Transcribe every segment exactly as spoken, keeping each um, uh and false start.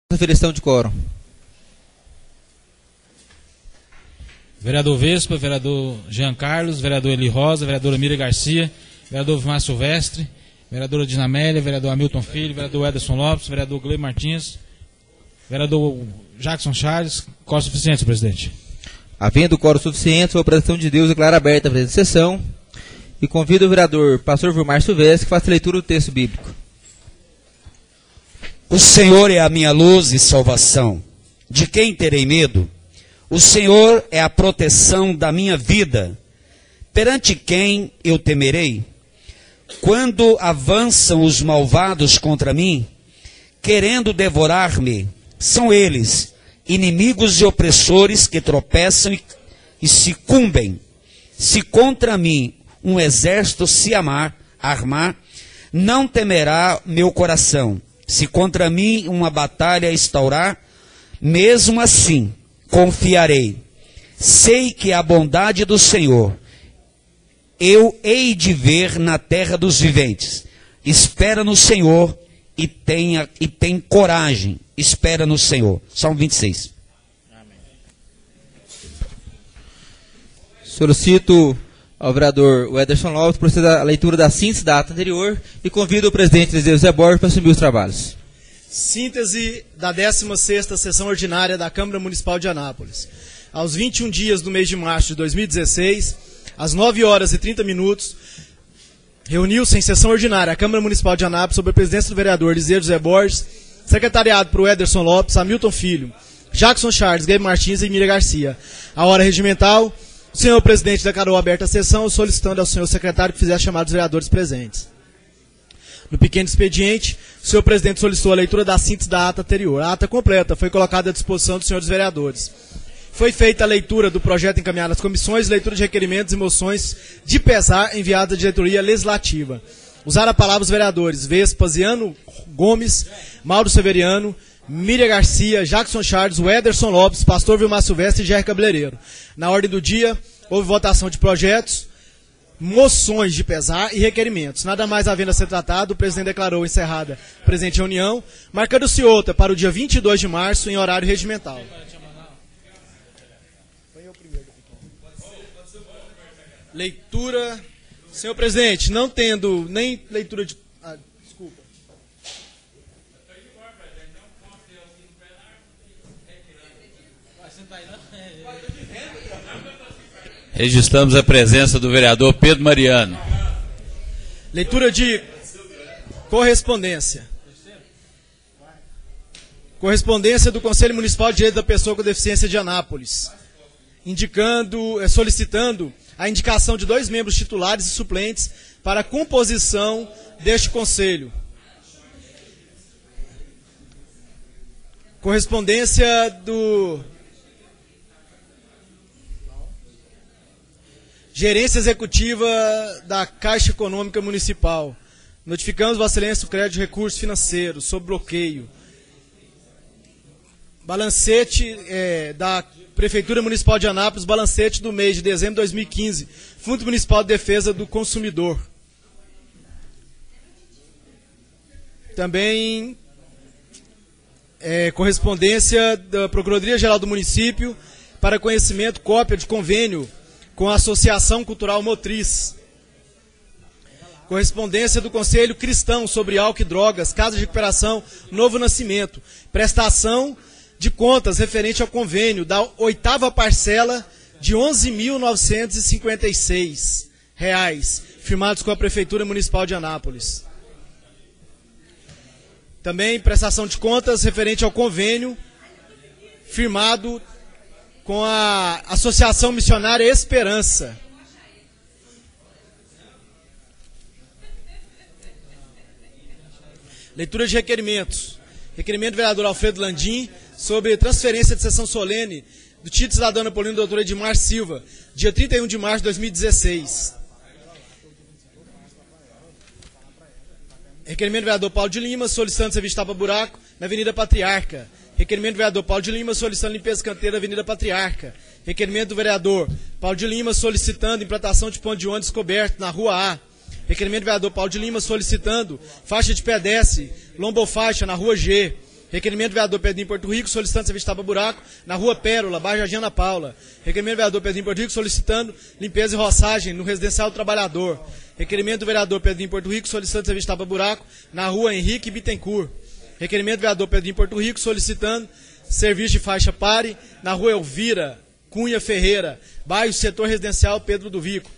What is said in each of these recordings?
Aferição de quórum. Vereador Vespa, vereador Jean Carlos, vereador Eli Rosa, vereadora Mira Garcia, vereador Vilmar Silvestre, vereadora Dinamélia, vereador Hamilton Filho, vereador Ederson Lopes, vereador Gley Martins, vereador Jackson Charles. Quórum suficiente, senhor presidente. Havendo quórum suficiente, sua apresentação de Deus declara aberta a presente sessão e convido o vereador pastor Vilmar Silvestre que faça a leitura do texto bíblico. O Senhor é a minha luz e salvação. De quem terei medo? O Senhor é a proteção da minha vida. Perante quem eu temerei? Quando avançam os malvados contra mim, querendo devorar-me, são eles, inimigos e opressores que tropeçam e, e se cumbem. Se contra mim um exército se amar, armar, não temerá meu coração. Se contra mim uma batalha instaurar, mesmo assim confiarei. Sei que a bondade do Senhor eu hei de ver na terra dos viventes. Espera no Senhor e tenha e tem coragem. Espera no Senhor. Salmo vinte e seis. Solicito ao vereador Ederson Lopes proceder à leitura da síntese da ata anterior e convido o presidente José Borges para assumir os trabalhos. Síntese da décima sexta sessão ordinária da Câmara Municipal de Anápolis. Aos vinte e um dias do mês de março de dois mil e dezesseis, às nove horas e trinta minutos, reuniu-se em sessão ordinária a Câmara Municipal de Anápolis sob a presidência do vereador Liseu José Borges, secretariado por Ederson Lopes, Hamilton Filho, Jackson Charles, Gley Martins e Mira Garcia. A hora regimental, o senhor presidente declarou aberta a sessão, solicitando ao senhor secretário que fizesse chamar os vereadores presentes. No pequeno expediente, o senhor presidente solicitou a leitura da síntese da ata anterior. A ata completa foi colocada à disposição dos senhores vereadores. Foi feita a leitura do projeto encaminhado às comissões, leitura de requerimentos e moções de pesar enviadas à diretoria legislativa. Usaram a palavra os vereadores Vespasiano Gomes, Mauro Severiano, Miriam Garcia, Jackson Charles, Ederson Lopes, pastor Vilmar Silvestre e Jair Cabeleireiro. Na ordem do dia, houve votação de projetos, moções de pesar e requerimentos. Nada mais havendo a ser tratado, o presidente declarou encerrada a presente reunião, marcando-se outra para o dia vinte e dois de março, em horário regimental. Leitura. Senhor presidente, não tendo nem leitura de... Ah, desculpa. Registramos a presença do vereador Pedro Mariano. Leitura de correspondência. Correspondência do Conselho Municipal de Direito da Pessoa com Deficiência de Anápolis, indicando, solicitando a indicação de dois membros titulares e suplentes para a composição deste conselho. Correspondência do Gerência Executiva da Caixa Econômica Municipal. Notificamos Vossa Excelência o crédito de recursos financeiros sob bloqueio. Balancete é, da Prefeitura Municipal de Anápolis, balancete do mês de dezembro de dois mil e quinze, Fundo Municipal de Defesa do Consumidor. Também é, correspondência da Procuradoria-Geral do Município para conhecimento, cópia de convênio com a Associação Cultural Motriz. Correspondência do Conselho Cristão sobre álcool e drogas, Casa de Recuperação Novo Nascimento. Prestação de contas referente ao convênio da oitava parcela de onze mil novecentos e cinquenta e seis reais, firmados com a Prefeitura Municipal de Anápolis. Também prestação de contas referente ao convênio firmado com a Associação Missionária Esperança. Leitura de requerimentos. Requerimento do vereador Alfredo Landim sobre transferência de sessão solene do título cidadão Napolino do doutor Edmar Silva, dia trinta e um de março de dois mil e dezesseis. Requerimento do vereador Paulo de Lima solicitando serviço de tapa-buraco na Avenida Patriarca. Requerimento do vereador Paulo de Lima solicitando limpeza canteira na Avenida Patriarca. Requerimento do vereador Paulo de Lima solicitando implantação de ponto de ônibus coberto na Rua A. Requerimento do vereador Paulo de Lima solicitando faixa de pedestre, lombofaixa na Rua G. Requerimento do vereador Pedrinho Porto Rico, solicitando serviço de tapa-buraco na rua Pérola, bairro Jardim Ana Paula. Requerimento do vereador Pedrinho Porto Rico, solicitando limpeza e roçagem no residencial do trabalhador. Requerimento do vereador Pedrinho Porto Rico, solicitando serviço de tapa-buraco na rua Henrique Bittencourt. Requerimento do vereador Pedrinho Porto Rico, solicitando serviço de faixa pare na rua Elvira Cunha Ferreira, bairro Setor Residencial Pedro do Vico.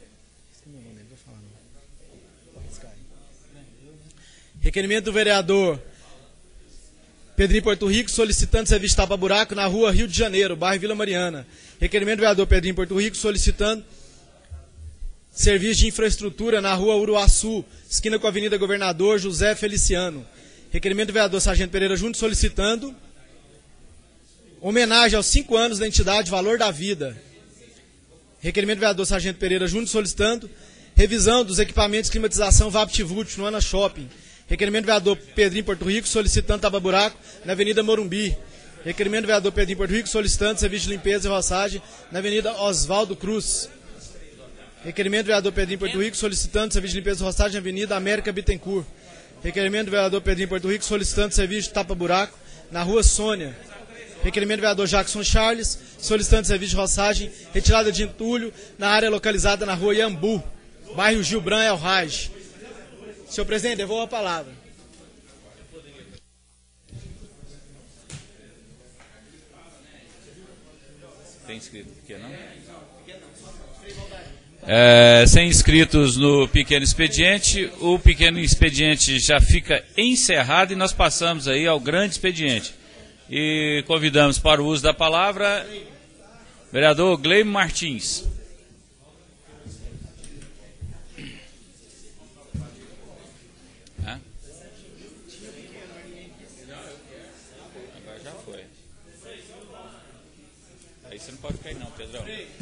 Requerimento do vereador Pedrinho Porto Rico, solicitando serviço de tapa-buraco na rua Rio de Janeiro, bairro Vila Mariana. Requerimento do vereador Pedrinho Porto Rico, solicitando serviço de infraestrutura na rua Uruaçu, esquina com a Avenida Governador José Feliciano. Requerimento do vereador Sargento Pereira Júnior, solicitando homenagem aos cinco anos da entidade Valor da Vida. Requerimento do vereador Sargento Pereira Júnior, solicitando revisão dos equipamentos de climatização VaptVult no Ana Shopping. Requerimento do vereador Pedrinho Porto Rico, solicitando tapa-buraco na Avenida Morumbi. Requerimento do vereador Pedrinho Porto Rico, solicitando serviço de limpeza e roçagem na Avenida Oswaldo Cruz. Requerimento do vereador Pedrinho Porto Rico, solicitando serviço de limpeza e roçagem na Avenida América Bittencourt. Requerimento do vereador Pedrinho Porto Rico, solicitando serviço de tapa-buraco na Rua Sônia. Requerimento do vereador Jackson Charles, solicitando serviço de roçagem, retirada de entulho na área localizada na Rua Iambu, bairro Gilbran El Raj. Senhor presidente, devolvo a palavra. Tem inscrito aqui, não? É, sem inscritos no pequeno expediente, o pequeno expediente já fica encerrado e nós passamos aí ao grande expediente. E convidamos para o uso da palavra o vereador Gleimo Martins. Agora já foi. Aí você não pode cair não, Pedrão.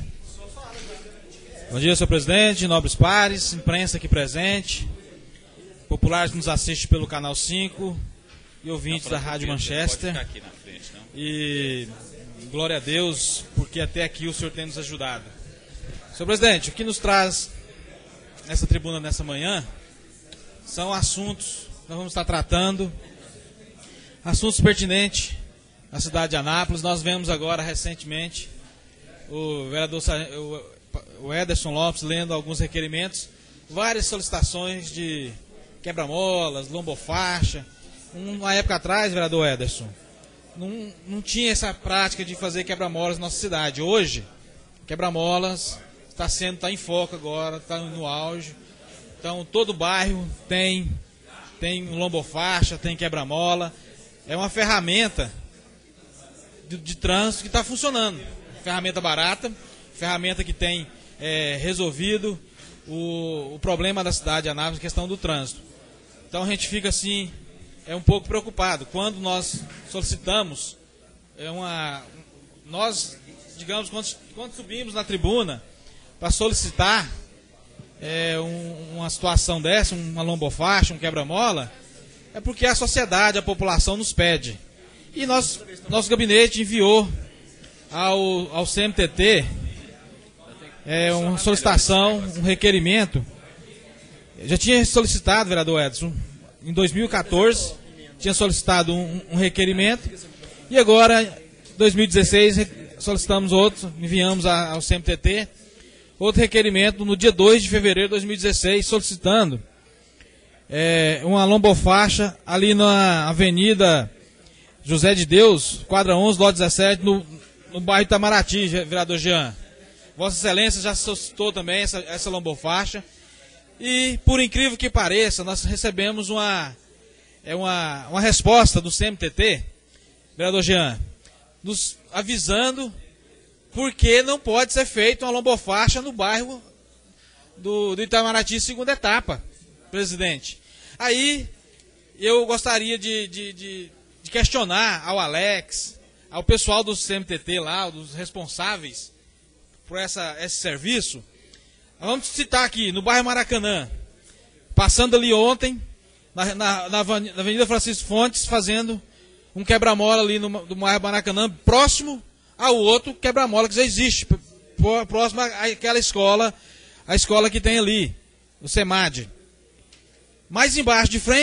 Bom dia, senhor presidente, nobres pares, imprensa aqui presente, populares que nos assistem pelo Canal cinco e ouvintes da Rádio Manchester. Pode ficar aqui na frente, não? E glória a Deus, porque até aqui o senhor tem nos ajudado. Senhor presidente, o que nos traz essa tribuna nessa manhã são assuntos que nós vamos estar tratando, assuntos pertinentes à cidade de Anápolis. Nós vemos agora recentemente o vereador o Ederson Lopes lendo alguns requerimentos, várias solicitações de quebra-molas, lombofaixa. Uma época atrás, vereador Ederson, não, não tinha essa prática de fazer quebra-molas na nossa cidade. Hoje, quebra-molas está sendo, está em foco agora, está no auge. Então, todo bairro tem, tem lombofaixa, tem quebra-mola. É uma ferramenta de, de trânsito que está funcionando. Ferramenta barata, ferramenta que tem é, resolvido o, o problema da cidade de Anápolis, a questão do trânsito. Então, a gente fica assim, é um pouco preocupado. Quando nós solicitamos, é uma, nós, digamos, quando, quando subimos na tribuna para solicitar é, um, uma situação dessa, uma lombofaixa, um quebra-mola, é porque a sociedade, a população nos pede. E nós, nosso gabinete enviou ao, ao C M T T é, uma solicitação, um requerimento. Eu já tinha solicitado, vereador Edson, em dois mil e quatorze, tinha solicitado um, um requerimento, e agora, em dois mil e dezesseis, solicitamos outro, enviamos a, ao C M T T, outro requerimento no dia dois de fevereiro de dois mil e dezesseis, solicitando é, uma lombofaixa ali na Avenida José de Deus, quadra onze, lote dezessete, no, no bairro Itamaraty, vereador Jean. Vossa Excelência já solicitou também essa, essa lombofaixa. E, por incrível que pareça, nós recebemos uma, é uma, uma resposta do C M T T, vereador Jean, nos avisando por que não pode ser feita uma lombofaixa no bairro do, do Itamaraty, segunda etapa, presidente. Aí, eu gostaria de, de, de, de questionar ao Alex, ao pessoal do C M T T lá, dos responsáveis por essa, esse serviço. Vamos citar aqui, no bairro Maracanã, passando ali ontem, na, na, na Avenida Francisco Fontes, fazendo um quebra-mola ali no, no bairro Maracanã, próximo ao outro quebra-mola que já existe, próximo àquela escola, a escola que tem ali, o SEMAD. Mais embaixo de frente,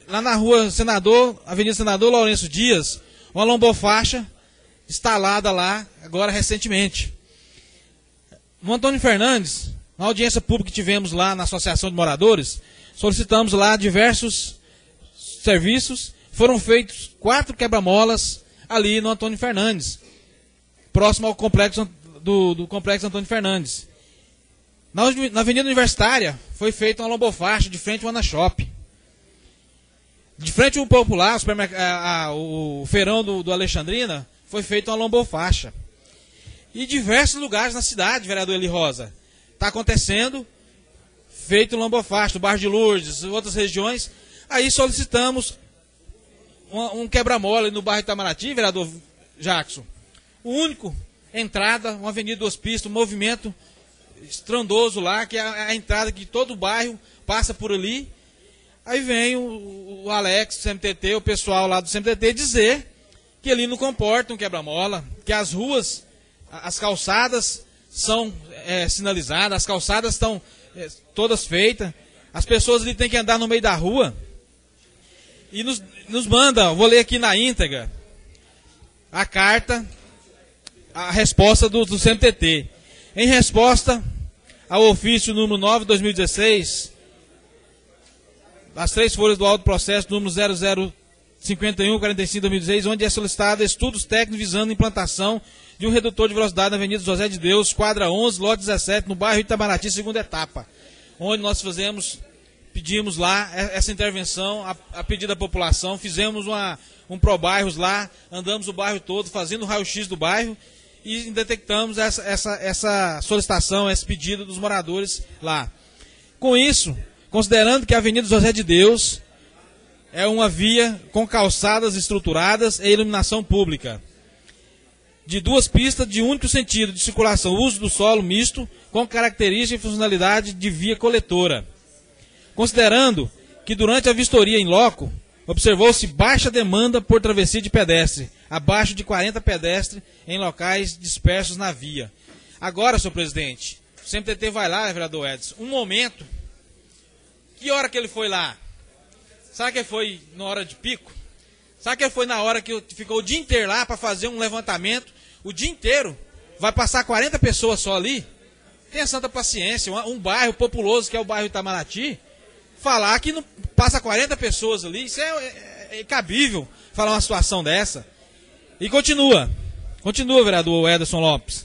lá na rua Senador, Avenida Senador Lourenço Dias, uma lombofaixa instalada lá, agora recentemente. No Antônio Fernandes, na audiência pública que tivemos lá na Associação de Moradores, solicitamos lá diversos serviços, foram feitos quatro quebra-molas ali no Antônio Fernandes, próximo ao complexo do, do complexo Antônio Fernandes. Na, na Avenida Universitária foi feita uma lombofaixa de frente ao Ana Shop. De frente ao Popular, o, a, a, o feirão do, do Alexandrina, foi feita uma lombofaixa. E diversos lugares na cidade, vereador Eli Rosa, está acontecendo, feito lombofaixa, no bairro de Lourdes, outras regiões. Aí solicitamos um, um quebra-mola no bairro Itamaraty, vereador Jackson. O único entrada, uma avenida do hospício, um movimento estrondoso lá, que é a, a entrada que todo o bairro passa por ali. Aí vem o, o Alex do C M T T, o pessoal lá do C M T T, dizer que ali não comporta um quebra-mola, que as ruas, as calçadas são é, sinalizadas, as calçadas estão é, todas feitas, as pessoas ali têm que andar no meio da rua. E nos, nos manda, vou ler aqui na íntegra, a carta, a resposta do, do C M T T. Em resposta ao ofício número nove de dois mil e dezesseis, as três folhas do auto processo número zero zero cinco um quarenta e cinco dois mil e dezesseis, onde é solicitado estudos técnicos visando a implantação de um redutor de velocidade na Avenida José de Deus, quadra onze, lote dezessete, no bairro Itamaraty, segunda etapa, onde nós fizemos, pedimos lá essa intervenção, a, a pedido da população, fizemos uma, um pró-bairros lá, andamos o bairro todo, fazendo o raio-x do bairro, e detectamos essa, essa, essa solicitação, esse pedido dos moradores lá. Com isso, considerando que a Avenida José de Deus é uma via com calçadas estruturadas e iluminação pública, de duas pistas de único sentido de circulação, uso do solo misto, com característica e funcionalidade de via coletora. Considerando que durante a vistoria em loco, observou-se baixa demanda por travessia de pedestre, abaixo de quarenta pedestres em locais dispersos na via. Agora, senhor presidente, o C M T T vai lá, vereador Edson, um momento, que hora que ele foi lá? Sabe que foi na hora de pico? Sabe que foi na hora que ficou o dia inteiro lá para fazer um levantamento? O dia inteiro? Vai passar quarenta pessoas só ali? Tenha santa paciência, um, um bairro populoso que é o bairro Itamaraty, falar que não passa quarenta pessoas ali, isso é, é, é cabível falar uma situação dessa. E continua, continua, vereador Ederson Lopes.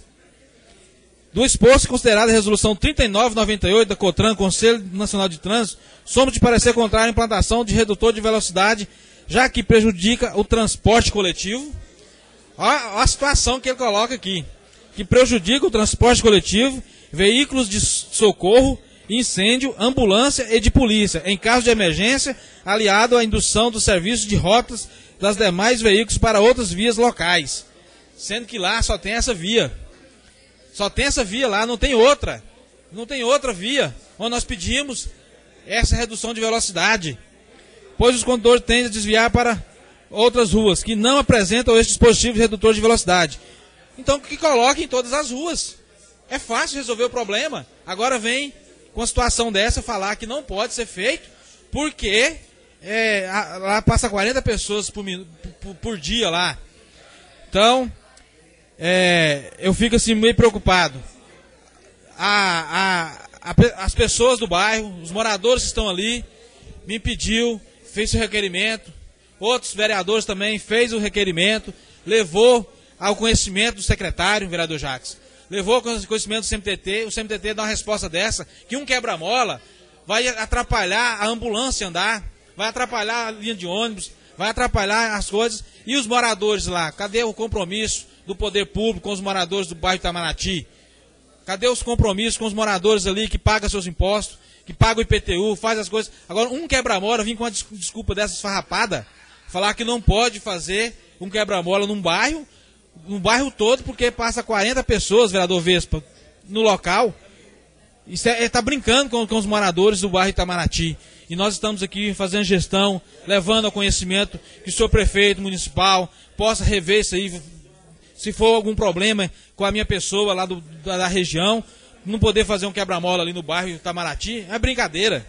Do exposto considerado a resolução trinta e nove noventa e oito da COTRAN, Conselho Nacional de Trânsito, somos de parecer contrário à implantação de redutor de velocidade, já que prejudica o transporte coletivo. Olha a situação que ele coloca aqui, que prejudica o transporte coletivo, veículos de socorro, incêndio, ambulância e de polícia, em caso de emergência, aliado à indução do serviço de rotas das demais veículos para outras vias locais, sendo que lá só tem essa via. Só tem essa via lá, não tem outra. Não tem outra via, onde nós pedimos essa redução de velocidade, pois os condutores tendem a desviar para outras ruas, que não apresentam esse dispositivo redutor de velocidade. Então, que coloquem em todas as ruas. É fácil resolver o problema. Agora vem, com a situação dessa, falar que não pode ser feito, porque é, lá passa quarenta pessoas por, por, por dia lá. Então, é, eu fico assim meio preocupado. A, a, a, as pessoas do bairro, os moradores que estão ali, me pediu, fez o requerimento, outros vereadores também fez o requerimento, levou ao conhecimento do secretário, vereador Jacques, levou ao conhecimento do C M T T, o C M T T dá uma resposta dessa, que um quebra-mola vai atrapalhar a ambulância andar, vai atrapalhar a linha de ônibus, vai atrapalhar as coisas, e os moradores lá, cadê o compromisso do poder público com os moradores do bairro Itamaraty? Cadê os compromissos com os moradores ali que pagam seus impostos, que pagam o I P T U, faz as coisas? Agora, um quebra-mola vir com uma desculpa dessa esfarrapada, falar que não pode fazer um quebra-mola num bairro, no bairro todo, porque passa quarenta pessoas, vereador Vespa, no local. Isso é, está brincando com, com os moradores do bairro Itamaraty. E nós estamos aqui fazendo gestão, levando ao conhecimento que o senhor prefeito municipal possa rever isso aí, se for algum problema com a minha pessoa lá do, da, da região, não poder fazer um quebra-mola ali no bairro Itamaraty, é brincadeira.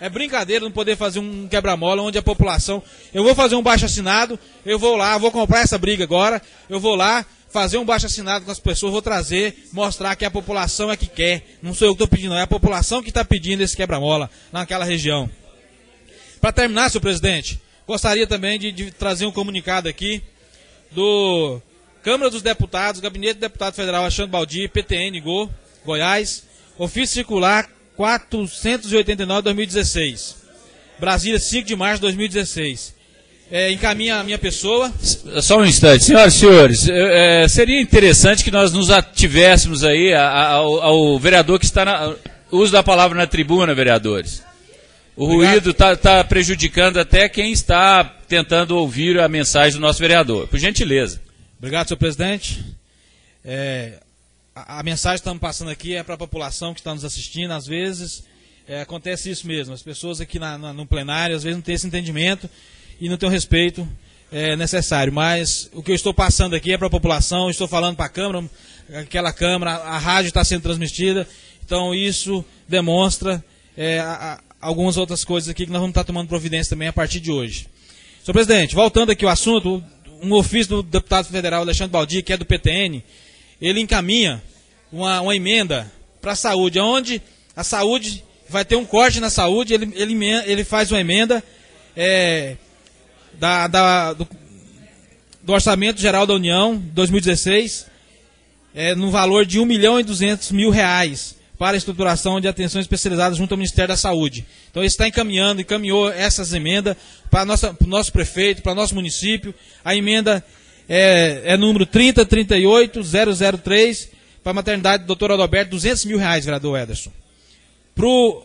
É brincadeira não poder fazer um quebra-mola onde a população... Eu vou fazer um baixo-assinado, eu vou lá, vou comprar essa briga agora, eu vou lá fazer um baixo-assinado com as pessoas, vou trazer, mostrar que a população é que quer. Não sou eu que estou pedindo, não, é a população que está pedindo esse quebra-mola naquela região. Para terminar, senhor presidente, gostaria também de, de trazer um comunicado aqui do Câmara dos Deputados, Gabinete do Deputado Federal Alexandre Baldi, P T N, Go, Goiás, ofício circular quatrocentos e oitenta e nove, dois mil e dezesseis. Brasília, cinco de março de dois mil e dezesseis. É, encaminha a minha pessoa. Só um instante, senhoras e senhores, é, seria interessante que nós nos ativéssemos aí a, a, ao, ao vereador que está na... Uso da palavra na tribuna, vereadores. O Obrigado. ruído está tá prejudicando até quem está tentando ouvir a mensagem do nosso vereador. Por gentileza. Obrigado, senhor presidente. É... A, a mensagem que estamos passando aqui é para a população que está nos assistindo. Às vezes é, acontece isso mesmo. As pessoas aqui na, na, no plenário às vezes não têm esse entendimento e não têm o respeito é, necessário. Mas o que eu estou passando aqui é para a população. Estou falando para a Câmara, aquela Câmara, a rádio está sendo transmitida. Então isso demonstra é, a, a, algumas outras coisas aqui que nós vamos estar tomando providência também a partir de hoje. Senhor presidente, voltando aqui ao assunto, um ofício do deputado federal Alexandre Baldi, que é do P T N, ele encaminha uma, uma emenda para a saúde, onde a saúde vai ter um corte na saúde, ele, ele, ele faz uma emenda é, da, da, do, do Orçamento Geral da União, dois mil e dezesseis, é, no valor de um milhão e duzentos mil reais para a estruturação de atenção especializada junto ao Ministério da Saúde. Então ele está encaminhando, encaminhou essas emendas para o nosso prefeito, para o nosso município. A emenda É, é número trinta, trinta e oito, zero zero três, para a maternidade do doutor Adalberto, duzentos mil reais, vereador Ederson. Pro...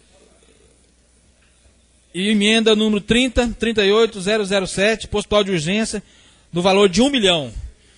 E emenda número trinta, trinta e oito, zero zero sete, hospital de urgência, do valor de um milhão.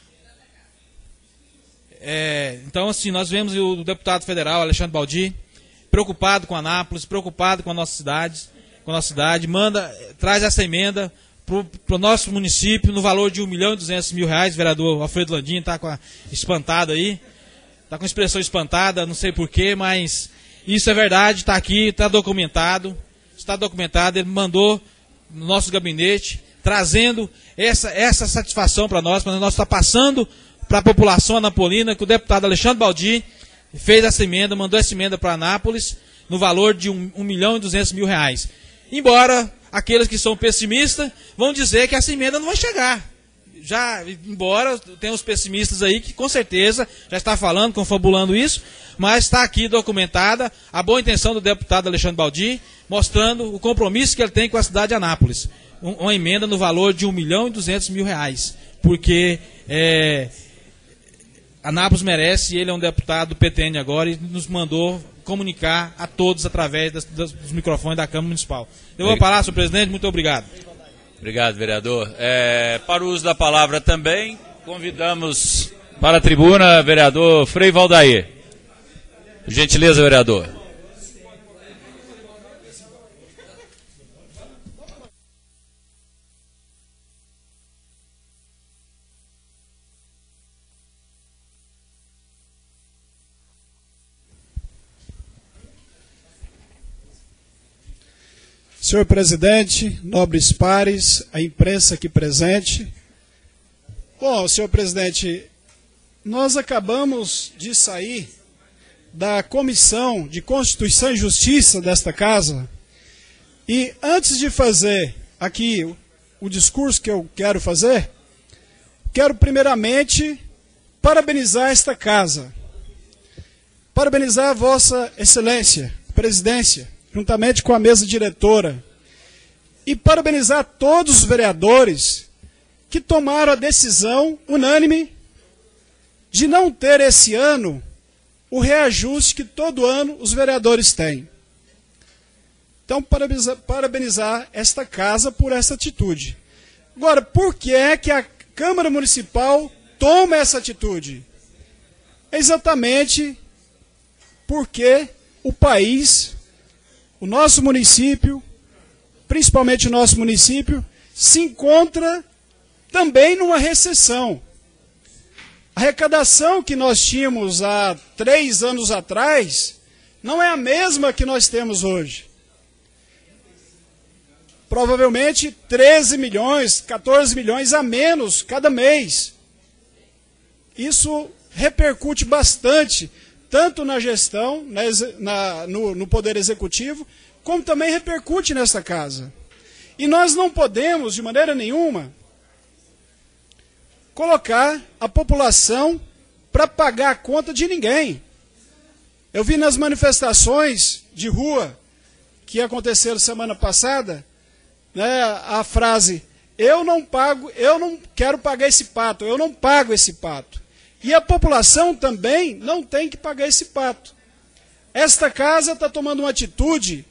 É, então, assim, nós vemos o deputado federal, Alexandre Baldi, preocupado com Anápolis, preocupado com a nossa cidade, com a nossa cidade, manda, traz essa emenda para o nosso município no valor de um milhão e duzentos mil reais. O vereador Alfredo Landim está com a espantado aí, está com a expressão espantada, não sei porquê, mas isso é verdade, está aqui, está documentado, está documentado, ele mandou no nosso gabinete, trazendo essa, essa satisfação para nós, para nós estar passando para a população anapolina, que o deputado Alexandre Baldi fez essa emenda, mandou essa emenda para Anápolis, no valor de um milhão e duzentos mil reais. Embora aqueles que são pessimistas vão dizer que essa emenda não vai chegar. Já, embora tem os pessimistas aí que com certeza já está falando, confabulando isso, mas está aqui documentada a boa intenção do deputado Alexandre Baldi, mostrando o compromisso que ele tem com a cidade de Anápolis. Um, uma emenda no valor de um milhão e duzentos mil reais. Porque é, Anápolis merece, ele é um deputado do P T N agora e nos mandou comunicar a todos através das, das, dos microfones da Câmara Municipal. Eu vou parar, senhor presidente, muito obrigado. Obrigado, vereador. É, para o uso da palavra também, convidamos para a tribuna vereador Frei Valdair. Gentileza, vereador. Senhor presidente, nobres pares, a imprensa aqui presente. Bom, senhor presidente, nós acabamos de sair da Comissão de Constituição e Justiça desta casa e antes de fazer aqui o, o discurso que eu quero fazer, quero primeiramente parabenizar esta casa, parabenizar a Vossa Excelência, Presidência, juntamente com a mesa diretora, e parabenizar todos os vereadores que tomaram a decisão unânime de não ter esse ano o reajuste que todo ano os vereadores têm. Então, parabenizar, parabenizar esta casa por essa atitude. Agora, por que é que a Câmara Municipal toma essa atitude? É exatamente porque o país, o nosso município, principalmente o nosso município, se encontra também numa recessão. A arrecadação que nós tínhamos há três anos atrás não é a mesma que nós temos hoje. provavelmente treze milhões, quatorze milhões a menos cada mês. Isso repercute bastante, tanto na gestão, na, na, no, no Poder Executivo, como também repercute nesta casa. E nós não podemos, de maneira nenhuma, colocar a população para pagar a conta de ninguém. Eu vi nas manifestações de rua que aconteceram semana passada, né, a frase, eu não pago, eu não quero pagar esse pato, eu não pago esse pato. E a população também não tem que pagar esse pato. Esta casa está tomando uma atitude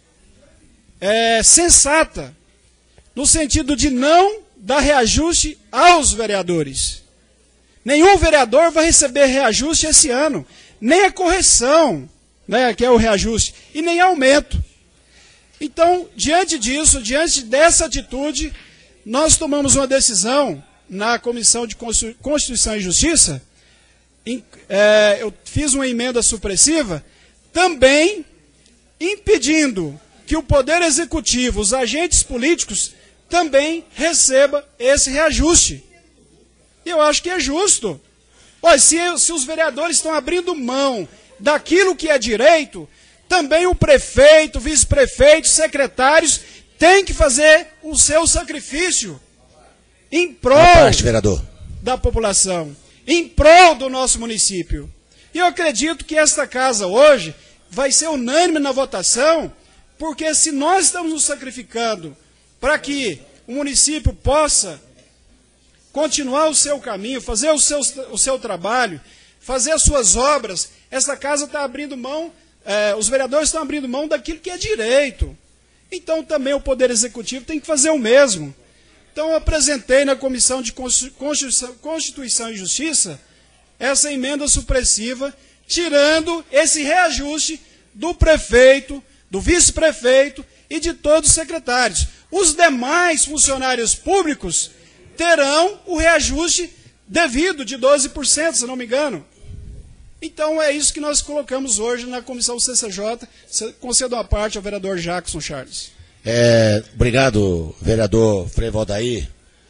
é, sensata, no sentido de não dar reajuste aos vereadores. Nenhum vereador vai receber reajuste esse ano, nem a correção, né, que é o reajuste, e nem aumento. Então, diante disso, diante dessa atitude, nós tomamos uma decisão na Comissão de Constituição e Justiça, em, é, eu fiz uma emenda supressiva, também impedindo que o Poder Executivo, os agentes políticos, também receba esse reajuste. E eu acho que é justo. Olha, se, se os vereadores estão abrindo mão daquilo que é direito, também o prefeito, vice-prefeito, secretários têm que fazer o seu sacrifício em prol parte, vereador. da população, em prol do nosso município. E eu acredito que esta casa hoje vai ser unânime na votação, porque se nós estamos nos sacrificando para que o município possa continuar o seu caminho, fazer o seu, o seu trabalho, fazer as suas obras, esta casa está abrindo mão, eh, os vereadores estão abrindo mão daquilo que é direito. Então também o Poder Executivo tem que fazer o mesmo. Então eu apresentei na Comissão de Constituição, Constituição e Justiça essa emenda supressiva, tirando esse reajuste do prefeito, do vice-prefeito e de todos os secretários. Os demais funcionários públicos terão o reajuste devido de doze por cento, se não me engano. Então é isso que nós colocamos hoje na Comissão C C J. Concedo a parte ao vereador Jackson Charles. É, obrigado, vereador Frei Valdair.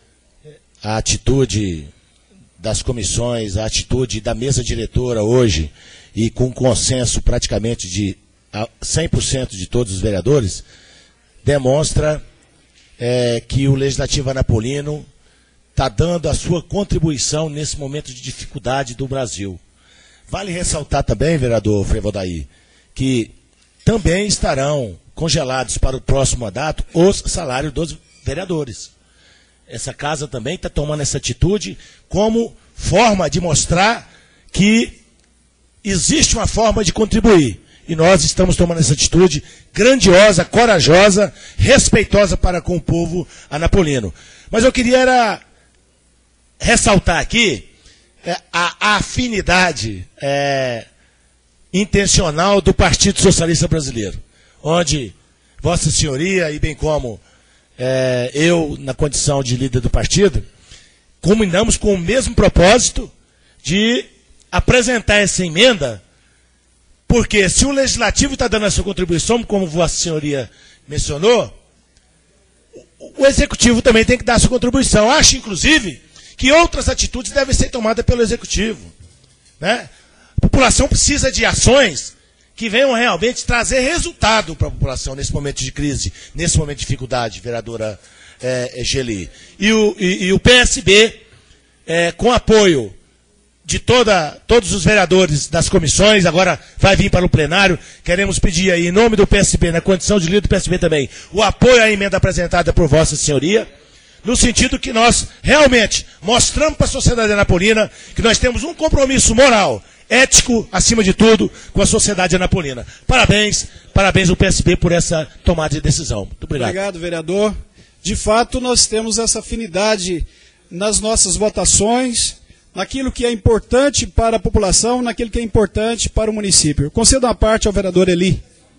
A atitude das comissões, a atitude da mesa diretora hoje, e com consenso praticamente de cem por cento de todos os vereadores, demonstra é, que o Legislativo Anapolino está dando a sua contribuição nesse momento de dificuldade do Brasil. Vale ressaltar também, vereador Frei Valdair, que também estarão congelados para o próximo mandato os salários dos vereadores. Essa casa também está tomando essa atitude como forma de mostrar que existe uma forma de contribuir. E nós estamos tomando essa atitude grandiosa, corajosa, respeitosa para com o povo anapolino. Mas eu queria era ressaltar aqui é, a, a afinidade é, intencional do Partido Socialista Brasileiro, onde Vossa Senhoria, e bem como é, eu, na condição de líder do partido, combinamos com o mesmo propósito de apresentar essa emenda, porque se o Legislativo está dando a sua contribuição, como Vossa Senhoria mencionou, o Executivo também tem que dar a sua contribuição. Acho, inclusive, que outras atitudes devem ser tomadas pelo Executivo, né? A população precisa de ações que venham realmente trazer resultado para a população nesse momento de crise, nesse momento de dificuldade, vereadora é, Geli. E o, e, e o P S B, é, com apoio de toda, todos os vereadores das comissões, agora vai vir para o plenário, queremos pedir aí, em nome do P S B, na condição de líder do P S B também, o apoio à emenda apresentada por Vossa Senhoria, no sentido que nós realmente mostramos para a sociedade anapolina que nós temos um compromisso moral, ético, acima de tudo, com a sociedade anapolina. Parabéns, parabéns ao P S B por essa tomada de decisão. Muito obrigado. Obrigado, vereador. De fato, nós temos essa afinidade nas nossas votações, naquilo que é importante para a população, naquilo que é importante para o município. Concedo uma parte ao vereador Eli.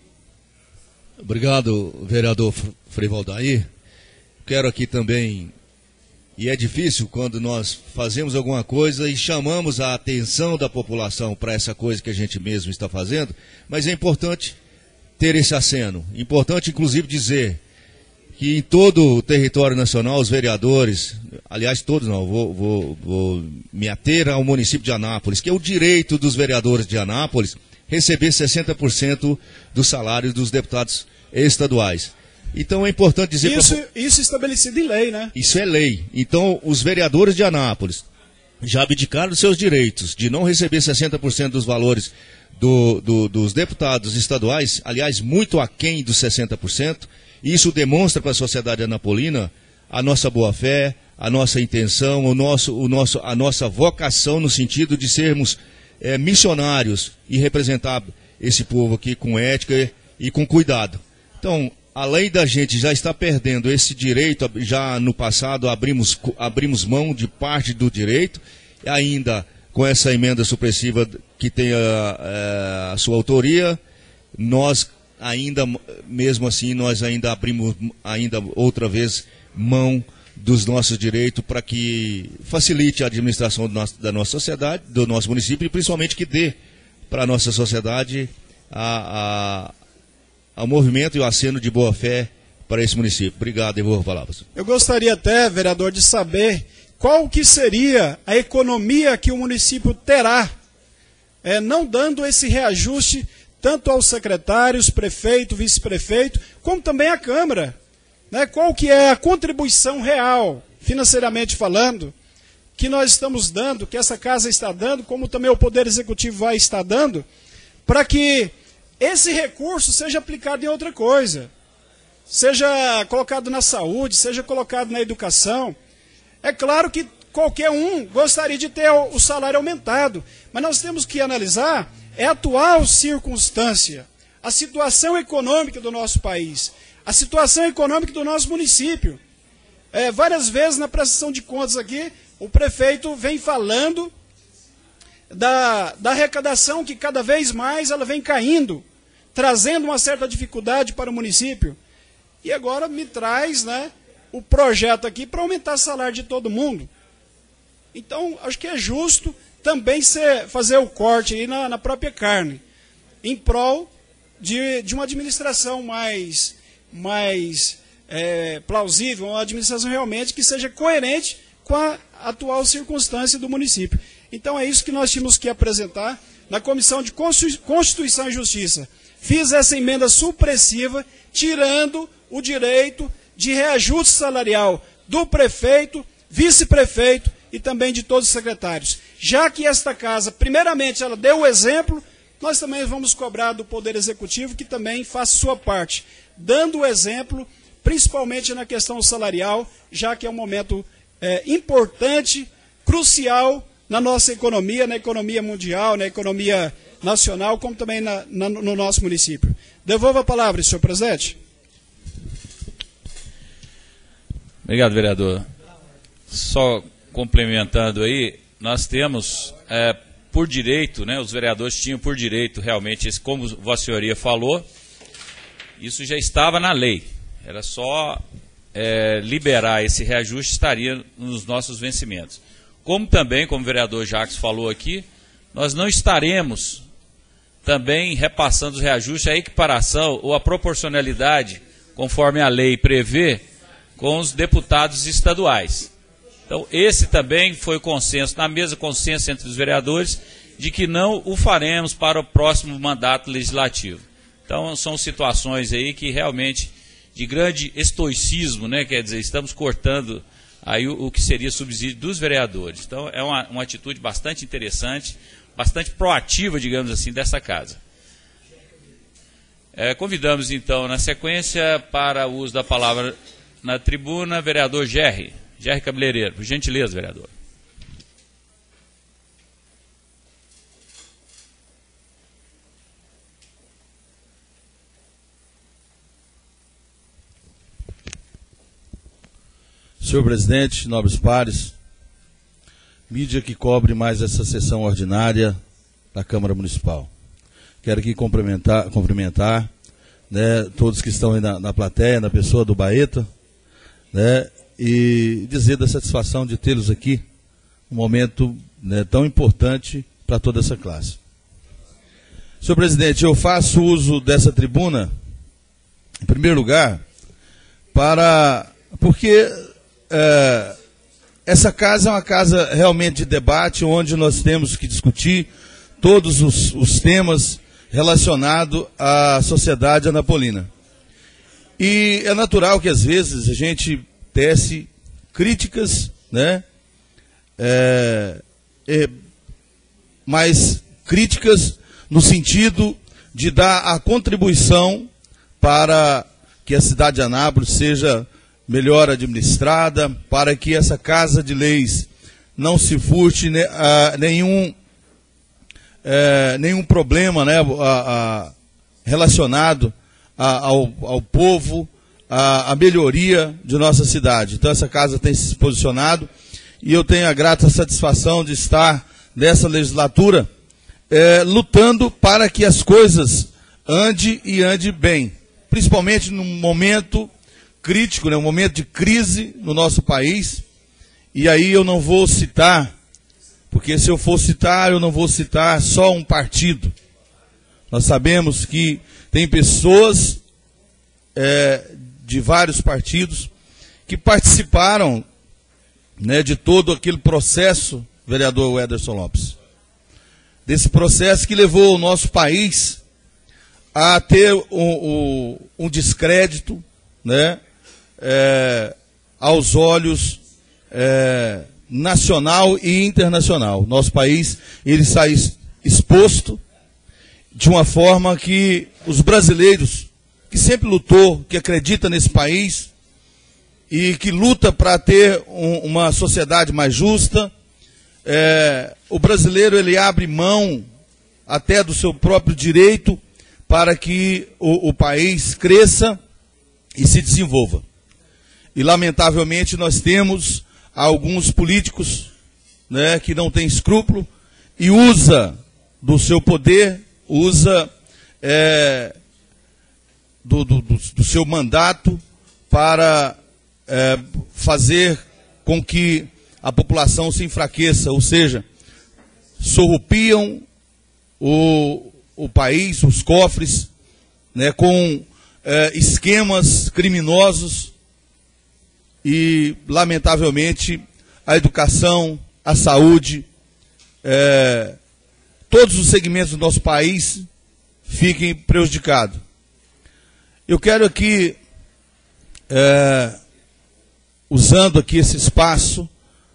Obrigado, vereador Frei Valdair. Quero aqui também, e é difícil quando nós fazemos alguma coisa e chamamos a atenção da população para essa coisa que a gente mesmo está fazendo, mas é importante ter esse aceno. Importante, inclusive, dizer que em todo o território nacional os vereadores, aliás todos não, vou, vou, vou me ater ao município de Anápolis, que é o direito dos vereadores de Anápolis receber sessenta por cento do salário dos deputados estaduais. Então é importante dizer... Isso, pra... isso estabelecido em lei, né? Isso é lei. Então os vereadores de Anápolis já abdicaram dos seus direitos de não receber sessenta por cento dos valores do, do, dos deputados estaduais, aliás, muito aquém dos sessenta por cento. Isso demonstra para a sociedade anapolina a nossa boa-fé, a nossa intenção, o nosso, o nosso, a nossa vocação no sentido de sermos é, missionários e representar esse povo aqui com ética e com cuidado. Então, além da gente já estar perdendo esse direito, já no passado abrimos, abrimos mão de parte do direito, e ainda com essa emenda supressiva que tem a, a sua autoria, nós ainda, mesmo assim, nós ainda abrimos ainda outra vez mão dos nossos direitos para que facilite a administração do nosso, da nossa sociedade, do nosso município, e principalmente que dê para a nossa sociedade a, a, ao movimento e o aceno de boa-fé para esse município. Obrigado, devolvo a palavra. Eu gostaria até, vereador, de saber qual que seria a economia que o município terá, é, não dando esse reajuste tanto aos secretários, prefeito, vice-prefeito, como também à Câmara. Né? Qual que é a contribuição real, financeiramente falando, que nós estamos dando, que essa casa está dando, como também o Poder Executivo vai estar dando, para que esse recurso seja aplicado em outra coisa, seja colocado na saúde, seja colocado na educação. É claro que qualquer um gostaria de ter o salário aumentado, mas nós temos que analisar é a atual circunstância, a situação econômica do nosso país, a situação econômica do nosso município. É, várias vezes na prestação de contas aqui, o prefeito vem falando Da, da arrecadação que cada vez mais ela vem caindo, trazendo uma certa dificuldade para o município. E agora me traz, né, o projeto aqui para aumentar o salário de todo mundo. Então, acho que é justo também ser, fazer o corte aí na, na própria carne, em prol de, de uma administração mais, mais é, plausível, uma administração realmente que seja coerente com a atual circunstância do município. Então é isso que nós tínhamos que apresentar na Comissão de Constituição e Justiça. Fiz essa emenda supressiva, tirando o direito de reajuste salarial do prefeito, vice-prefeito e também de todos os secretários. Já que esta casa, primeiramente, ela deu o exemplo, nós também vamos cobrar do Poder Executivo que também faça sua parte, dando o exemplo, principalmente na questão salarial, já que é um momento é, importante, crucial, na nossa economia, na economia mundial, na economia nacional, como também na, na, no nosso município. Devolvo a palavra, senhor presidente. Obrigado, vereador. Só complementando aí, nós temos, é, por direito, né, os vereadores tinham por direito realmente, esse, como Vossa Senhoria falou, isso já estava na lei. Era só é, liberar esse reajuste, estaria nos nossos vencimentos. Como também, como o vereador Jacques falou aqui, nós não estaremos também repassando os reajustes, a equiparação ou a proporcionalidade, conforme a lei prevê, com os deputados estaduais. Então, esse também foi o consenso, na mesa consenso entre os vereadores, de que não o faremos para o próximo mandato legislativo. Então, são situações aí que realmente, de grande estoicismo, né, quer dizer, estamos cortando aí o, o que seria subsídio dos vereadores. Então, é uma, uma atitude bastante interessante, bastante proativa, digamos assim, dessa casa. É, convidamos, então, na sequência, para o uso da palavra na tribuna, vereador Gerry, Gerry Cabeleireiro. Por gentileza, vereador. Senhor presidente, nobres pares, mídia que cobre mais essa sessão ordinária da Câmara Municipal. Quero aqui cumprimentar, cumprimentar né, todos que estão aí na, na plateia, na pessoa do Baeta, né, e dizer da satisfação de tê-los aqui, um momento né, tão importante para toda essa classe. Senhor presidente, eu faço uso dessa tribuna, em primeiro lugar, para porque é, essa casa é uma casa realmente de debate, onde nós temos que discutir todos os, os temas relacionados à sociedade anapolina. E é natural que às vezes a gente tece críticas, né? É, é, mas críticas no sentido de dar a contribuição para que a cidade de Anápolis seja melhor administrada, para que essa casa de leis não se furte ne, a, nenhum, é, nenhum problema, né, a, a, relacionado a, ao, ao povo, a, a melhoria de nossa cidade. Então essa casa tem se posicionado e eu tenho a grata satisfação de estar nessa legislatura é, lutando para que as coisas ande e ande bem, principalmente num momento crítico, né, um momento de crise no nosso país. E aí eu não vou citar, porque se eu for citar, eu não vou citar só um partido. Nós sabemos que tem pessoas é, de vários partidos que participaram, né, de todo aquele processo, vereador Ederson Lopes, desse processo que levou o nosso país a ter um, um, um descrédito, né, é, aos olhos é, nacional e internacional. Nosso país ele sai exposto de uma forma que os brasileiros, que sempre lutou, que acredita nesse país e que luta para ter um, uma sociedade mais justa, é, o brasileiro ele abre mão até do seu próprio direito para que o, o país cresça e se desenvolva. E lamentavelmente nós temos alguns políticos, né, que não têm escrúpulo e usa do seu poder, usa é, do, do, do seu mandato para é, fazer com que a população se enfraqueça, ou seja, sorrupiam o, o país, os cofres, né, com é, esquemas criminosos e, lamentavelmente, a educação, a saúde, é, todos os segmentos do nosso país fiquem prejudicados. Eu quero aqui, é, usando aqui esse espaço,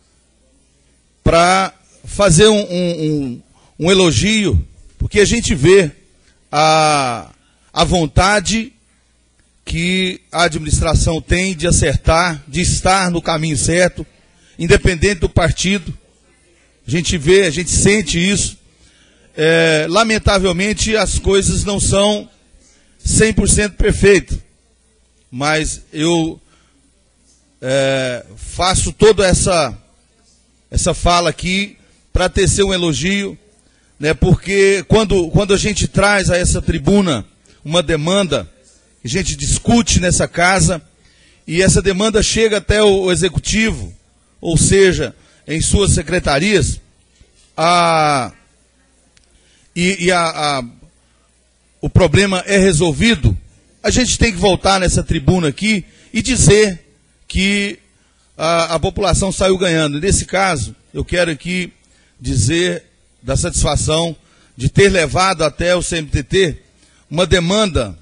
para fazer um, um, um elogio, porque a gente vê a, a vontade que a administração tem de acertar, de estar no caminho certo, independente do partido. A gente vê, a gente sente isso. É, lamentavelmente, as coisas não são cem por cento perfeitas, mas eu é, faço toda essa, essa fala aqui para tecer um elogio, né, porque quando, quando a gente traz a essa tribuna uma demanda, a gente discute nessa casa, e essa demanda chega até o executivo, ou seja, em suas secretarias, a, e, e a, a, o problema é resolvido, a gente tem que voltar nessa tribuna aqui e dizer que a, a população saiu ganhando. Nesse caso, eu quero aqui dizer da satisfação de ter levado até o C M T T uma demanda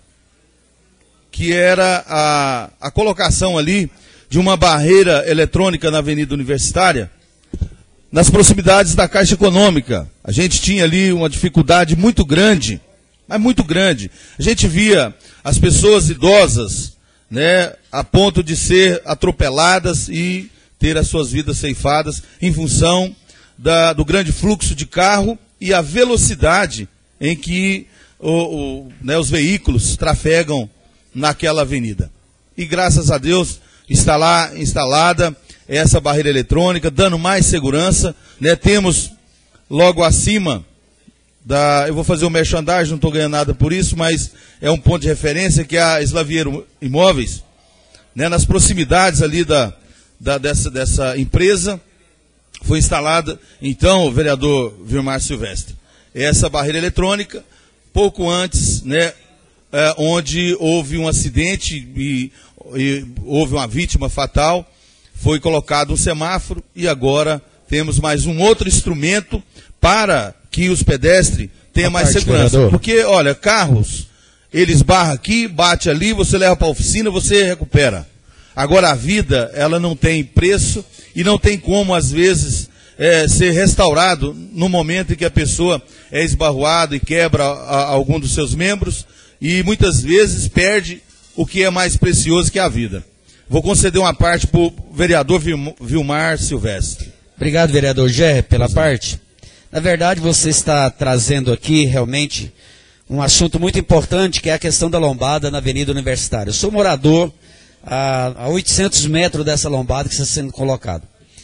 que era a, a colocação ali de uma barreira eletrônica na Avenida Universitária, nas proximidades da Caixa Econômica. A gente tinha ali uma dificuldade muito grande, mas muito grande. A gente via as pessoas idosas, né, a ponto de ser atropeladas e ter as suas vidas ceifadas em função da, do grande fluxo de carro e a velocidade em que o, o, né, os veículos trafegam naquela avenida. E graças a Deus está lá instalada essa barreira eletrônica, dando mais segurança, né? Temos logo acima da, eu vou fazer o merchandising, não estou ganhando nada por isso, mas é um ponto de referência, que é a Slaviero Imóveis, né? Nas proximidades ali da, da, dessa, dessa empresa, foi instalada, então, o vereador Vilmar Silvestre, essa barreira eletrônica, pouco antes, né, é, onde houve um acidente e e houve uma vítima fatal, foi colocado um semáforo e agora temos mais um outro instrumento para que os pedestres tenham mais segurança. Vereador. Porque, olha, carros, eles barram aqui, bate ali, você leva para a oficina, você recupera. Agora a vida, ela não tem preço e não tem como, às vezes, é, ser restaurado no momento em que a pessoa é esbarroada e quebra a, a, algum dos seus membros e muitas vezes perde o que é mais precioso, que é a vida. Vou conceder uma parte para o vereador Vilmar Silvestre. Obrigado, vereador Gé, pela parte. Na verdade, você está trazendo aqui realmente um assunto muito importante, que é a questão da lombada na Avenida Universitária. Eu sou morador a, a oitocentos metros dessa lombada que está sendo colocada.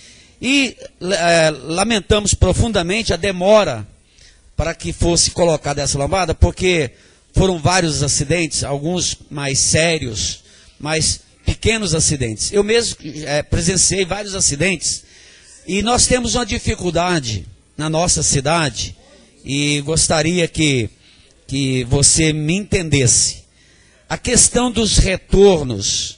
E é, lamentamos profundamente a demora para que fosse colocada essa lombada, porque foram vários acidentes, alguns mais sérios, mais pequenos acidentes. Eu mesmo é, presenciei vários acidentes e nós temos uma dificuldade na nossa cidade e gostaria que, que você me entendesse. A questão dos retornos.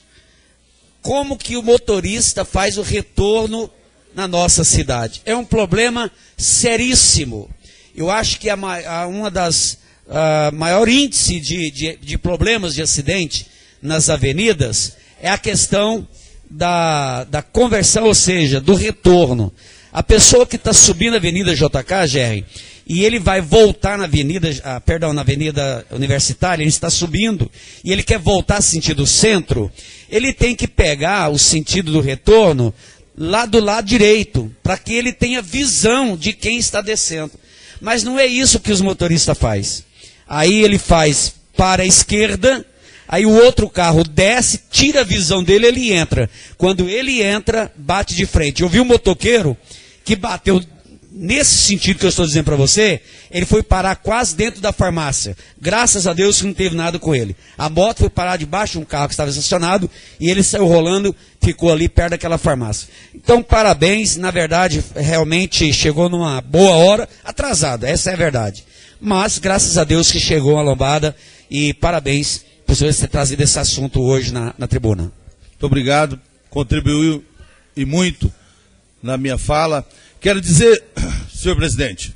Como que o motorista faz o retorno na nossa cidade? É um problema seríssimo. Eu acho que a, a, uma das a, maior índice de, de, de problemas de acidente nas avenidas é a questão da, da conversão, ou seja, do retorno. A pessoa que está subindo a Avenida J K, Jerry, e ele vai voltar na Avenida, ah, perdão, na Avenida Universitária, ele está subindo, e ele quer voltar sentido centro, ele tem que pegar o sentido do retorno lá do lado direito, para que ele tenha visão de quem está descendo. Mas não é isso que os motoristas fazem. Aí ele faz para a esquerda, aí o outro carro desce, tira a visão dele, ele entra. Quando ele entra, bate de frente. Eu vi um motoqueiro que bateu nesse sentido que eu estou dizendo para você, ele foi parar quase dentro da farmácia. Graças a Deus que não teve nada com ele. A moto foi parar debaixo de um carro que estava estacionado e ele saiu rolando, ficou ali perto daquela farmácia. Então, parabéns, na verdade, realmente chegou numa boa hora, atrasado, essa é a verdade. Mas, graças a Deus que chegou a lombada e parabéns por você ter trazido esse assunto hoje na, na tribuna. Muito obrigado, contribuiu e muito na minha fala. Quero dizer, senhor presidente,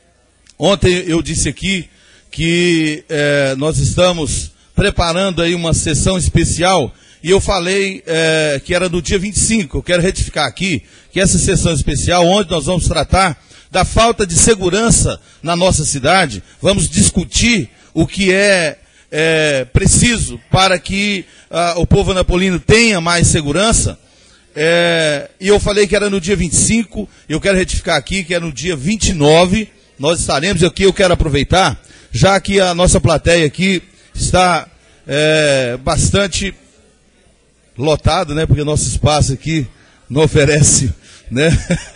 ontem eu disse aqui que é, nós estamos preparando aí uma sessão especial e eu falei é, que era no dia vinte e cinco. Eu quero retificar aqui que essa sessão especial, onde nós vamos tratar da falta de segurança na nossa cidade, vamos discutir o que é, é preciso para que ah, o povo anapolino tenha mais segurança. É, e eu falei que era no dia vinte e cinco, eu quero retificar aqui que é no dia vinte e nove, nós estaremos aqui. Eu quero aproveitar, já que a nossa plateia aqui está é, bastante lotado, né, porque nosso espaço aqui não oferece, né,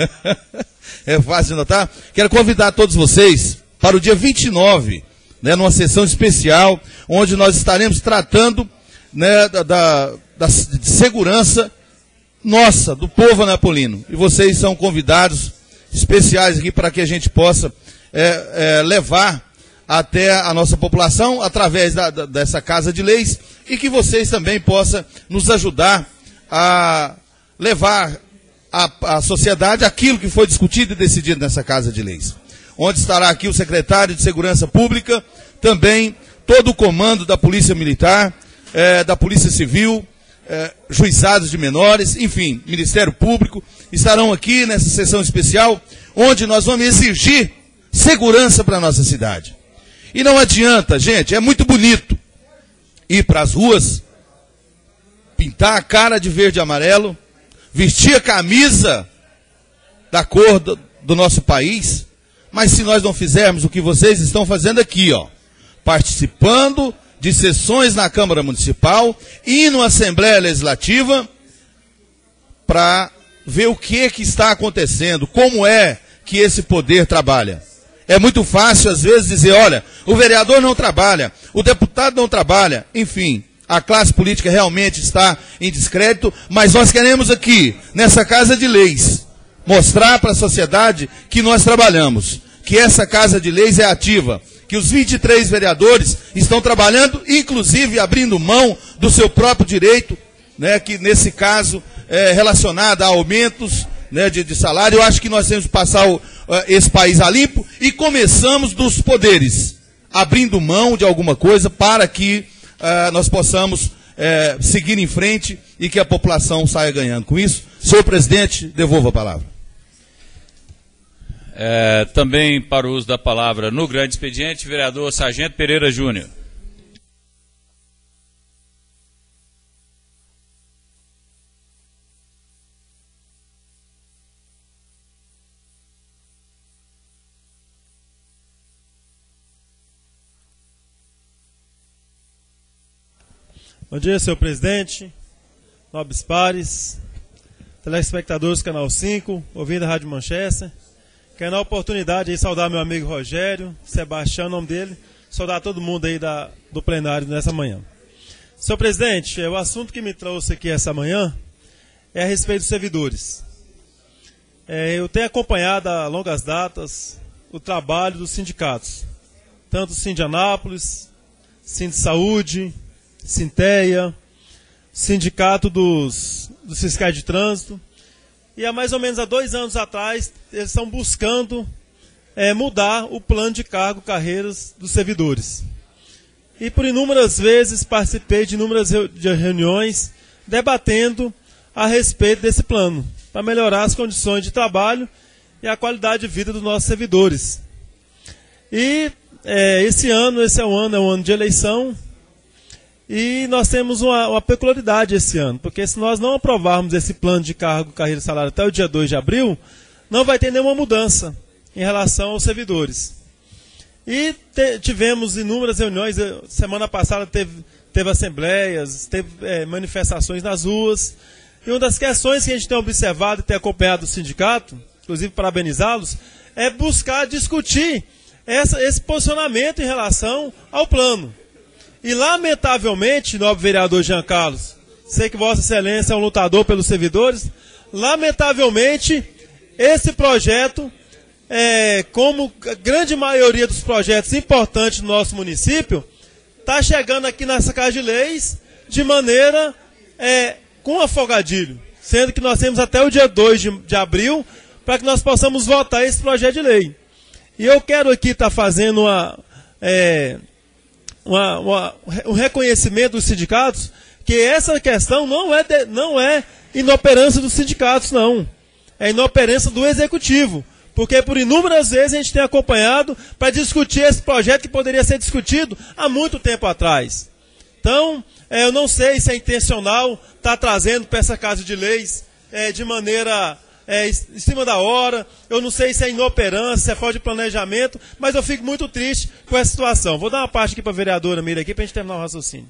é fácil de notar. Quero convidar todos vocês para o dia vinte e nove, né, numa sessão especial, onde nós estaremos tratando, né, da, da, da de segurança nossa, do povo anapolino. E vocês são convidados especiais aqui para que a gente possa é, é, levar até a nossa população através da, da, dessa Casa de Leis e que vocês também possam nos ajudar a levar à sociedade aquilo que foi discutido e decidido nessa Casa de Leis. Onde estará aqui o secretário de Segurança Pública, também todo o comando da Polícia Militar, é, da Polícia Civil, É, juizados de menores, enfim, Ministério Público, estarão aqui nessa sessão especial, onde nós vamos exigir segurança para a nossa cidade. E não adianta, gente, é muito bonito ir para as ruas, pintar a cara de verde e amarelo, vestir a camisa da cor do, do nosso país, mas se nós não fizermos o que vocês estão fazendo aqui, ó, participando de sessões na Câmara Municipal e na Assembleia Legislativa para ver o que, que está acontecendo, como é que esse poder trabalha. É muito fácil, às vezes, dizer, olha, o vereador não trabalha, o deputado não trabalha, enfim, a classe política realmente está em descrédito, mas nós queremos aqui, nessa Casa de Leis, mostrar para a sociedade que nós trabalhamos, que essa Casa de Leis é ativa, que os vinte e três vereadores estão trabalhando, inclusive abrindo mão do seu próprio direito né, que nesse caso é relacionada a aumentos, né, de, de salário. Eu acho que nós temos que passar o, uh, esse país a limpo e começamos dos poderes, abrindo mão de alguma coisa para que uh, nós possamos uh, seguir em frente e que a população saia ganhando. Com isso, senhor presidente, devolvo a palavra. É, também para o uso da palavra no grande expediente, vereador Sargento Pereira Júnior. Bom dia, senhor presidente, nobres pares, telespectadores do Canal cinco, ouvindo a Rádio Manchester. Quero dar a oportunidade de saudar meu amigo Rogério, Sebastião, o nome dele, saudar todo mundo aí da, do plenário nessa manhã. Senhor presidente, o assunto que me trouxe aqui essa manhã é a respeito dos servidores. É, eu tenho acompanhado a longas datas o trabalho dos sindicatos, tanto o Sindianápolis, Sindisaúde, Sinteia, Sindicato dos, dos Fiscais de Trânsito, e há mais ou menos há dois anos atrás eles estão buscando é, mudar o plano de cargo, carreiras dos servidores. E por inúmeras vezes participei de inúmeras reuniões debatendo a respeito desse plano, para melhorar as condições de trabalho e a qualidade de vida dos nossos servidores. E é, esse ano, esse é um ano, é um ano de eleição. E nós temos uma, uma peculiaridade esse ano, porque se nós não aprovarmos esse plano de cargo, carreira e salário até o dia dois de abril, não vai ter nenhuma mudança em relação aos servidores. E te, tivemos inúmeras reuniões, semana passada teve, teve assembleias, teve é, manifestações nas ruas, e uma das questões que a gente tem observado e tem acompanhado o sindicato, inclusive parabenizá-los, é buscar discutir essa, esse posicionamento em relação ao plano. E, lamentavelmente, nobre vereador Jean Carlos, sei que Vossa Excelência é um lutador pelos servidores, lamentavelmente, esse projeto, é, como a grande maioria dos projetos importantes do nosso município, está chegando aqui nessa Casa de Leis de maneira é, com afogadilho, sendo que nós temos até o dia dois de, de abril para que nós possamos votar esse projeto de lei. E eu quero aqui estar tá fazendo uma... É, Uma, uma, um reconhecimento dos sindicatos, que essa questão não é, de, não é inoperância dos sindicatos, não. É inoperância do executivo. Porque por inúmeras vezes a gente tem acompanhado para discutir esse projeto que poderia ser discutido há muito tempo atrás. Então, é, eu não sei se é intencional estar tá trazendo para essa Casa de Leis é, de maneira... É, em cima da hora, eu não sei se é inoperância, se é falta de planejamento, mas eu fico muito triste com essa situação. Vou dar uma parte aqui para a vereadora Mira aqui para a gente terminar o raciocínio.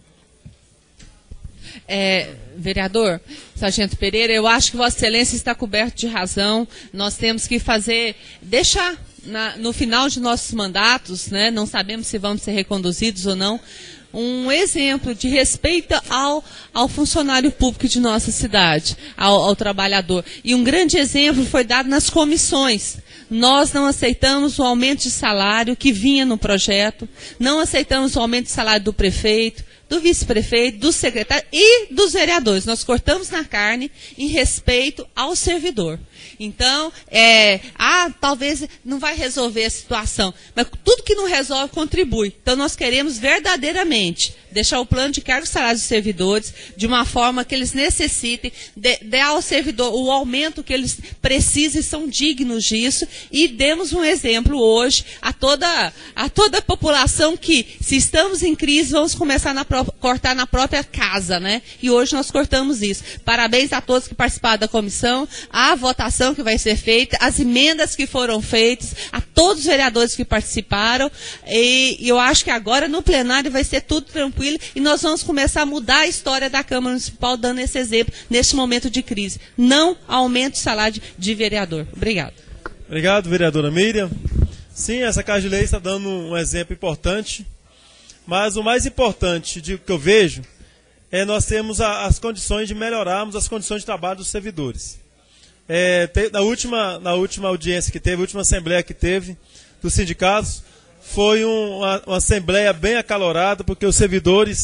É, vereador Sargento Pereira, eu acho que Vossa Excelência está coberto de razão. Nós temos que fazer, deixar na, no final de nossos mandatos, né, não sabemos se vamos ser reconduzidos ou não, um exemplo de respeito ao, ao funcionário público de nossa cidade, ao, ao trabalhador. E um grande exemplo foi dado nas comissões. Nós não aceitamos o aumento de salário que vinha no projeto, não aceitamos o aumento de salário do prefeito, do vice-prefeito, do secretário e dos vereadores. Nós cortamos na carne em respeito ao servidor. Então, é, ah, talvez não vai resolver a situação, mas tudo que não resolve contribui. Então, nós queremos verdadeiramente deixar o plano de cargos e salários dos servidores de uma forma que eles necessitem, de, de ao servidor o aumento que eles precisam e são dignos disso, e demos um exemplo hoje a toda a, toda a população que, se estamos em crise, vamos começar a cortar na própria casa, né? E hoje nós cortamos isso. Parabéns a todos que participaram da comissão, a votação que vai ser feita, as emendas que foram feitas, a todos os vereadores que participaram, e, e eu acho que agora no plenário vai ser tudo tranquilo, e nós vamos começar a mudar a história da Câmara Municipal, dando esse exemplo neste momento de crise. Não aumento de salário de vereador. Obrigado. Obrigado, vereadora Miriam. Sim, essa Casa de Lei está dando um exemplo importante, mas o mais importante de, que eu vejo é nós termos a, as condições de melhorarmos as condições de trabalho dos servidores. É, te, na, última, na última audiência que teve, a última assembleia que teve dos sindicatos, foi um, uma, uma assembleia bem acalorada, porque os servidores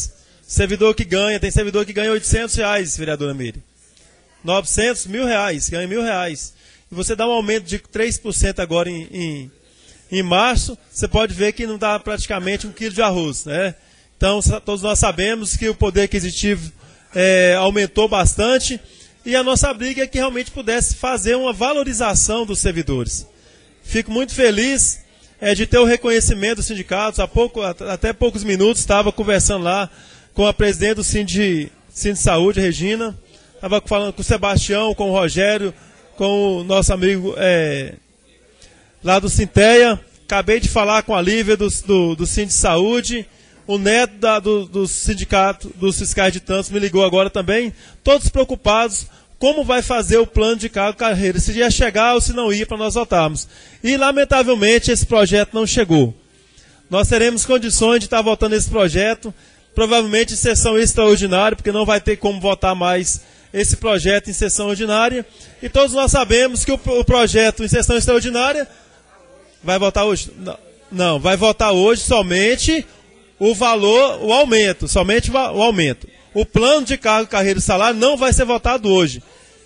Servidor que ganha, tem servidor que ganha oitocentos reais, vereadora Miri. novecentos, mil reais, ganha mil reais. E você dá um aumento de três por cento agora em, em, em março, você pode ver que não dá praticamente um quilo de arroz, né? Então, todos nós sabemos que o poder aquisitivo é, aumentou bastante e a nossa briga é que realmente pudesse fazer uma valorização dos servidores. Fico muito feliz é, de ter o reconhecimento dos sindicatos. Há pouco, até poucos minutos, estava conversando lá com a presidente do Sindi, Sindi Saúde, Regina. Estava falando com o Sebastião, com o Rogério, com o nosso amigo é, lá do Sinteia. Acabei de falar com a Lívia do, do, do Sindi Saúde. O Neto da, do, do sindicato dos fiscais de trânsito me ligou agora também. Todos preocupados como vai fazer o plano de cargo carreira. Se ia chegar ou se não ia para nós votarmos. E, lamentavelmente, esse projeto não chegou. Nós teremos condições de estar votando esse projeto, provavelmente em sessão extraordinária, porque não vai ter como votar mais esse projeto em sessão ordinária. E todos nós sabemos que o, o projeto em sessão extraordinária vai votar hoje? Não, não, vai votar hoje somente o valor, o aumento, somente o aumento. O plano de cargo, carreira e salário não vai ser votado hoje.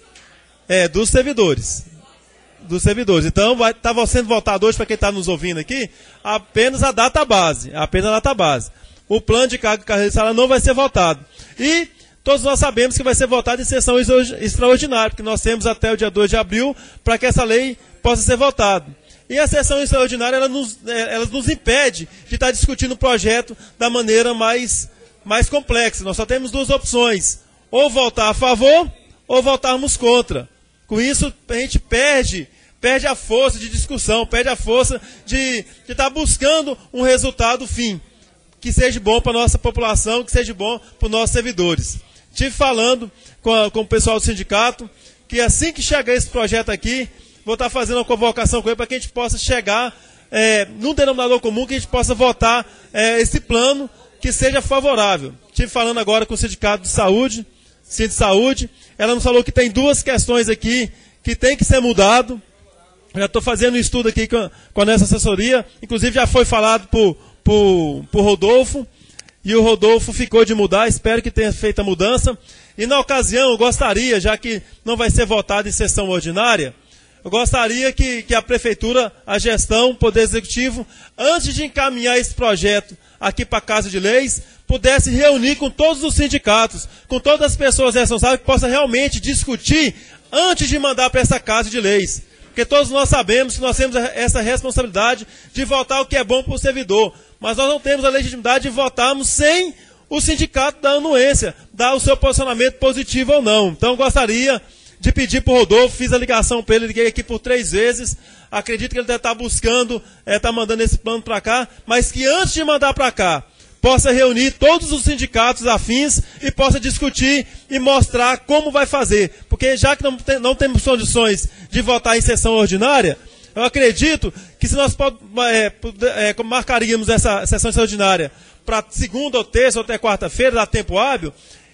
É, dos servidores. Dos servidores. Então, vai estar tá sendo votado hoje, para quem está nos ouvindo aqui, apenas a data base. Apenas a data base. O plano de cargo, carreira e salário não vai ser votado. E todos nós sabemos que vai ser votado em sessão extraordinária, porque nós temos até o dia dois de abril para que essa lei possa ser votada. E a sessão extraordinária, ela nos, ela nos impede de estar discutindo o projeto da maneira mais, mais complexa. Nós só temos duas opções, ou votar a favor, ou votarmos contra. Com isso, a gente perde, perde a força de discussão, perde a força de, de estar buscando um resultado fim, que seja bom para a nossa população, que seja bom para os nossos servidores. Estive falando com, a, com o pessoal do sindicato, que assim que chegar esse projeto aqui, vou estar fazendo uma convocação com ele para que a gente possa chegar é, num denominador comum, que a gente possa votar é, esse plano que seja favorável. Estive falando agora com o Sindicato de Saúde, Sindi Saúde, ela nos falou que tem duas questões aqui que tem que ser mudado. Já estou fazendo um estudo aqui com, com a nossa assessoria, inclusive já foi falado por, por, por Rodolfo, e o Rodolfo ficou de mudar, espero que tenha feito a mudança. E na ocasião, eu gostaria, já que não vai ser votado em sessão ordinária, eu gostaria que, que a Prefeitura, a gestão, o Poder Executivo, antes de encaminhar esse projeto aqui para a Casa de Leis, pudesse reunir com todos os sindicatos, com todas as pessoas responsáveis, que possa realmente discutir antes de mandar para essa Casa de Leis. Porque todos nós sabemos que nós temos essa responsabilidade de votar o que é bom para o servidor. Mas nós não temos a legitimidade de votarmos sem o sindicato dar anuência, dar o seu posicionamento positivo ou não. Então, eu gostaria de pedir para o Rodolfo, fiz a ligação para ele, liguei aqui por três vezes, acredito que ele deve estar buscando, está é, mandando esse plano para cá, mas que antes de mandar para cá, possa reunir todos os sindicatos afins e possa discutir e mostrar como vai fazer. Porque já que não, tem, não temos condições de votar em sessão ordinária, eu acredito que se nós é, é, marcaríamos essa sessão extraordinária para segunda ou terça ou até quarta-feira, dá tempo hábil,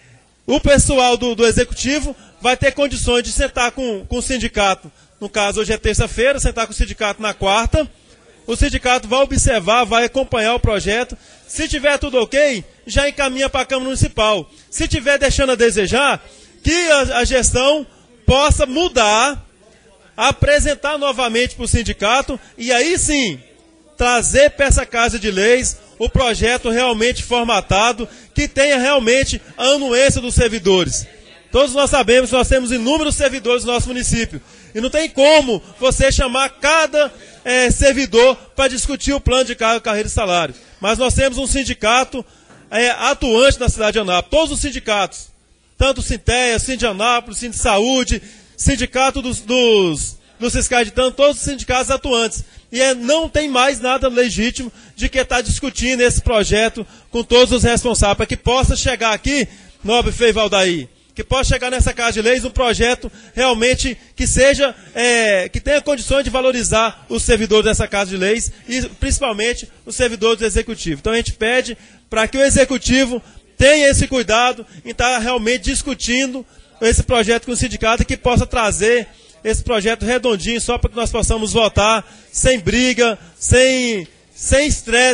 o pessoal do, do executivo vai ter condições de sentar com, com o sindicato, no caso hoje é terça-feira, sentar com o sindicato na quarta, o sindicato vai observar, vai acompanhar o projeto, se tiver tudo ok, já encaminha para a Câmara Municipal. Se tiver deixando a desejar, que a, a gestão possa mudar, apresentar novamente para o sindicato, e aí sim, trazer para essa Casa de Leis o projeto realmente formatado, que tenha realmente a anuência dos servidores. Todos nós sabemos que nós temos inúmeros servidores no nosso município. E não tem como você chamar cada é, servidor para discutir o plano de cargo, carreira e salário. Mas nós temos um sindicato é, atuante na cidade de Anápolis. Todos os sindicatos, tanto o Sinteia, Sindi Anápolis, Sindi Saúde, Sindicato dos, dos, dos fiscais de trânsito, todos os sindicatos atuantes. E é, não tem mais nada legítimo de que estar discutindo esse projeto com todos os responsáveis, para que possa chegar aqui, nobre Frei Valdair, que possa chegar nessa Casa de Leis um projeto realmente que seja, é, que tenha condições de valorizar os servidores dessa Casa de Leis e principalmente os servidores do Executivo. Então a gente pede para que o Executivo tenha esse cuidado em estar realmente discutindo esse projeto com o sindicato e que possa trazer esse projeto redondinho só para que nós possamos votar sem briga, sem sem estresse,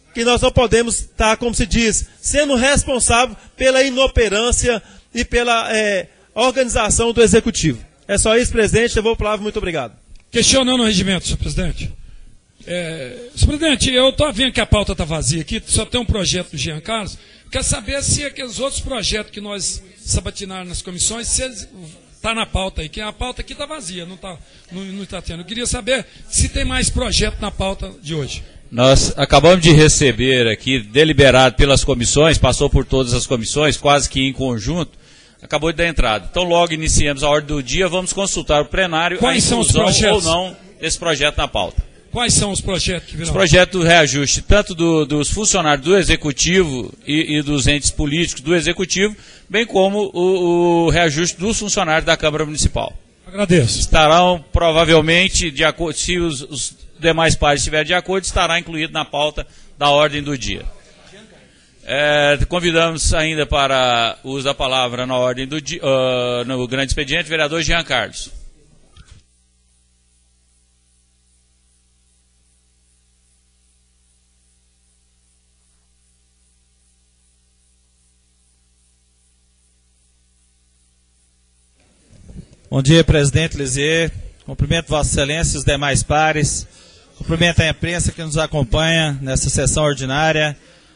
que nós não podemos estar, como se diz, sendo responsável pela inoperância e pela é, organização do Executivo. É só isso, presidente. Eu vou para a palavra. Muito obrigado. Questionando o regimento, senhor presidente. É, senhor presidente, eu estou vendo que a pauta está vazia aqui, só tem um projeto do Jean Carlos. Quer saber se aqueles outros projetos que nós sabatinaram nas comissões, se eles está na pauta aí, que a pauta aqui está vazia, não está não, não tá tendo. Eu queria saber se tem mais projeto na pauta de hoje. Nós acabamos de receber aqui, deliberado pelas comissões, passou por todas as comissões, quase que em conjunto, acabou de dar entrada. Então, logo iniciamos a ordem do dia, vamos consultar o plenário Quais a são os inclusão projetos? ou não desse projeto na pauta. Quais são os projetos que virão? Os projetos do reajuste, tanto do, dos funcionários do Executivo e, e dos entes políticos do Executivo, bem como o, o reajuste dos funcionários da Câmara Municipal. Agradeço. Estarão, provavelmente, de acordo, se os, os demais pares estiverem de acordo, estará incluído na pauta da ordem do dia. É, convidamos ainda para o uso da palavra na ordem do dia, uh, no grande expediente, o vereador Jean Carlos. Bom dia, presidente Lisier. Cumprimento Vossa Excelência e os demais pares. Cumprimento a imprensa que nos acompanha nessa sessão ordinária.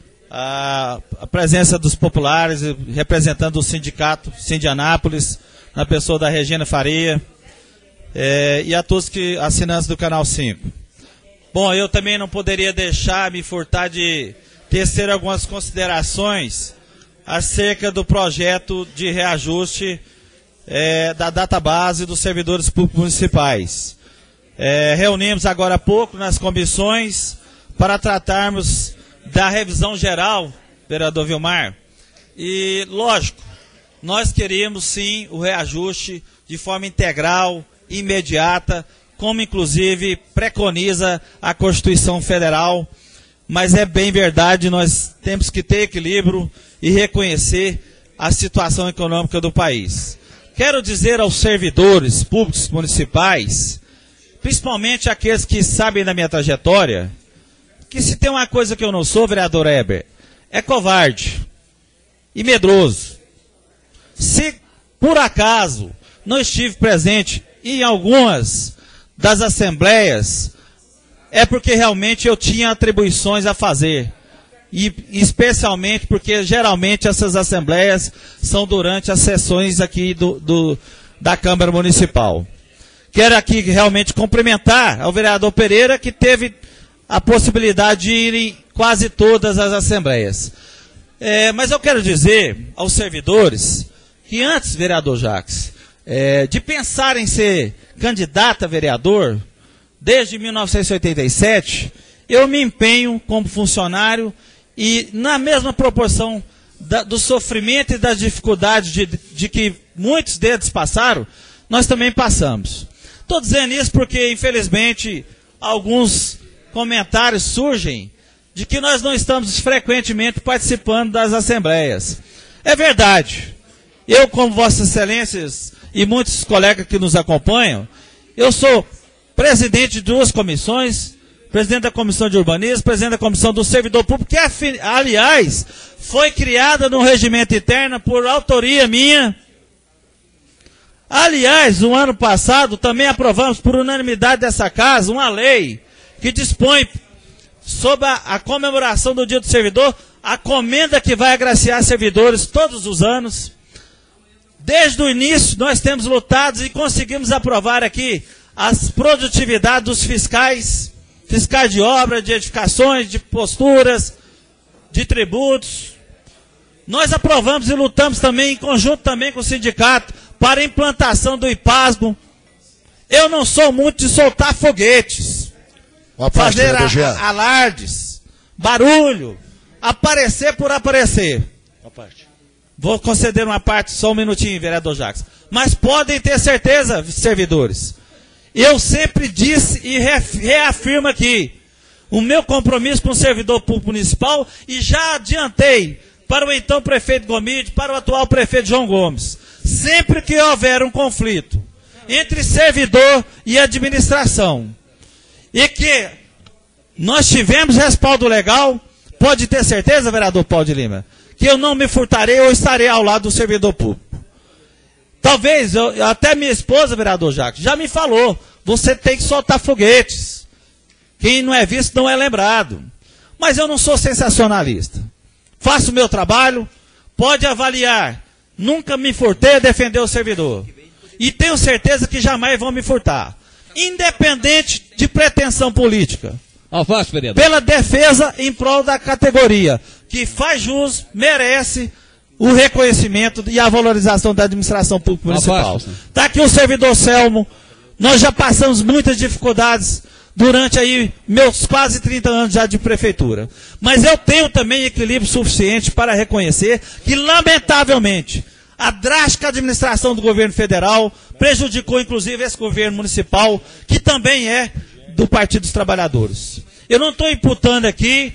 A, a presença dos populares, representando o sindicato Sindianápolis, na pessoa da Regina Faria, é, e a todos que assinantes do Canal cinco. Bom, eu também não poderia deixar me furtar de tecer algumas considerações acerca do projeto de reajuste É, da database dos servidores públicos municipais. É, reunimos agora há pouco nas comissões para tratarmos da revisão geral, vereador Vilmar, e lógico, nós queríamos sim o reajuste de forma integral, imediata, como inclusive preconiza a Constituição Federal, mas é bem verdade, nós temos que ter equilíbrio e reconhecer a situação econômica do país. Quero dizer aos servidores públicos municipais, principalmente aqueles que sabem da minha trajetória, que se tem uma coisa que eu não sou, vereador Heber, é covarde e medroso. Se por acaso não estive presente em algumas das assembleias, é porque realmente eu tinha atribuições a fazer. E especialmente porque geralmente essas assembleias são durante as sessões aqui do, do, da Câmara Municipal. Quero aqui realmente cumprimentar ao vereador Pereira, que teve a possibilidade de ir em quase todas as assembleias. É, mas eu quero dizer aos servidores que antes, vereador Jacques, é, de pensar em ser candidato a vereador, desde mil novecentos e oitenta e sete, eu me empenho como funcionário e na mesma proporção da, do sofrimento e das dificuldades de, de que muitos deles passaram, nós também passamos. Estou dizendo isso porque, infelizmente, alguns comentários surgem de que nós não estamos frequentemente participando das assembleias. É verdade. Eu, como Vossas Excelências e muitos colegas que nos acompanham, eu sou presidente de duas comissões, presidente da Comissão de Urbanismo, presidente da Comissão do Servidor Público, que, aliás, foi criada no regimento interno por autoria minha. Aliás, no ano passado, também aprovamos por unanimidade dessa casa uma lei que dispõe sobre a, a comemoração do Dia do Servidor, a comenda que vai agraciar servidores todos os anos. Desde o início, nós temos lutado e conseguimos aprovar aqui as produtividades dos fiscais, fiscais de obra, de edificações, de posturas, de tributos. Nós aprovamos e lutamos também, em conjunto também com o sindicato, para a implantação do IPASGO. Eu não sou muito de soltar foguetes, parte, fazer a, a, alardes, barulho, aparecer por aparecer. Uma parte. Vou conceder uma parte, só um minutinho, vereador Jacques. Mas podem ter certeza, servidores, eu sempre disse e reafirmo aqui o meu compromisso com o servidor público municipal e já adiantei para o então prefeito Gomide, para o atual prefeito João Gomes. Sempre que houver um conflito entre servidor e administração e que nós tivemos respaldo legal Pode ter certeza, vereador Paulo de Lima, que eu não me furtarei ou estarei ao lado do servidor público. Talvez, eu, até minha esposa, vereador Jacques, já me falou, você tem que soltar foguetes. Quem não é visto não é lembrado. Mas eu não sou sensacionalista. Faço o meu trabalho, pode avaliar. Nunca me furtei a defender o servidor. E tenho certeza que jamais vão me furtar. Independente de pretensão política. Alface, vereador. Pela defesa em prol da categoria, que faz jus, merece o reconhecimento e a valorização da administração pública municipal. Está aqui o servidor Selmo. Nós já passamos muitas dificuldades durante aí meus quase trinta anos já de prefeitura. Mas eu tenho também equilíbrio suficiente para reconhecer que, lamentavelmente, a drástica administração do governo federal prejudicou, inclusive, esse governo municipal, que também é do Partido dos Trabalhadores. Eu não estou imputando aqui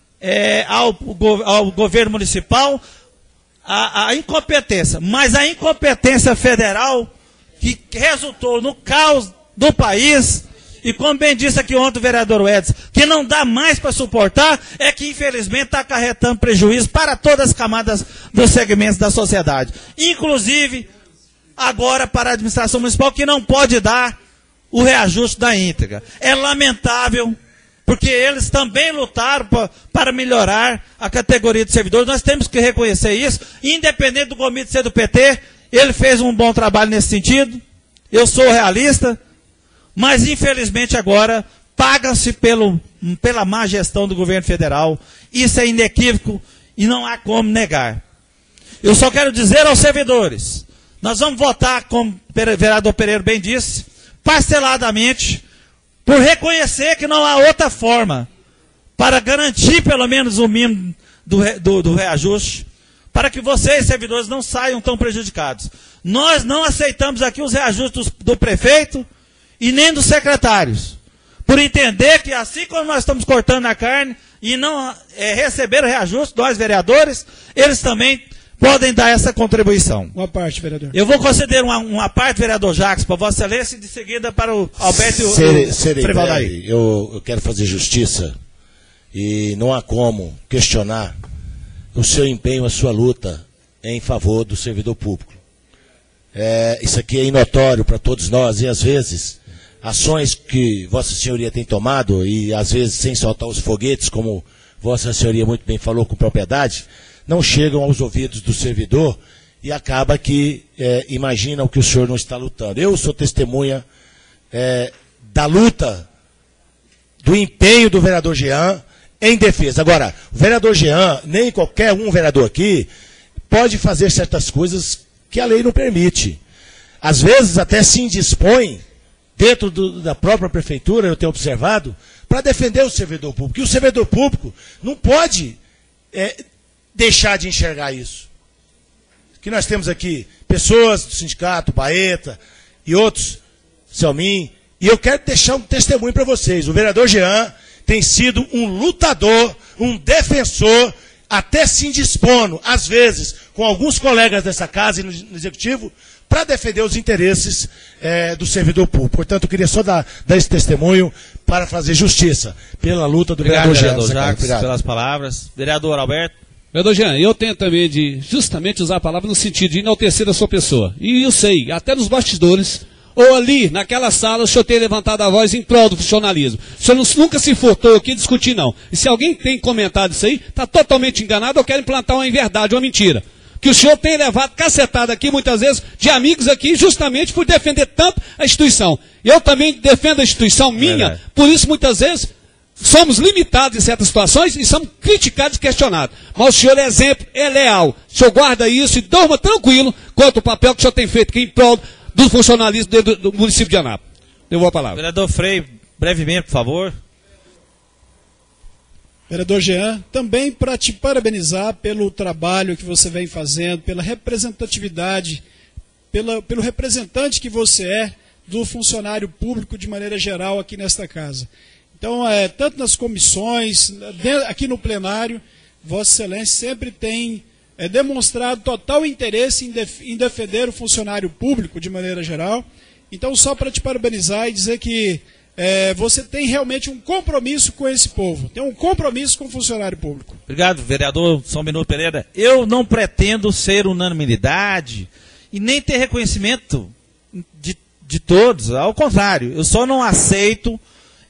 é, ao, ao governo municipal a, a incompetência, mas a incompetência federal que resultou no caos do país, e como bem disse aqui ontem o vereador Edson, que não dá mais para suportar, é que infelizmente está acarretando prejuízo para todas as camadas dos segmentos da sociedade. Inclusive, agora para a administração municipal, que não pode dar o reajuste da íntegra. É lamentável, porque eles também lutaram pra, para melhorar a categoria de servidores. Nós temos que reconhecer isso, independente do comitê ser do P T, ele fez um bom trabalho nesse sentido. Eu sou realista, mas infelizmente agora paga-se pelo, pela má gestão do governo federal. Isso é inequívoco e não há como negar. Eu só quero dizer aos servidores, nós vamos votar, como o vereador Pereira bem disse, parceladamente, por reconhecer que não há outra forma para garantir pelo menos o mínimo do, do, do reajuste, para que vocês, servidores, não saiam tão prejudicados. Nós não aceitamos aqui os reajustes do, do prefeito e nem dos secretários, por entender que assim como nós estamos cortando a carne e não é, receber o reajuste, nós vereadores, eles também podem dar essa contribuição. Uma parte, vereador. Eu vou conceder uma, uma parte, vereador Jacques, para Vossa Excelência, e de seguida para o Alberto Serei, e o serei Frevaldaí. Eu, eu quero fazer justiça e não há como questionar o seu empenho, a sua luta em favor do servidor público. É, isso aqui é inotório para todos nós e às vezes ações que Vossa Senhoria tem tomado e às vezes sem soltar os foguetes, como Vossa Senhoria muito bem falou com propriedade, não chegam aos ouvidos do servidor e acaba que é, imaginam que o senhor não está lutando. Eu sou testemunha é, da luta, do empenho do vereador Jean em defesa. Agora, o vereador Jean, nem qualquer um vereador aqui, pode fazer certas coisas que a lei não permite. Às vezes até se indispõe, dentro do, da própria prefeitura, eu tenho observado, para defender o servidor público. E o servidor público não pode é, deixar de enxergar isso. Que nós temos aqui pessoas do sindicato, Baeta e outros, Selmin, e eu quero deixar um testemunho para vocês. O vereador Jean tem sido um lutador, um defensor, até se indispondo, às vezes, com alguns colegas dessa casa e no, no Executivo, para defender os interesses é, do servidor público. Portanto, eu queria só dar, dar esse testemunho para fazer justiça pela luta do Obrigado, vereador, vereador Jean. Jacques, Obrigado. pelas palavras. Vereador Alberto. Vereador Jean, eu tenho também de justamente usar a palavra no sentido de enaltecer a sua pessoa. E eu sei, até nos bastidores, ou ali, naquela sala, o senhor tem levantado a voz em prol do funcionalismo. O senhor nunca se furtou aqui discutir, não. E se alguém tem comentado isso aí, está totalmente enganado ou quer implantar uma inverdade, uma mentira. Que o senhor tem levado cacetada aqui, muitas vezes, de amigos aqui, justamente por defender tanto a instituição. Eu também defendo a instituição minha, é. Por isso, muitas vezes, somos limitados em certas situações e somos criticados e questionados. Mas o senhor é exemplo, é leal. O senhor guarda isso e dorma tranquilo quanto o papel que o senhor tem feito aqui em prol do funcionalismo do, do município de Anápolis. Devolvo a palavra. Vereador Frei, brevemente, por favor. Vereador Jean, também para te parabenizar pelo trabalho que você vem fazendo, pela representatividade, pela, pelo representante que você é do funcionário público de maneira geral aqui nesta casa. Então, é, tanto nas comissões, aqui no plenário, Vossa Excelência sempre tem é, demonstrado total interesse em, def em defender o funcionário público de maneira geral. Então, só para te parabenizar e dizer que é, você tem realmente um compromisso com esse povo, tem um compromisso com o funcionário público. Obrigado, vereador São Minuto Pereira. Eu não pretendo ser unanimidade e nem ter reconhecimento de, de todos, ao contrário, eu só não aceito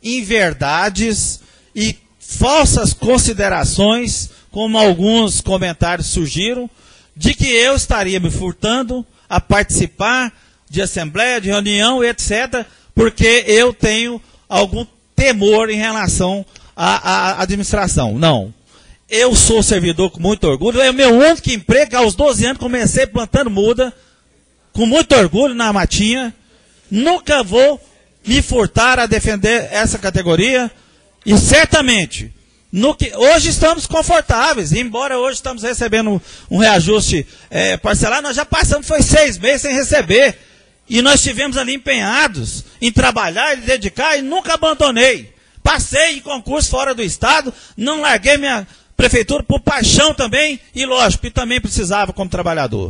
inverdades e falsas considerações, como alguns comentários surgiram, de que eu estaria me furtando a participar de assembleia, de reunião, etcétera, porque eu tenho algum temor em relação à, à administração. Não. Eu sou servidor com muito orgulho. É o meu único emprego. Aos doze anos comecei plantando muda, com muito orgulho na matinha. Nunca vou me furtar a defender essa categoria. E certamente, no que, hoje estamos confortáveis. Embora hoje estamos recebendo um reajuste é, parcelado, nós já passamos, foi seis meses sem receber. E nós estivemos ali empenhados em trabalhar e dedicar e nunca abandonei. Passei em concurso fora do estado, não larguei minha prefeitura por paixão também, e lógico, que também precisava como trabalhador.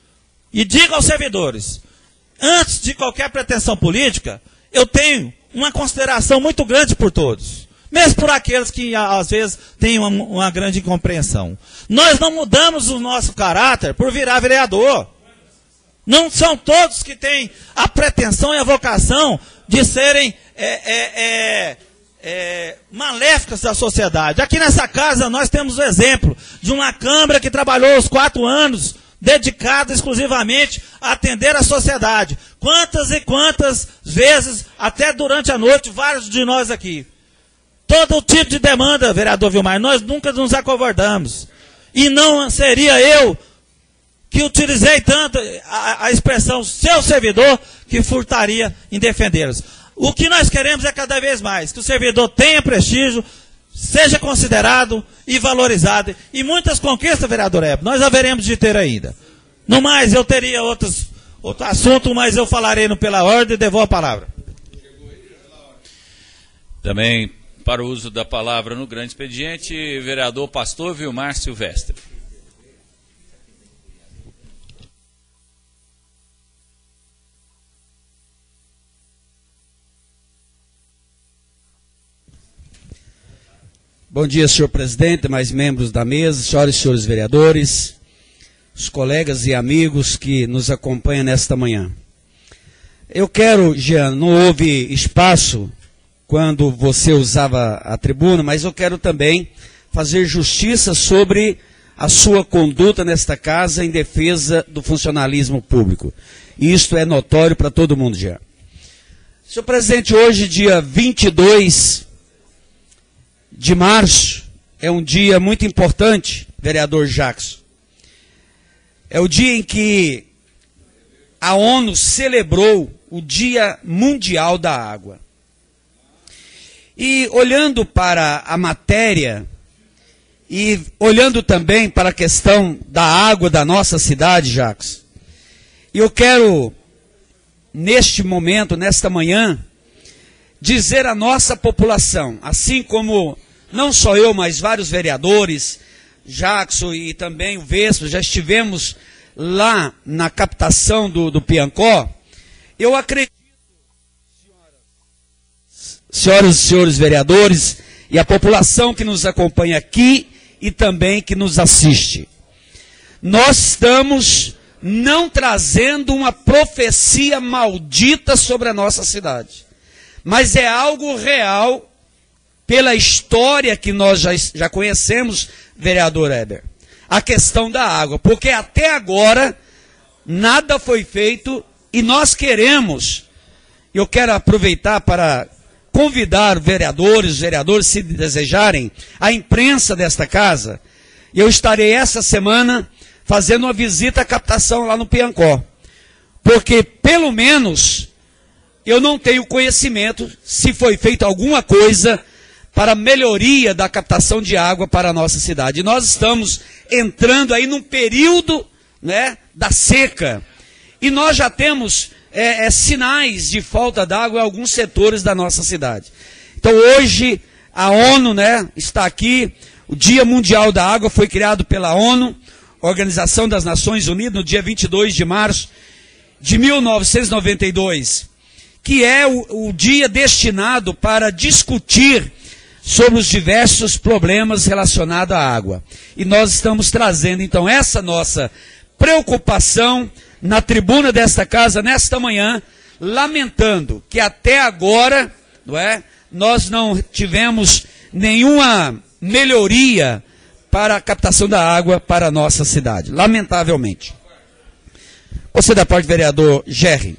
E digo aos servidores, antes de qualquer pretensão política, eu tenho uma consideração muito grande por todos. Mesmo por aqueles que às vezes têm uma, uma grande incompreensão. Nós não mudamos o nosso caráter por virar vereador. Não são todos que têm a pretensão e a vocação de serem é, é, é, é, maléficas da sociedade. Aqui nessa casa nós temos o exemplo de uma Câmara que trabalhou os quatro anos dedicada exclusivamente a atender a sociedade. Quantas e quantas vezes, até durante a noite, vários de nós aqui. Todo tipo de demanda, vereador Vilmar, nós nunca nos acovardamos. E não seria eu que utilizei tanto a, a expressão seu servidor, que furtaria em defendê-los. O que nós queremos é cada vez mais que o servidor tenha prestígio, seja considerado e valorizado. E muitas conquistas, vereador Hebe, nós haveremos de ter ainda. No mais, eu teria outros, outro assunto, mas eu falarei no pela ordem e devolvo a palavra. Também, para o uso da palavra no grande expediente, vereador Pastor Vilmar Silvestre. Bom dia, senhor presidente, mais membros da mesa, senhoras e senhores vereadores, os colegas e amigos que nos acompanham nesta manhã. Eu quero, Jean, não houve espaço quando você usava a tribuna, mas eu quero também fazer justiça sobre a sua conduta nesta casa em defesa do funcionalismo público. E isto é notório para todo mundo, Jean. Senhor presidente, hoje, dia vinte e dois de março, é um dia muito importante, vereador Jackson. É o dia em que a ONU celebrou o Dia Mundial da Água. E olhando para a matéria, e olhando também para a questão da água da nossa cidade, Jackson, eu quero, neste momento, nesta manhã, dizer à nossa população, assim como não só eu, mas vários vereadores, Jackson e também o Vespa, já estivemos lá na captação do, do Piancó, eu acredito, senhoras e senhores vereadores, e a população que nos acompanha aqui e também que nos assiste, nós estamos não trazendo uma profecia maldita sobre a nossa cidade, mas é algo real pela história que nós já, já conhecemos, vereador Heber, a questão da água, porque até agora nada foi feito e nós queremos, eu quero aproveitar para convidar vereadores, vereadores se desejarem, a imprensa desta casa, eu estarei essa semana fazendo uma visita à captação lá no Piancó, porque pelo menos eu não tenho conhecimento se foi feita alguma coisa para a melhoria da captação de água para a nossa cidade. E nós estamos entrando aí num período, né, da seca. E nós já temos é, é, sinais de falta d'água em alguns setores da nossa cidade. Então hoje a ONU, né, está aqui, o Dia Mundial da Água foi criado pela ONU, Organização das Nações Unidas, no dia vinte e dois de março de mil novecentos e noventa e dois. que é o, o dia destinado para discutir sobre os diversos problemas relacionados à água. E nós estamos trazendo, então, essa nossa preocupação na tribuna desta casa, nesta manhã, lamentando que até agora, não é, nós não tivemos nenhuma melhoria para a captação da água para a nossa cidade, lamentavelmente. Você da parte, vereador Gerry.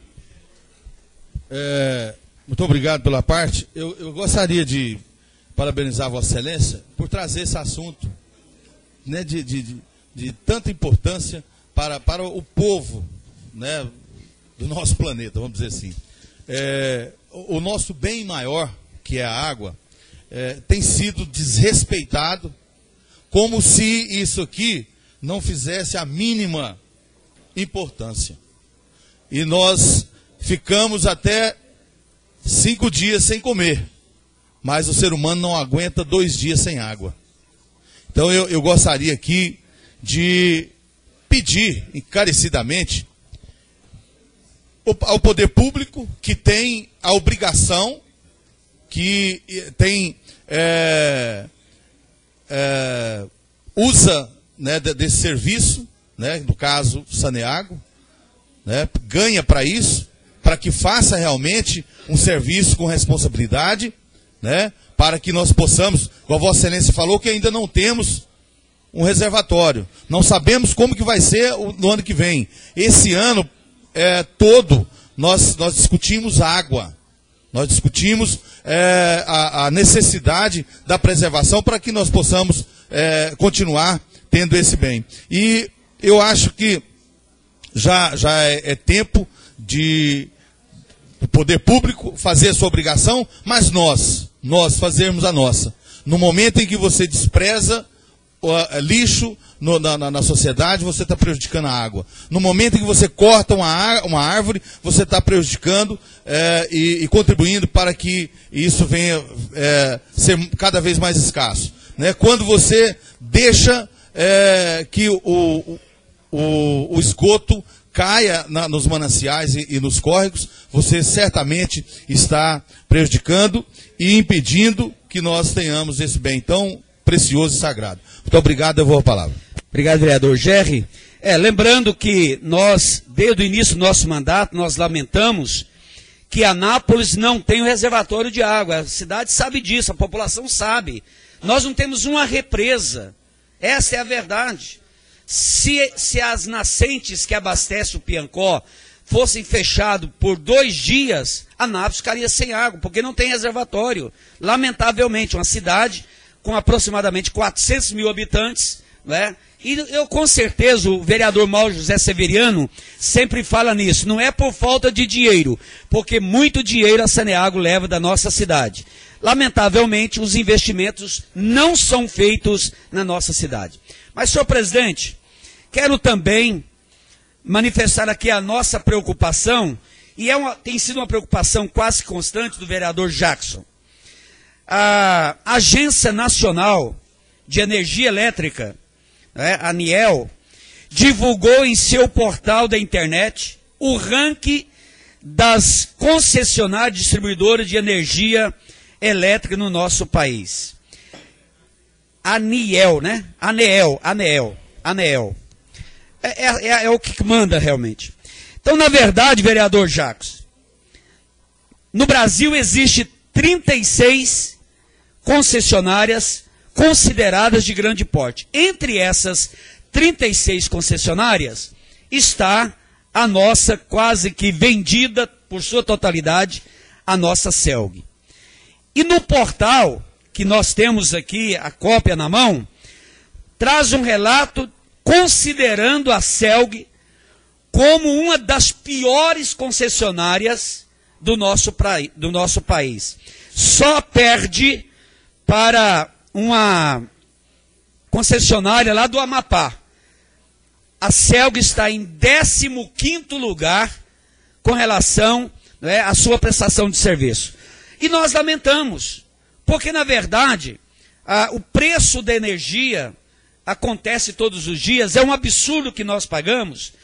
É, muito obrigado pela parte. Eu, eu gostaria de parabenizar a Vossa Excelência por trazer esse assunto, né, de, de, de, de tanta importância para, para o povo, né, do nosso planeta, vamos dizer assim. É, o, o nosso bem maior, que é a água, é, tem sido desrespeitado, como se isso aqui não fizesse a mínima importância. E nós ficamos até cinco dias sem comer, mas o ser humano não aguenta dois dias sem água. Então eu, eu gostaria aqui de pedir encarecidamente ao poder público, que tem a obrigação, que tem é, é, usa, né, desse serviço, né, no caso Saneago, né, ganha para isso, para que faça realmente um serviço com responsabilidade, né, para que nós possamos, como a Vossa Excelência falou, que ainda não temos um reservatório. Não sabemos como que vai ser no ano que vem. Esse ano é, todo, nós, nós discutimos água. Nós discutimos é, a, a necessidade da preservação para que nós possamos é, continuar tendo esse bem. E eu acho que já, já é, é tempo de o poder público fazer a sua obrigação, mas nós, nós fazermos a nossa. No momento em que você despreza o lixo no, na, na sociedade, você está prejudicando a água. No momento em que você corta uma, uma árvore, você está prejudicando é, e, e contribuindo para que isso venha é, ser cada vez mais escasso. Né? Quando você deixa é, que o, o, o, o esgoto caia na, nos mananciais e, e nos córregos, você certamente está prejudicando e impedindo que nós tenhamos esse bem tão precioso e sagrado. Muito obrigado, eu vou a palavra. Obrigado, vereador Gerry. É, lembrando que nós, desde o início do nosso mandato, nós lamentamos que Anápolis não tem um reservatório de água. A cidade sabe disso, a população sabe. Nós não temos uma represa. Essa é a verdade. Se, se as nascentes que abastecem o Piancó fossem fechadas por dois dias, Anápolis ficaria sem água, porque não tem reservatório. Lamentavelmente, uma cidade com aproximadamente quatrocentos mil habitantes, né? E eu, com certeza, o vereador Mauro José Severiano sempre fala nisso. Não é por falta de dinheiro, porque muito dinheiro a Saneago leva da nossa cidade. Lamentavelmente, os investimentos não são feitos na nossa cidade. Mas, senhor presidente, quero também manifestar aqui a nossa preocupação, e é uma, tem sido uma preocupação quase constante do vereador Jackson. A Agência Nacional de Energia Elétrica, né, a ANEEL, divulgou em seu portal da internet o ranking das concessionárias distribuidoras de energia elétrica no nosso país. ANEEL, né? ANEEL, ANEEL, ANEEL. É, é, é o que manda realmente. Então, na verdade, vereador Jacques, no Brasil existe trinta e seis concessionárias consideradas de grande porte. Entre essas trinta e seis concessionárias está a nossa, quase que vendida por sua totalidade, a nossa CELG. E no portal, que nós temos aqui a cópia na mão, traz um relato considerando a CELG como uma das piores concessionárias do nosso, pra, do nosso país. Só perde para uma concessionária lá do Amapá. A CELG está em décimo quinto lugar com relação, né, à sua prestação de serviço. E nós lamentamos, porque na verdade a, o preço da energia acontece todos os dias, é um absurdo que nós pagamos.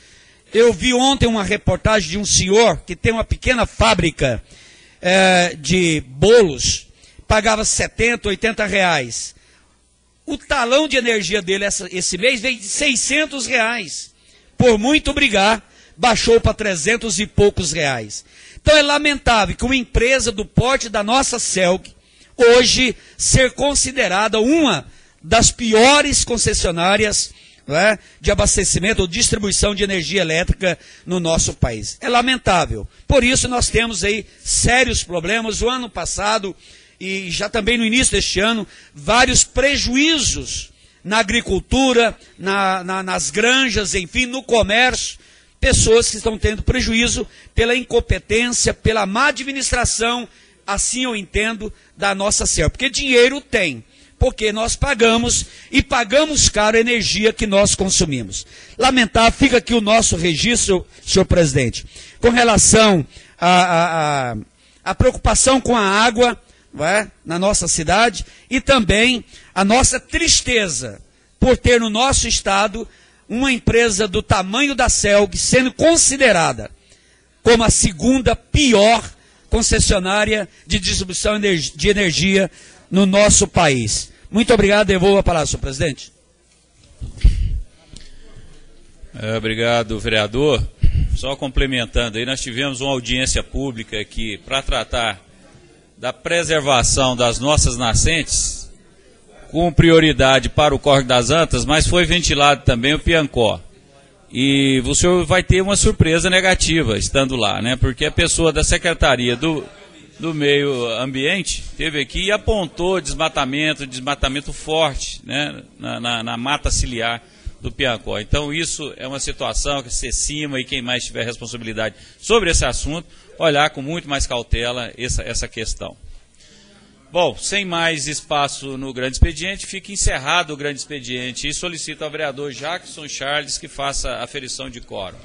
Eu vi ontem uma reportagem de um senhor que tem uma pequena fábrica é, de bolos, pagava setenta, oitenta reais. O talão de energia dele essa, esse mês veio de seiscentos reais. Por muito brigar, baixou para trezentos e poucos reais. Então é lamentável que uma empresa do porte da nossa Celg, hoje, ser considerada uma das piores concessionárias, não é, de abastecimento ou distribuição de energia elétrica no nosso país. É lamentável. Por isso nós temos aí sérios problemas. O ano passado, e já também no início deste ano, vários prejuízos na agricultura, na, na, nas granjas, enfim, no comércio. Pessoas que estão tendo prejuízo pela incompetência, pela má administração, assim eu entendo, da nossa Celg. Porque dinheiro tem. Porque nós pagamos e pagamos caro a energia que nós consumimos. Lamentável, fica aqui o nosso registro, senhor presidente, com relação à a, a, a preocupação com a água, não é, na nossa cidade, e também a nossa tristeza por ter no nosso estado uma empresa do tamanho da Celg sendo considerada como a segunda pior concessionária de distribuição de energia no nosso país. Muito obrigado, devolvo a palavra, senhor presidente. É, obrigado, vereador. Só complementando aí, nós tivemos uma audiência pública aqui para tratar da preservação das nossas nascentes, com prioridade para o Córrego das Antas, mas foi ventilado também o Piancó. E o senhor vai ter uma surpresa negativa estando lá, né? Porque a pessoa da Secretaria do... do meio ambiente, teve aqui e apontou desmatamento, desmatamento forte, né, na, na, na mata ciliar do Piancó. Então isso é uma situação que se cima e quem mais tiver responsabilidade sobre esse assunto, olhar com muito mais cautela essa, essa questão. Bom, sem mais espaço no grande expediente, fica encerrado o grande expediente e solicito ao vereador Jackson Charles que faça a aferição de quórum.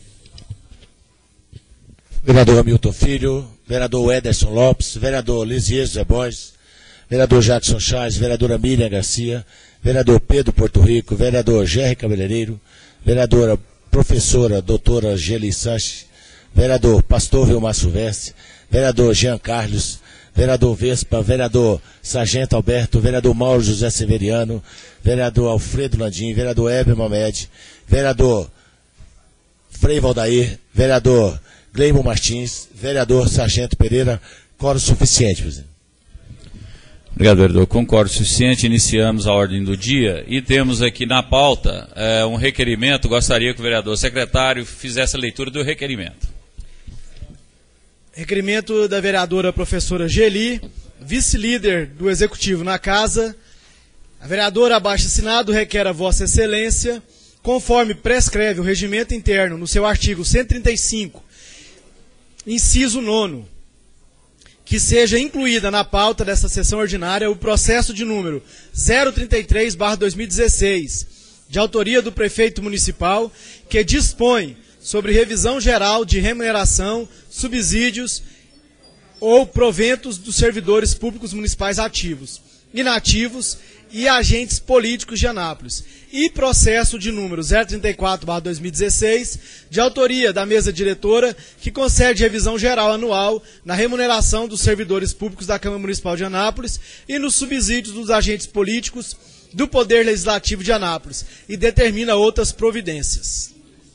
Vereador Hamilton Filho, vereador Ederson Lopes, vereador Lisier José Borges, vereador Jackson Charles, vereadora Miriam Garcia, vereador Pedro Porto Rico, vereador Gerry Cabeleireiro, vereadora professora doutora Geli Sanches, vereador Pastor Vilmar Silvestre, vereador Jean Carlos, vereador Vespa, vereador Sargento Alberto, vereador Mauro José Severiano, vereador Alfredo Landim, vereador Heber Mamed, vereador Frei Valdair, vereador Gleimon Martins, vereador Sargento Pereira, quórum suficiente, presidente. Obrigado, vereador. Com quórum suficiente, iniciamos a ordem do dia e temos aqui na pauta é, um requerimento. Gostaria que o vereador secretário fizesse a leitura do requerimento. Requerimento da vereadora professora Geli, vice-líder do Executivo na Casa. A vereadora abaixo assinado requer a Vossa Excelência, conforme prescreve o regimento interno no seu artigo cento e trinta e cinco, inciso nono, que seja incluída na pauta desta sessão ordinária o processo de número zero trinta e três barra dois mil e dezesseis, de autoria do prefeito municipal, que dispõe sobre revisão geral de remuneração, subsídios ou proventos dos servidores públicos municipais ativos, inativos e agentes políticos de Anápolis, e processo de número zero trinta e quatro barra dois mil e dezesseis, de autoria da mesa diretora, que concede revisão geral anual na remuneração dos servidores públicos da Câmara Municipal de Anápolis e nos subsídios dos agentes políticos do Poder Legislativo de Anápolis, e determina outras providências.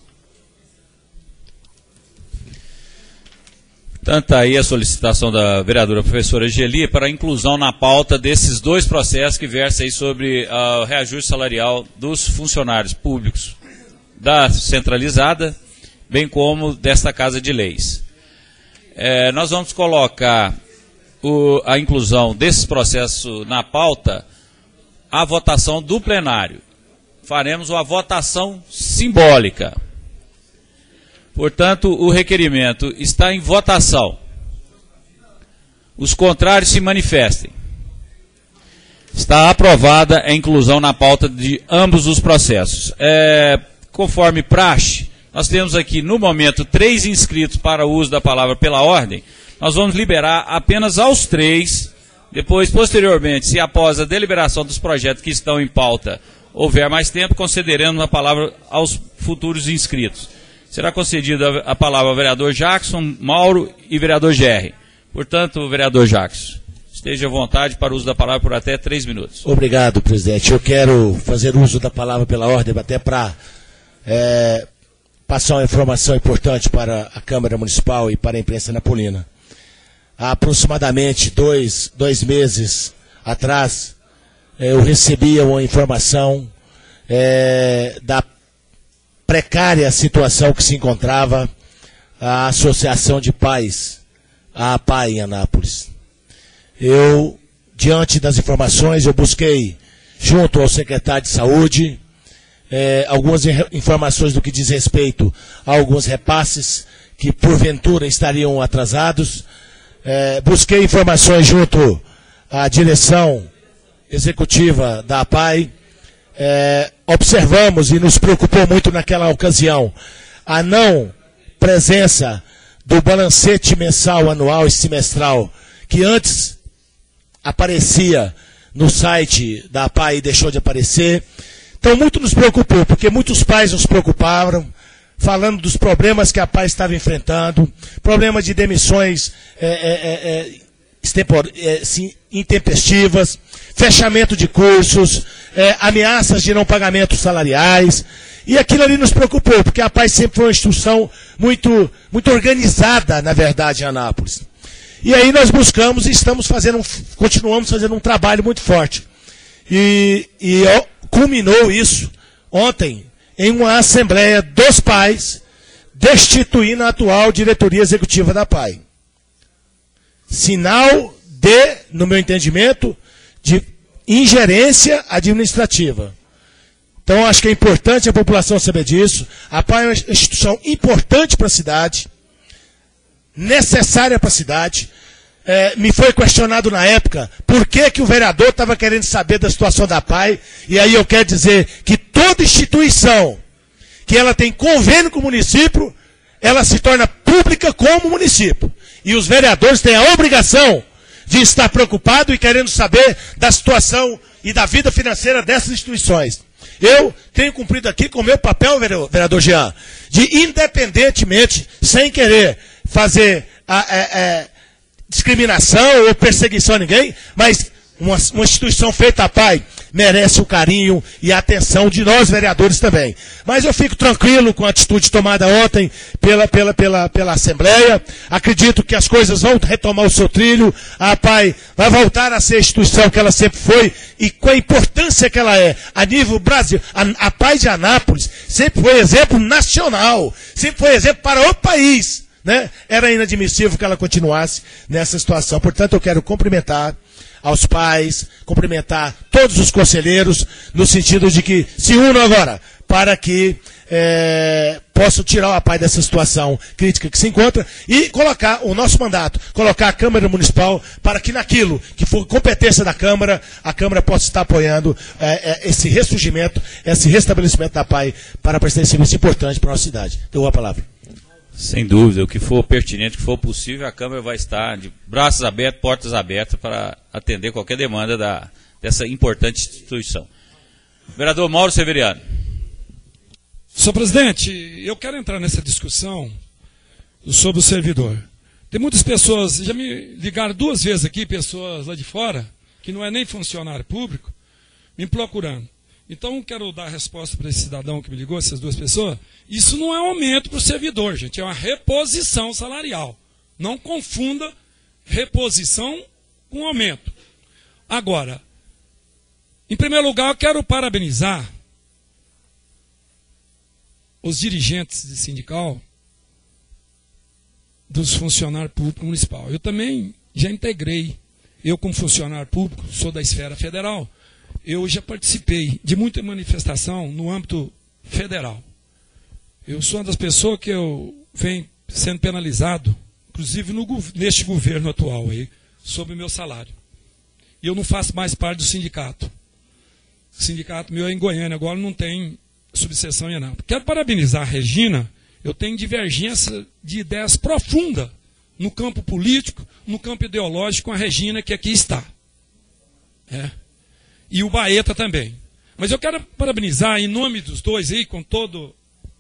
Tanto aí a solicitação da vereadora professora Geli para a inclusão na pauta desses dois processos que versam aí sobre uh, o reajuste salarial dos funcionários públicos da centralizada, bem como desta Casa de Leis. É, nós vamos colocar o, a inclusão desses processos na pauta à votação do plenário. Faremos uma votação simbólica. Portanto, o requerimento está em votação. Os contrários se manifestem. Está aprovada a inclusão na pauta de ambos os processos. É, conforme praxe, nós temos aqui, no momento, três inscritos para o uso da palavra pela ordem. Nós vamos liberar apenas aos três. Depois, posteriormente, se após a deliberação dos projetos que estão em pauta houver mais tempo, concederemos a palavra aos futuros inscritos. será concedida a palavra ao vereador Jackson, Mauro e vereador G R. Portanto, vereador Jackson, esteja à vontade para o uso da palavra por até três minutos. Obrigado, presidente. Eu quero fazer uso da palavra pela ordem, até para é, passar uma informação importante para a Câmara Municipal e para a imprensa napolina. Há aproximadamente dois, dois meses atrás, eu recebia uma informação é, da precária situação que se encontrava a Associação de Pais, a APAI em Anápolis. Eu, diante das informações, eu busquei, junto ao secretário de Saúde, é, algumas informações do que diz respeito a alguns repasses que, porventura, estariam atrasados. É, busquei informações junto à direção executiva da APAI. É, observamos e nos preocupou muito naquela ocasião a não presença do balancete mensal, anual e semestral, que antes aparecia no site da APAI e deixou de aparecer. Então, muito nos preocupou, porque muitos pais nos preocuparam, falando dos problemas que a APAI estava enfrentando, problemas de demissões é, é, é, extempor, é, sim, intempestivas, fechamento de cursos, é, ameaças de não pagamento salariais. E aquilo ali nos preocupou, porque a APAI sempre foi uma instituição muito, muito organizada, na verdade, em Anápolis. E aí nós buscamos e estamos fazendo, um, continuamos fazendo um trabalho muito forte. E, e ó, culminou isso ontem em uma assembleia dos pais, destituindo a atual diretoria executiva da APAI. Sinal de, no meu entendimento, de ingerência administrativa. Então, acho que é importante a população saber disso. A APAI é uma instituição importante para a cidade, necessária para a cidade. É, me foi questionado na época por que, que o vereador estava querendo saber da situação da APAI. E aí eu quero dizer que toda instituição que ela tem convênio com o município, ela se torna pública como município. E os vereadores têm a obrigação de estar preocupados e querendo saber da situação e da vida financeira dessas instituições. Eu tenho cumprido aqui com o meu papel, vereador Jean, de independentemente, sem querer fazer a, a, a discriminação ou perseguição a ninguém, mas uma, uma instituição feita a APAI merece o carinho e a atenção de nós vereadores também. Mas eu fico tranquilo com a atitude tomada ontem pela, pela, pela, pela Assembleia. Acredito que as coisas vão retomar o seu trilho. A APAI vai voltar a ser a instituição que ela sempre foi e com a importância que ela é a nível Brasil. A, a APAI de Anápolis sempre foi exemplo nacional, sempre foi exemplo para o país. Né? Era inadmissível que ela continuasse nessa situação. Portanto, eu quero cumprimentar aos pais, cumprimentar todos os conselheiros, no sentido de que se unam agora, para que é, possam tirar o APAI dessa situação crítica que se encontra e colocar o nosso mandato, colocar a Câmara Municipal para que naquilo que for competência da Câmara, a Câmara possa estar apoiando é, é, esse ressurgimento, esse restabelecimento da APAI para prestar esse serviço importante para a nossa cidade. Dou a palavra. Sem dúvida, o que for pertinente, o que for possível, a Câmara vai estar de braços abertos, portas abertas para atender qualquer demanda da, dessa importante instituição. Vereador Mauro Severiano. Senhor presidente, eu quero entrar nessa discussão sobre o servidor. Tem muitas pessoas, já me ligaram duas vezes aqui, pessoas lá de fora, que não é nem funcionário público, me procurando. Então, quero dar a resposta para esse cidadão que me ligou, essas duas pessoas. Isso não é um aumento para o servidor, gente. É uma reposição salarial. Não confunda reposição com aumento. Agora, em primeiro lugar, eu quero parabenizar os dirigentes de sindical dos funcionários públicos municipal. Eu também já integrei. Eu, como funcionário público, sou da esfera federal. Eu já participei de muita manifestação no âmbito federal. Eu sou uma das pessoas que eu venho sendo penalizado, inclusive no, neste governo atual, aí, sobre o meu salário. E eu não faço mais parte do sindicato. O sindicato meu é em Goiânia, agora não tem subseção em Anápolis. Quero parabenizar a Regina, eu tenho divergência de ideias profunda no campo político, no campo ideológico com a Regina, que aqui está. É. E o Baeta também. Mas eu quero parabenizar, em nome dos dois aí, com todo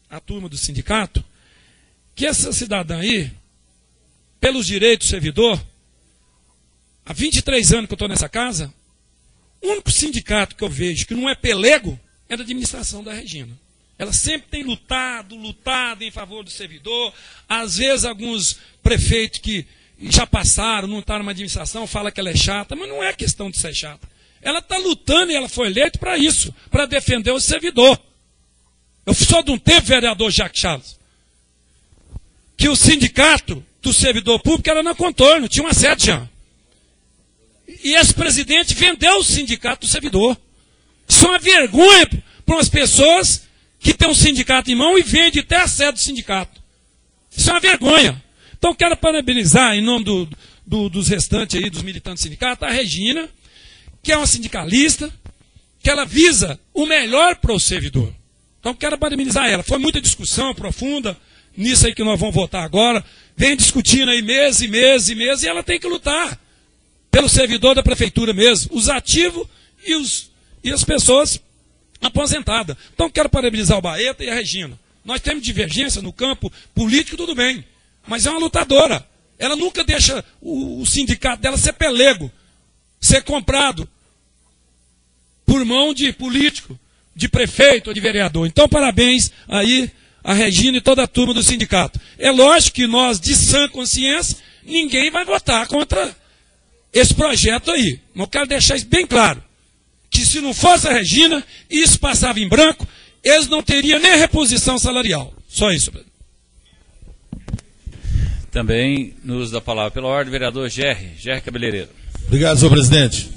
a turma do sindicato que essa cidadã aí, pelos direitos do servidor, há vinte e três anos que eu estou nessa casa, o único sindicato que eu vejo que não é pelego é da administração da Regina. Ela sempre tem lutado, lutado em favor do servidor. Às vezes alguns prefeitos que já passaram, não estão numa administração, falam que ela é chata, mas não é questão de ser chata. Ela está lutando e ela foi eleita para isso, para defender o servidor. Eu sou de um tempo, vereador Jacques Charles, que o sindicato do servidor público era na Contorno, tinha uma sede já. E esse presidente vendeu o sindicato do servidor. Isso é uma vergonha para umas pessoas que têm um sindicato em mão e vende até a sede do sindicato. Isso é uma vergonha. Então quero parabenizar, em nome do, do, dos restantes aí, dos militantes do sindicato, a Regina, que é uma sindicalista, que ela visa o melhor para o servidor. Então quero parabenizar ela. Foi muita discussão profunda nisso aí que nós vamos votar agora. Vem discutindo aí meses e meses e meses, e ela tem que lutar pelo servidor da prefeitura mesmo, os ativos e, os, e as pessoas aposentadas. Então quero parabenizar o Baeta e a Regina. Nós temos divergência no campo político, tudo bem, mas é uma lutadora. Ela nunca deixa o, o sindicato dela ser pelego, ser comprado por mão de político, de prefeito ou de vereador. Então parabéns aí a Regina e toda a turma do sindicato. É lógico que nós, de sã consciência, ninguém vai votar contra esse projeto aí. Mas eu quero deixar isso bem claro, que se não fosse a Regina, isso passava em branco, eles não teriam nem reposição salarial. Só isso. Também nos dá a palavra pela ordem, vereador Gerry, Gerry Cabeleireiro. Obrigado, senhor presidente.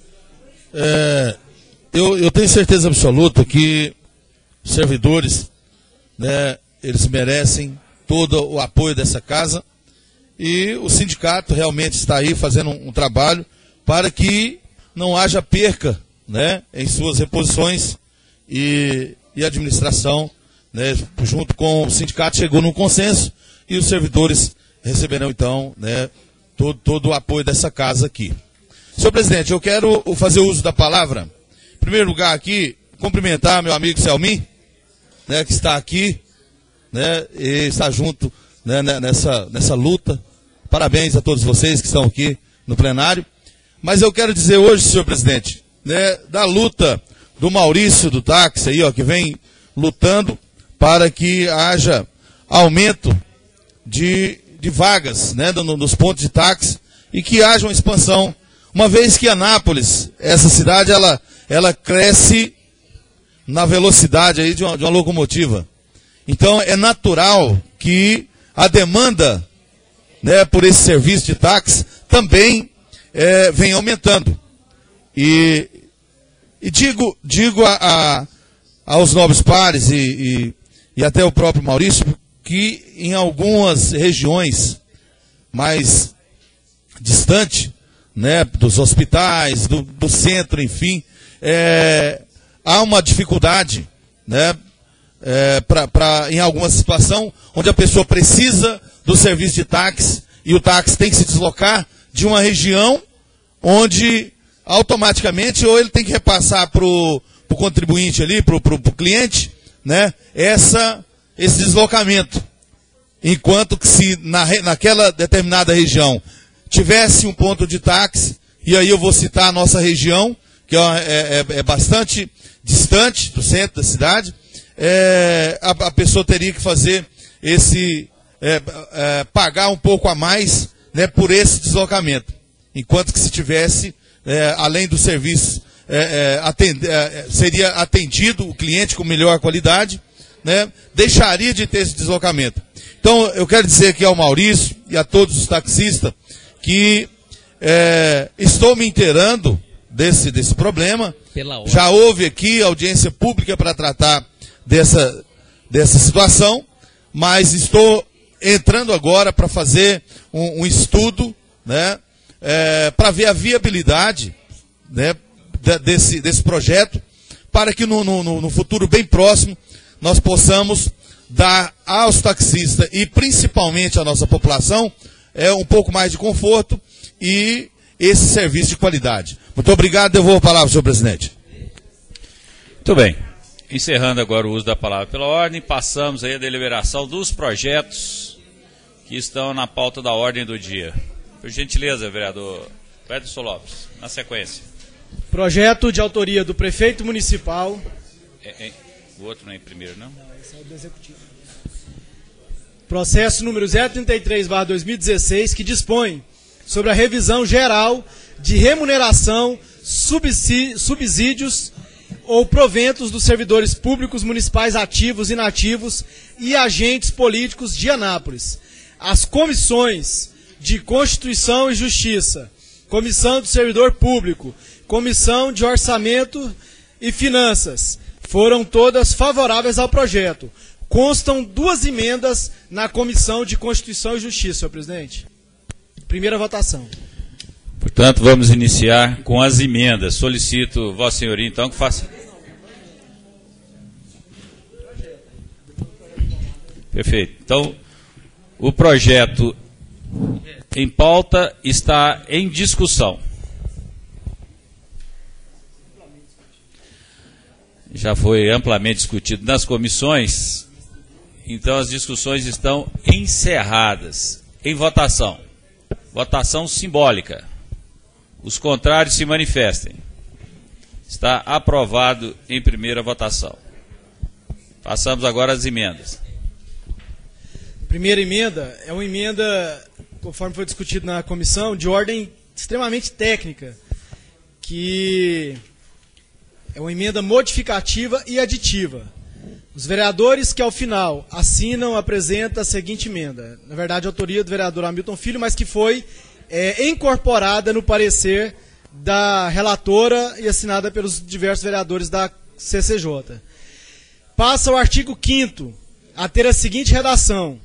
É, eu, eu tenho certeza absoluta que os servidores, né, eles merecem todo o apoio dessa casa, e o sindicato realmente está aí fazendo um, um trabalho para que não haja perca, né, em suas reposições, e, e a administração, né, junto com o sindicato, chegou num consenso, e os servidores receberão então, né, todo, todo o apoio dessa casa aqui. Senhor presidente, eu quero fazer uso da palavra, em primeiro lugar aqui, cumprimentar meu amigo Selmin, né, que está aqui, né, e está junto, né, nessa, nessa luta. Parabéns a todos vocês que estão aqui no plenário. Mas eu quero dizer hoje, senhor presidente, né, da luta do Maurício do táxi aí, ó, que vem lutando para que haja aumento de, de vagas, né, no, nos pontos de táxi, e que haja uma expansão, uma vez que Anápolis, essa cidade, ela, ela cresce na velocidade aí de uma, de uma locomotiva. Então é natural que a demanda, né, por esse serviço de táxi também é, vem aumentando. E, e digo, digo a, a, aos nobres pares e, e, e até o próprio Maurício que em algumas regiões mais distantes, né, dos hospitais, do, do centro, enfim, é, há uma dificuldade, né, é, pra, pra, em alguma situação onde a pessoa precisa do serviço de táxi e o táxi tem que se deslocar de uma região onde automaticamente ou ele tem que repassar para o contribuinte ali, para o cliente, né, essa, esse deslocamento. Enquanto que se na, naquela determinada região tivesse um ponto de táxi, e aí eu vou citar a nossa região, que é, é, é bastante distante do centro da cidade, é, a, a pessoa teria que fazer esse, é, é, pagar um pouco a mais, né, por esse deslocamento. Enquanto que se tivesse, é, além do serviço, é, é, atend, é, seria atendido o cliente com melhor qualidade, né, deixaria de ter esse deslocamento. Então eu quero dizer aqui ao Maurício e a todos os taxistas que é, estou me inteirando desse, desse problema. Já houve aqui audiência pública para tratar dessa, dessa situação, mas estou entrando agora para fazer um, um estudo, né, é, para ver a viabilidade, né, desse, desse projeto, para que no, no, no futuro bem próximo nós possamos dar aos taxistas e principalmente à nossa população é, um pouco mais de conforto e esse serviço de qualidade. Muito obrigado, devolvo a palavra, senhor presidente. Muito bem. Encerrando agora o uso da palavra pela ordem, passamos aí a deliberação dos projetos que estão na pauta da ordem do dia. Por gentileza, vereador Ederson Lopes, na sequência. Projeto de autoria do prefeito municipal. É, é, o outro não é em primeiro, não? Não, esse é o do executivo. Processo número zero trinta e três barra dois mil e dezesseis, que dispõe sobre a revisão geral de remuneração, subsídios ou proventos dos servidores públicos municipais ativos, inativos e agentes políticos de Anápolis. As comissões de Constituição e Justiça, Comissão do Servidor Público, Comissão de Orçamento e Finanças, foram todas favoráveis ao projeto. Constam duas emendas na Comissão de Constituição e Justiça, senhor presidente. Primeira votação. Portanto, vamos iniciar com as emendas. Solicito, Vossa Senhoria, então, que faça... Perfeito. Então, o projeto em pauta está em discussão. Já foi amplamente discutido nas comissões, então as discussões estão encerradas. Em votação. Votação simbólica. Os contrários se manifestem. Está aprovado em primeira votação. Passamos agora às emendas. Primeira emenda é uma emenda, conforme foi discutido na comissão, de ordem extremamente técnica, que é uma emenda modificativa e aditiva. Os vereadores que ao final assinam apresentam a seguinte emenda, na verdade a autoria do vereador Hamilton Filho, mas que foi é, incorporada no parecer da relatora e assinada pelos diversos vereadores da C C J. Passa o artigo quinto a ter a seguinte redação: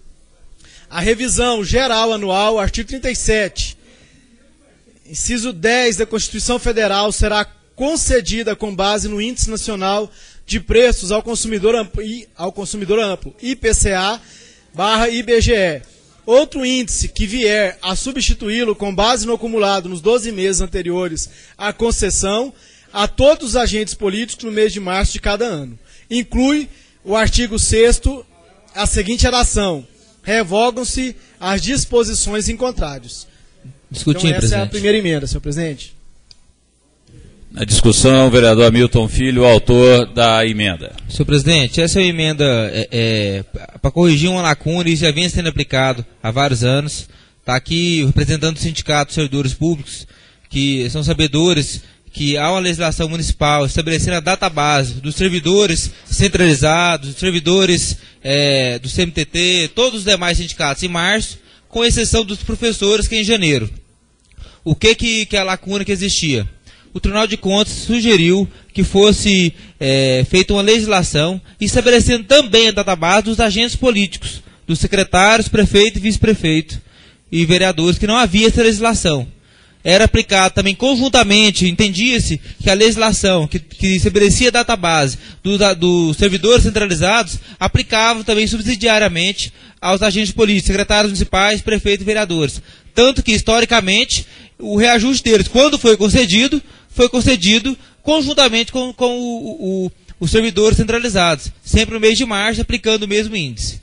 a revisão geral anual, artigo trinta e sete, inciso dez da Constituição Federal, será concedida com base no Índice Nacional de Preços ao Consumidor Amplo, ao consumidor amplo I P C A barra I B G E. Outro índice que vier a substituí-lo com base no acumulado nos doze meses anteriores à concessão a todos os agentes políticos no mês de março de cada ano. Inclui o artigo sexto a seguinte redação: revogam-se as disposições em contrários. Discutindo, então, essa presidente. é a primeira emenda, senhor presidente. Na discussão, o vereador Hamilton Filho, autor da emenda. Senhor presidente, essa é uma emenda é, é, para corrigir uma lacuna, e já vinha sendo aplicado há vários anos. Está aqui o representante do Sindicato de Servidores Públicos, que são sabedores que há uma legislação municipal estabelecendo a database dos servidores centralizados, dos servidores é, do C M T T, todos os demais sindicatos em março, com exceção dos professores, que é em janeiro. O que que, que é a lacuna que existia? O Tribunal de Contas sugeriu que fosse é, feita uma legislação estabelecendo também a database dos agentes políticos, dos secretários, prefeito, vice-prefeito e vereadores, que não havia essa legislação. Era aplicado também conjuntamente, entendia-se que a legislação que, que estabelecia a database dos do servidores centralizados aplicava também subsidiariamente aos agentes políticos, secretários municipais, prefeitos e vereadores. Tanto que, historicamente, o reajuste deles, quando foi concedido, foi concedido conjuntamente com, com o, o, os servidores centralizados, sempre no mês de março, aplicando o mesmo índice.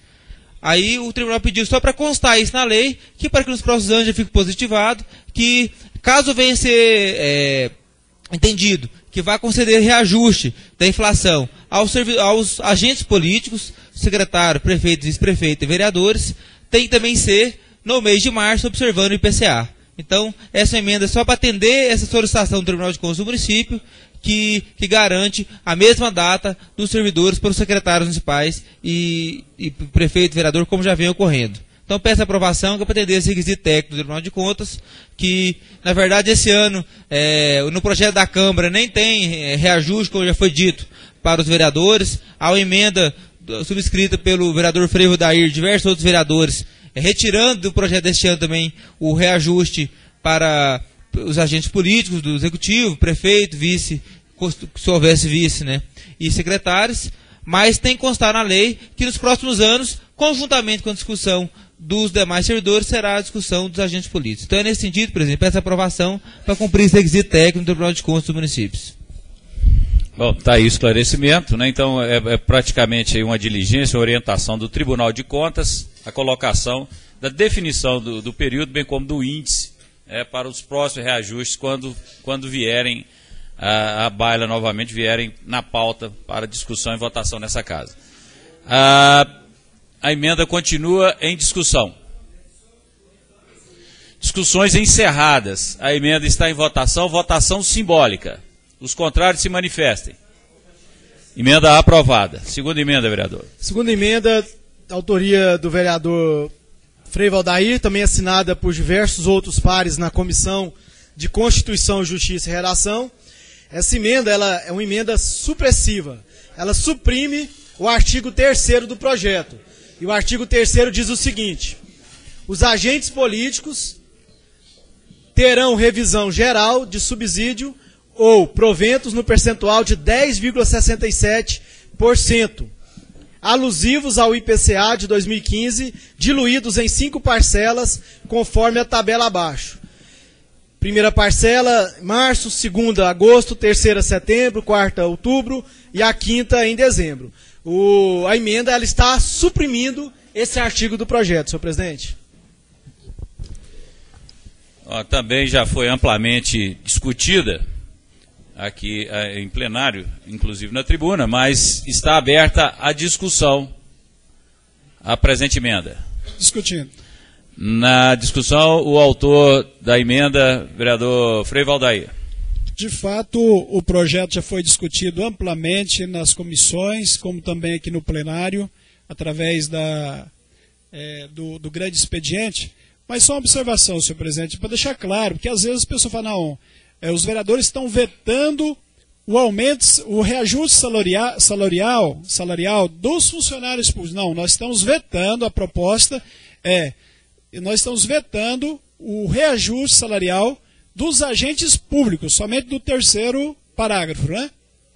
Aí o tribunal pediu só para constar isso na lei, que para que nos próximos anos já fique positivado, que caso venha ser é, entendido que vai conceder reajuste da inflação aos, aos agentes políticos, secretário, prefeito, vice-prefeito e vereadores, tem que também ser no mês de março, observando o I P C A. Então, essa emenda é só para atender essa solicitação do Tribunal de Contas do município, que, que garante a mesma data dos servidores para os secretários municipais e, e prefeito e vereador, como já vem ocorrendo. Então, peço a aprovação, que é para atender esse requisito técnico do Tribunal de Contas, que, na verdade, esse ano, é, no projeto da Câmara, nem tem é, reajuste, como já foi dito, para os vereadores. Há uma emenda subscrita pelo vereador Frevo Dair e diversos outros vereadores, é, retirando do projeto deste ano também o reajuste para os agentes políticos do executivo, prefeito, vice, se houvesse vice, né, e secretários, mas tem que constar na lei que nos próximos anos, conjuntamente com a discussão dos demais servidores, será a discussão dos agentes políticos. Então é nesse sentido, presidente, peço aprovação para cumprir esse requisito técnico do Tribunal de Contas dos municípios. Bom, está aí o esclarecimento, né? Então é, é praticamente aí uma diligência, uma orientação do Tribunal de Contas, a colocação da definição do, do período, bem como do índice é, para os próximos reajustes quando, quando vierem a, a baila novamente, vierem na pauta para discussão e votação nessa casa. A, a emenda continua em discussão. Discussões encerradas. A emenda está em votação, votação simbólica. Os contrários se manifestem. Emenda aprovada. Segunda emenda, vereador. Segunda emenda, autoria do vereador Frei Valdair, também assinada por diversos outros pares na Comissão de Constituição, Justiça e Redação. Essa emenda ela é uma emenda supressiva. Ela suprime o artigo terceiro do projeto. E o artigo terceiro diz o seguinte: os agentes políticos terão revisão geral de subsídio ou proventos no percentual de dez vírgula sessenta e sete por cento, alusivos ao I P C A de dois mil e quinze, diluídos em cinco parcelas, conforme a tabela abaixo. Primeira parcela, março, segunda, agosto, terceira, setembro, quarta, outubro e a quinta em dezembro. O, a emenda ela está suprimindo esse artigo do projeto, senhor presidente. Ó, também já foi amplamente discutida aqui em plenário, inclusive na tribuna, mas está aberta a discussão a presente emenda. Discutindo. Na discussão, o autor da emenda, vereador Frei Valdair. De fato, o projeto já foi discutido amplamente nas comissões, como também aqui no plenário, através da, é, do, do grande expediente. Mas só uma observação, senhor presidente, para deixar claro, porque às vezes as pessoas falam, não, é, os vereadores estão vetando o aumento, o reajuste salarial, salarial, salarial dos funcionários públicos. Não, nós estamos vetando, a proposta é, nós estamos vetando o reajuste salarial dos agentes públicos, somente do terceiro parágrafo, né?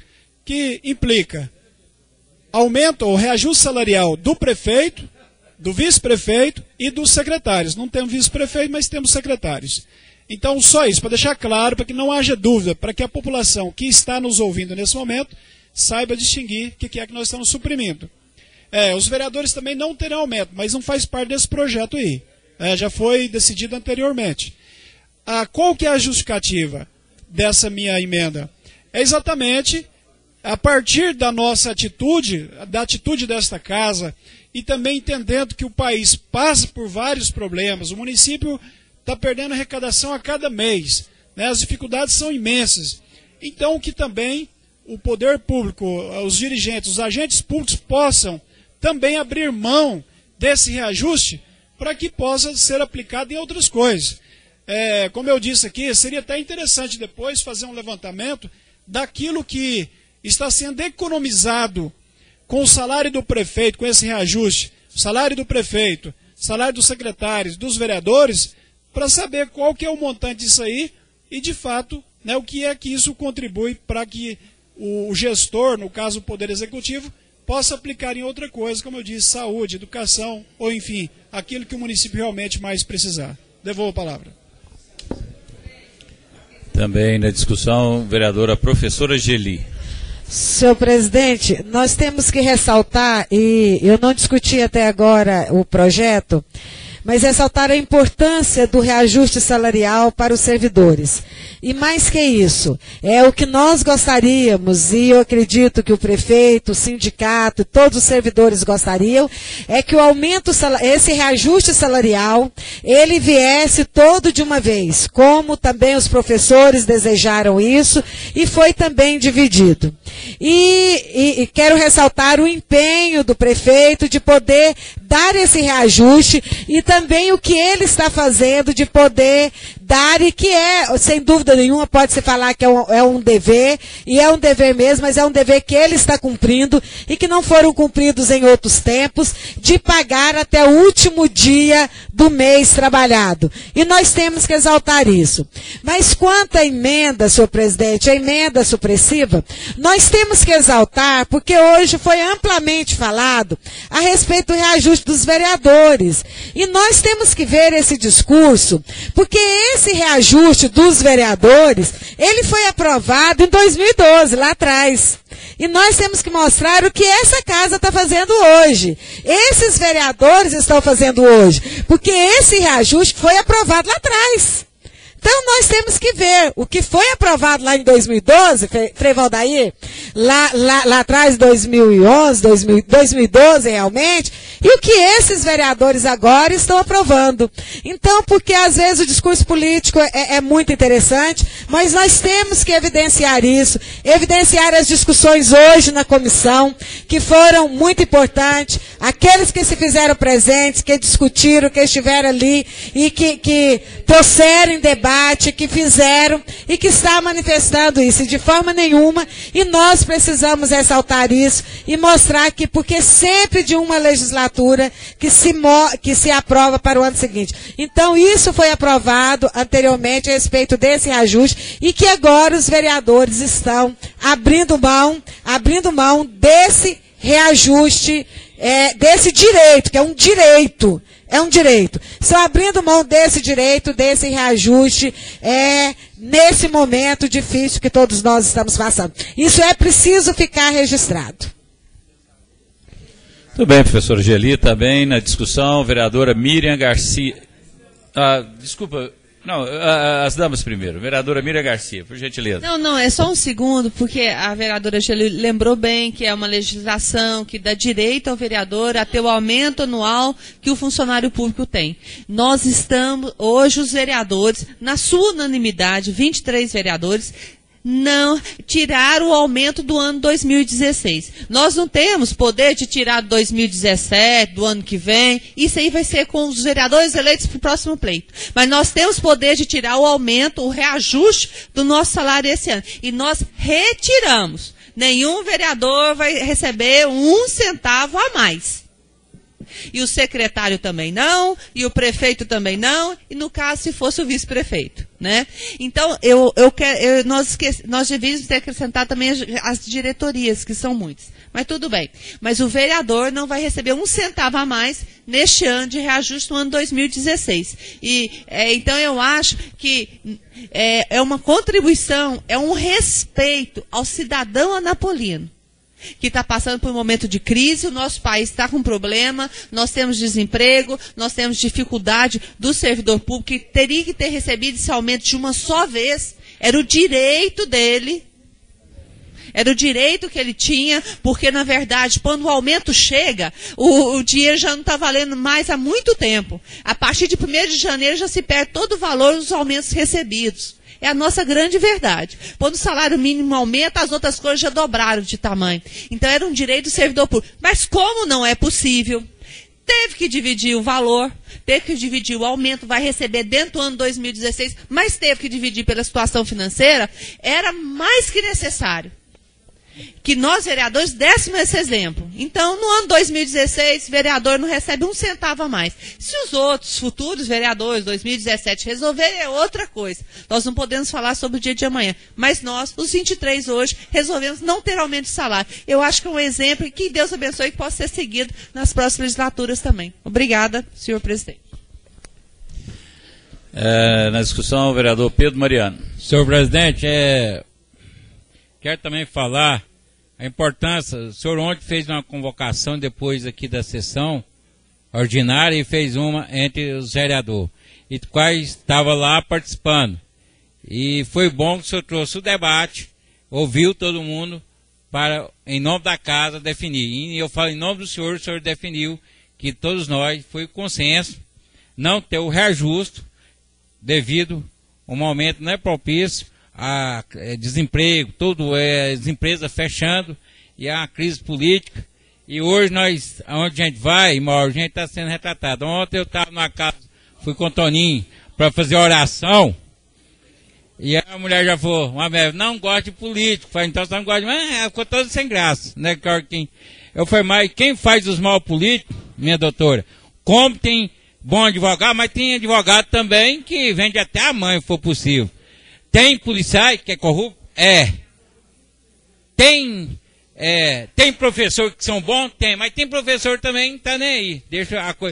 Que implica aumento ou reajuste salarial do prefeito, do vice-prefeito e dos secretários. Não temos vice-prefeito, mas temos secretários. Então, só isso, para deixar claro, para que não haja dúvida, para que a população que está nos ouvindo nesse momento saiba distinguir o que é que nós estamos suprimindo. É, os vereadores também não terão aumento, mas não faz parte desse projeto aí. É, já foi decidido anteriormente. Ah, qual que é a justificativa dessa minha emenda? É exatamente a partir da nossa atitude, da atitude desta casa, e também entendendo que o país passa por vários problemas, o município está perdendo arrecadação a cada mês, né? As dificuldades são imensas. Então, que também o poder público, os dirigentes, os agentes públicos possam também abrir mão desse reajuste para que possa ser aplicado em outras coisas. É, como eu disse aqui, seria até interessante depois fazer um levantamento daquilo que está sendo economizado com o salário do prefeito, com esse reajuste, o salário do prefeito, salário dos secretários, dos vereadores, para saber qual que é o montante disso aí e, de fato, né, o que é que isso contribui para que o gestor, no caso o Poder Executivo, possa aplicar em outra coisa, como eu disse, saúde, educação, ou enfim, aquilo que o município realmente mais precisar. Devolvo a palavra. Também na discussão, vereadora professora Geli. Senhor presidente, nós temos que ressaltar, e eu não discuti até agora o projeto, mas ressaltar a importância do reajuste salarial para os servidores. E mais que isso, é o que nós gostaríamos, e eu acredito que o prefeito, o sindicato, todos os servidores gostariam, é que o aumento, esse reajuste salarial, ele viesse todo de uma vez, como também os professores desejaram isso, e foi também dividido. E, e, e quero ressaltar o empenho do prefeito de poder dar esse reajuste e também o que ele está fazendo de poder dar e que é, sem dúvida nenhuma, pode-se falar que é um, é um dever, e é um dever mesmo, mas é um dever que ele está cumprindo e que não foram cumpridos em outros tempos, de pagar até o último dia do mês trabalhado. E nós temos que exaltar isso. Mas quanto à emenda, senhor presidente, a emenda supressiva, nós temos que exaltar, porque hoje foi amplamente falado a respeito do reajuste dos vereadores. E nós temos que ver esse discurso, porque esse reajuste dos vereadores, ele foi aprovado em dois mil e doze, lá atrás. E nós temos que mostrar o que essa casa está fazendo hoje. Esses vereadores estão fazendo hoje. Porque esse reajuste foi aprovado lá atrás. Então, nós temos que ver o que foi aprovado lá em dois mil e doze, Frei Valdair, lá, lá, lá atrás, dois mil e onze, dois mil, dois mil e doze realmente, e o que esses vereadores agora estão aprovando. Então, porque às vezes o discurso político é, é muito interessante, mas nós temos que evidenciar isso, evidenciar as discussões hoje na comissão, que foram muito importantes, aqueles que se fizeram presentes, que discutiram, que estiveram ali, e que, que trouxeram em debate, que fizeram e que está manifestando isso, e de forma nenhuma, e nós precisamos ressaltar isso e mostrar que, porque sempre de uma legislatura que se, que se aprova para o ano seguinte. Então, isso foi aprovado anteriormente a respeito desse reajuste e que agora os vereadores estão abrindo mão, abrindo mão desse reajuste, é, desse direito, que é um direito. É um direito. Estão abrindo mão desse direito, desse reajuste, é, nesse momento difícil que todos nós estamos passando. Isso é preciso ficar registrado. Muito bem, professor Geli, também na discussão, vereadora Miriam Garcia. Ah, desculpa, não, as damas primeiro. Vereadora Miriam Garcia, por gentileza. Não, não, é só um segundo, porque a vereadora Geli lembrou bem que é uma legislação que dá direito ao vereador a ter o aumento anual que o funcionário público tem. Nós estamos, hoje os vereadores, na sua unanimidade, vinte e três vereadores, não tiraram o aumento do ano dois mil e dezesseis. Nós não temos poder de tirar do dois mil e dezessete, do ano que vem. Isso aí vai ser com os vereadores eleitos para o próximo pleito. Mas nós temos poder de tirar o aumento, o reajuste do nosso salário esse ano. E nós retiramos. Nenhum vereador vai receber um centavo a mais. E o secretário também não, e o prefeito também não, e no caso se fosse o vice-prefeito, né? Então, eu, eu quero, eu, nós, esqueci, nós devíamos ter acrescentado também as, as diretorias, que são muitas. Mas tudo bem. Mas o vereador não vai receber um centavo a mais neste ano de reajuste no ano dois mil e dezesseis. E, é, então, eu acho que é, é uma contribuição, é um respeito ao cidadão anapolino, que está passando por um momento de crise, o nosso país está com problema, nós temos desemprego, nós temos dificuldade do servidor público, que teria que ter recebido esse aumento de uma só vez, era o direito dele, era o direito que ele tinha, porque na verdade, quando o aumento chega, o, o dinheiro já não está valendo mais há muito tempo. A partir de primeiro de janeiro já se perde todo o valor dos aumentos recebidos. É a nossa grande verdade. Quando o salário mínimo aumenta, as outras coisas já dobraram de tamanho. Então era um direito do servidor público. Mas como não é possível, teve que dividir o valor, teve que dividir o aumento, vai receber dentro do ano dois mil e dezesseis, mas teve que dividir pela situação financeira, era mais que necessário que nós, vereadores, dessemos esse exemplo. Então, no ano dois mil e dezesseis, vereador não recebe um centavo a mais. Se os outros futuros vereadores, dois mil e dezessete, resolverem, é outra coisa. Nós não podemos falar sobre o dia de amanhã. Mas nós, os vinte e três hoje, resolvemos não ter aumento de salário. Eu acho que é um exemplo e que Deus abençoe que possa ser seguido nas próximas legislaturas também. Obrigada, senhor presidente. É, na discussão, o vereador Pedro Mariano. Senhor presidente, é... quero também falar a importância. O senhor ontem fez uma convocação depois aqui da sessão ordinária e fez uma entre os vereadores, e quais estava lá participando. E foi bom que o senhor trouxe o debate, ouviu todo mundo para, em nome da casa, definir. E eu falo em nome do senhor, o senhor definiu que todos nós, foi o consenso, não ter o reajuste devido a um momento não é propício a é, desemprego, tudo é, as empresas fechando e a crise política. E hoje nós, aonde a gente vai, a gente está sendo retratado. Ontem eu estava numa casa, fui com o Toninho para fazer oração, e a mulher já falou, uma vez, não gosta de político. Falei, então você não gosta de... Mas ela ficou toda sem graça, né? Eu falei, mas quem faz os mal políticos, minha doutora, como tem bom advogado, mas tem advogado também que vende até a mãe, se for possível. Tem policiais que é corrupto? É. Tem, é, tem professor que são bons? Tem. Mas tem professor também que não tá nem aí. Deixa a coisa.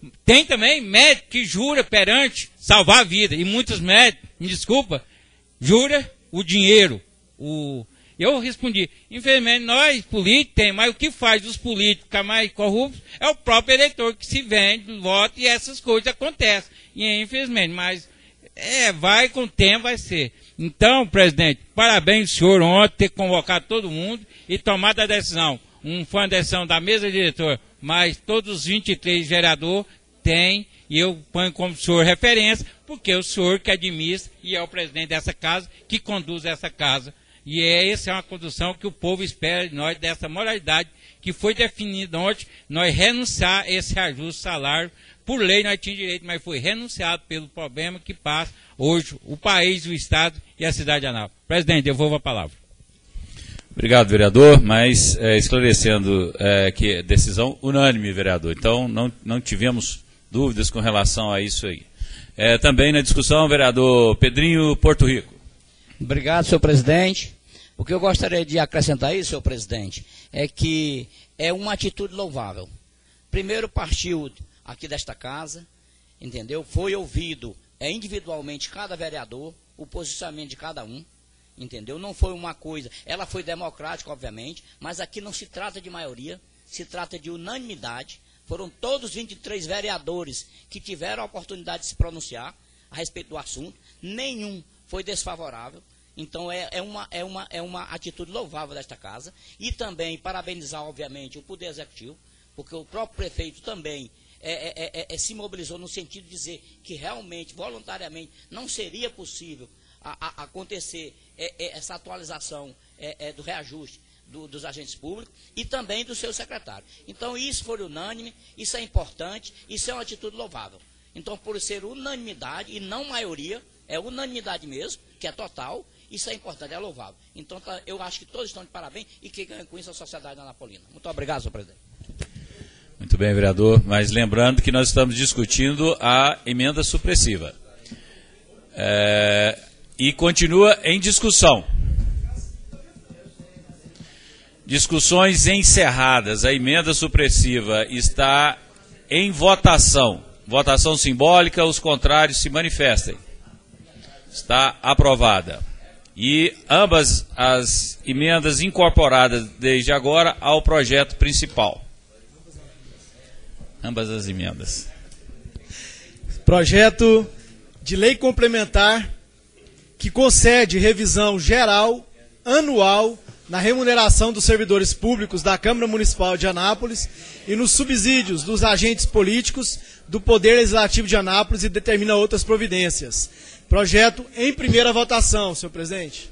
Tem também médico que jura perante salvar a vida. E muitos médicos, me desculpa, jura o dinheiro. O... Eu respondi, infelizmente nós políticos tem, mas o que faz os políticos ficar mais corruptos é o próprio eleitor que se vende, vota e essas coisas acontecem. E infelizmente, mas é, vai com o tempo, vai ser. Então, presidente, parabéns ao senhor ontem ter convocado todo mundo e tomado a decisão. Um fã da decisão da mesa diretora, mas todos os vinte e três vereadores têm, e eu ponho como senhor referência, porque é o senhor que administra e é o presidente dessa casa, que conduz essa casa. E é, essa é uma condução que o povo espera de nós, dessa moralidade que foi definida ontem, nós renunciar a esse ajuste salário. Por lei nós tínhamos direito, mas foi renunciado pelo problema que passa hoje o país, o Estado e a cidade de Anápolis. Presidente, devolvo a palavra. Obrigado, vereador, mas é, esclarecendo é, que é decisão unânime, vereador. Então, não, não tivemos dúvidas com relação a isso aí. É, também na discussão, vereador Pedrinho Porto Rico. Obrigado, senhor presidente. O que eu gostaria de acrescentar aí, senhor presidente, é que é uma atitude louvável. Primeiro partiu aqui desta casa, entendeu? Foi ouvido é, individualmente cada vereador, o posicionamento de cada um, entendeu? Não foi uma coisa, ela foi democrática, obviamente, mas aqui não se trata de maioria, se trata de unanimidade. Foram todos os vinte e três vereadores que tiveram a oportunidade de se pronunciar a respeito do assunto, nenhum foi desfavorável. Então é, é, uma, é, uma, é uma atitude louvável desta casa. E também parabenizar, obviamente, o Poder Executivo, porque o próprio prefeito também é, é, é, é, se mobilizou no sentido de dizer que realmente, voluntariamente, não seria possível a, a, acontecer é, é, essa atualização é, é, do reajuste do, dos agentes públicos e também do seu secretário. Então isso foi unânime, isso é importante, isso é uma atitude louvável. Então, por ser unanimidade e não maioria, é unanimidade mesmo, que é total, isso é importante, é louvável. Então, tá, eu acho que todos estão de parabéns e que ganha com isso a sociedade anapolina. Muito obrigado, senhor presidente. Muito bem, vereador, mas lembrando que nós estamos discutindo a emenda supressiva. É, e continua em discussão. Discussões encerradas. A emenda supressiva está em votação. Votação simbólica, os contrários se manifestem. Está aprovada. E ambas as emendas incorporadas desde agora ao projeto principal. Ambas as emendas. Projeto de lei complementar que concede revisão geral, anual, na remuneração dos servidores públicos da Câmara Municipal de Anápolis e nos subsídios dos agentes políticos do Poder Legislativo de Anápolis e determina outras providências. Projeto em primeira votação, senhor presidente.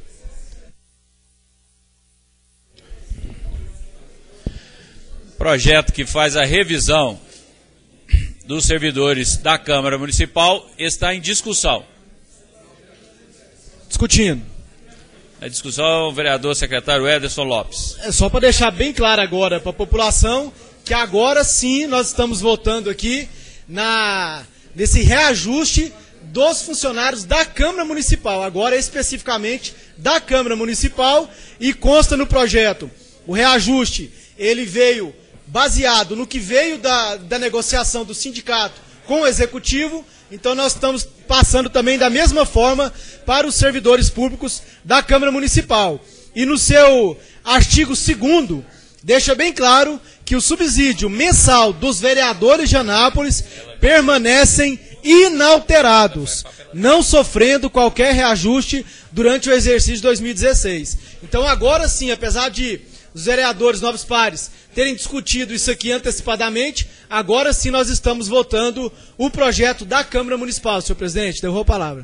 Projeto que faz a revisão dos servidores da Câmara Municipal está em discussão. Discutindo. A discussão, o vereador secretário Ederson Lopes. É só para deixar bem claro agora para a população que agora sim nós estamos votando aqui na, nesse reajuste dos funcionários da Câmara Municipal, agora especificamente da Câmara Municipal, e consta no projeto. O reajuste, ele veio baseado no que veio da, da negociação do sindicato com o Executivo, então nós estamos passando também da mesma forma para os servidores públicos da Câmara Municipal. E no seu artigo segundo, deixa bem claro que o subsídio mensal dos vereadores de Anápolis permanecem inalterados, não sofrendo qualquer reajuste durante o exercício de dois mil e dezesseis. Então agora sim, apesar de os vereadores Novos Pares terem discutido isso aqui antecipadamente, agora sim nós estamos votando o projeto da Câmara Municipal, senhor presidente. Devolvo a palavra.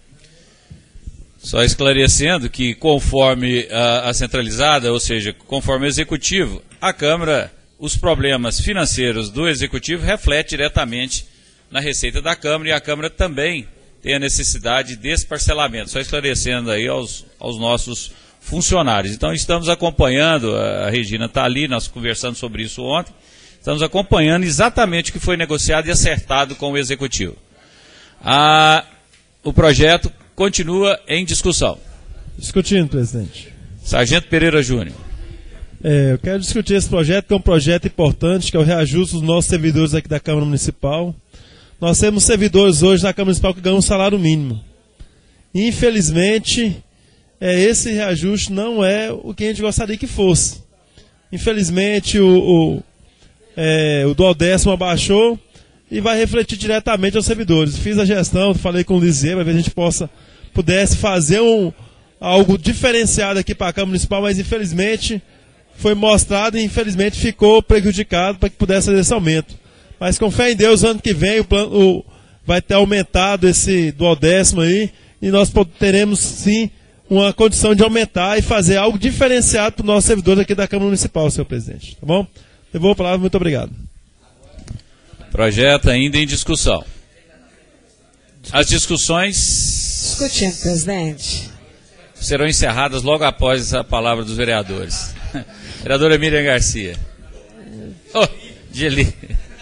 Só esclarecendo que conforme a, a centralizada, ou seja, conforme o Executivo, a Câmara, os problemas financeiros do Executivo refletem diretamente na receita da Câmara, e a Câmara também tem a necessidade desse parcelamento. Só esclarecendo aí aos, aos nossos funcionários. Então estamos acompanhando, a Regina está ali, nós conversamos sobre isso ontem, estamos acompanhando exatamente o que foi negociado e acertado com o Executivo. A, o projeto continua em discussão. Discutindo, presidente. Sargento Pereira Júnior. É, eu quero discutir esse projeto, que é um projeto importante, que é o reajuste dos nossos servidores aqui da Câmara Municipal. Nós temos servidores hoje na Câmara Municipal que ganham um salário mínimo. Infelizmente, é, esse reajuste não é o que a gente gostaria que fosse. Infelizmente, o, o, é, o duodécimo abaixou e vai refletir diretamente aos servidores. Fiz a gestão, falei com o Lisier, para ver se a gente possa, pudesse fazer um, algo diferenciado aqui para a Câmara Municipal, mas infelizmente foi mostrado e infelizmente ficou prejudicado para que pudesse fazer esse aumento. Mas com fé em Deus, ano que vem o plano, o, vai ter aumentado esse duodécimo aí, e nós teremos sim uma condição de aumentar e fazer algo diferenciado para os nossos servidores aqui da Câmara Municipal, senhor presidente. Tá bom? Devolvo a palavra, muito obrigado. Projeto ainda em discussão. As discussões... Discutindo, presidente. Serão encerradas logo após a palavra dos vereadores. Vereadora Miriam Garcia. Oh, Geli.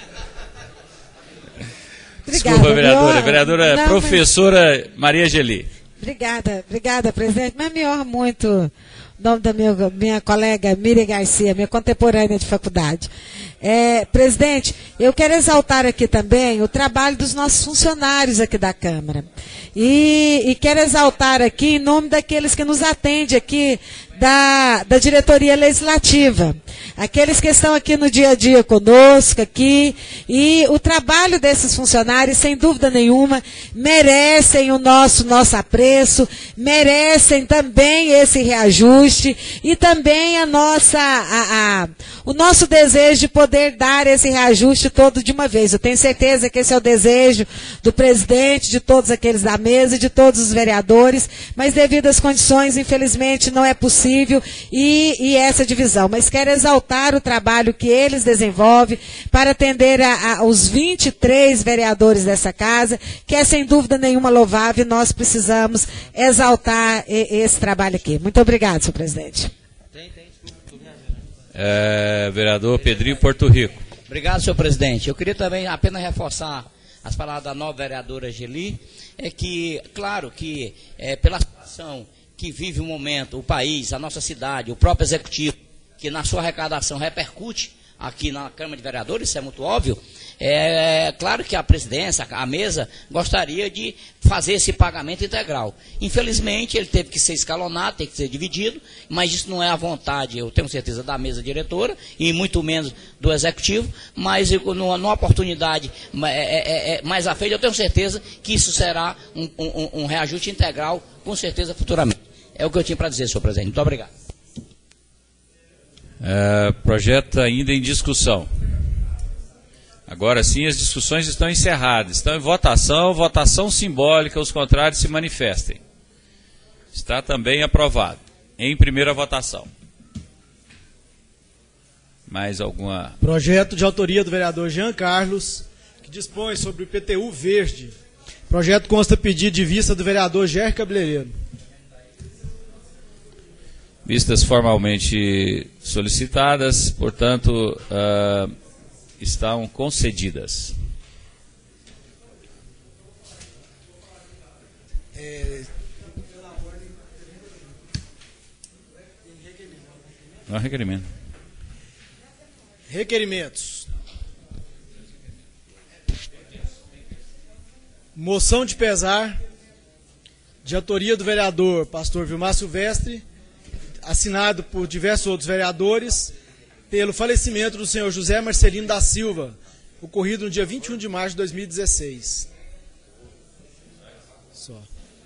Desculpa, Obrigada, vereadora. meu... Vereadora Não, professora mas... Maria Geli. Obrigada, obrigada, presidente. Mas me honra muito o nome da minha, minha colega Miriam Garcia, minha contemporânea de faculdade. É, presidente, eu quero exaltar aqui também o trabalho dos nossos funcionários aqui da Câmara. E, e quero exaltar aqui em nome daqueles que nos atendem aqui da, da diretoria legislativa. Aqueles que estão aqui no dia a dia conosco aqui. E o trabalho desses funcionários, sem dúvida nenhuma, merecem o nosso, nosso apreço, merecem também esse reajuste e também a nossa, a, a, o nosso desejo de poder dar esse reajuste todo de uma vez. Eu tenho certeza que esse é o desejo do presidente, de todos aqueles da mesa e de todos os vereadores, mas devido às condições, infelizmente, não é possível e, e essa divisão. Mas quero exaltar o trabalho que eles desenvolvem para atender a, a, os vinte e três vereadores dessa casa, que é sem dúvida nenhuma louvável e nós precisamos exaltar e, esse trabalho aqui. Muito obrigado, senhor presidente. É, vereador Pedrinho Porto Rico. Obrigado, senhor presidente. Eu queria também apenas reforçar as palavras da nova vereadora Geli, é que, claro que é, pela situação que vive o momento, o país, a nossa cidade, o próprio executivo, que na sua arrecadação repercute aqui na Câmara de Vereadores, isso é muito óbvio, é claro que a presidência, a mesa, gostaria de fazer esse pagamento integral. Infelizmente, ele teve que ser escalonado, tem que ser dividido, mas isso não é a vontade, eu tenho certeza, da mesa diretora, e muito menos do executivo, mas eu, numa, numa oportunidade é, é, é, mais à frente, eu tenho certeza que isso será um, um, um reajuste integral, com certeza, futuramente. É o que eu tinha para dizer, senhor presidente. Muito obrigado. É, projeto ainda em discussão. Agora sim, as discussões estão encerradas. Estão em votação, votação simbólica, os contrários se manifestem. Está também aprovado. Em primeira votação. Mais alguma... Projeto de autoria do vereador Jean Carlos, que dispõe sobre o I P T U verde. Projeto consta pedido de vista do vereador Ger Cabeleireiro. Vistas formalmente solicitadas, portanto... Uh, estão concedidas. É... Não é requerimento. Requerimentos. Moção de pesar de autoria do vereador Pastor Vilmar Silvestre, assinado por diversos outros vereadores, pelo falecimento do senhor José Marcelino da Silva, ocorrido no dia vinte e um de março de dois mil e dezesseis. Só.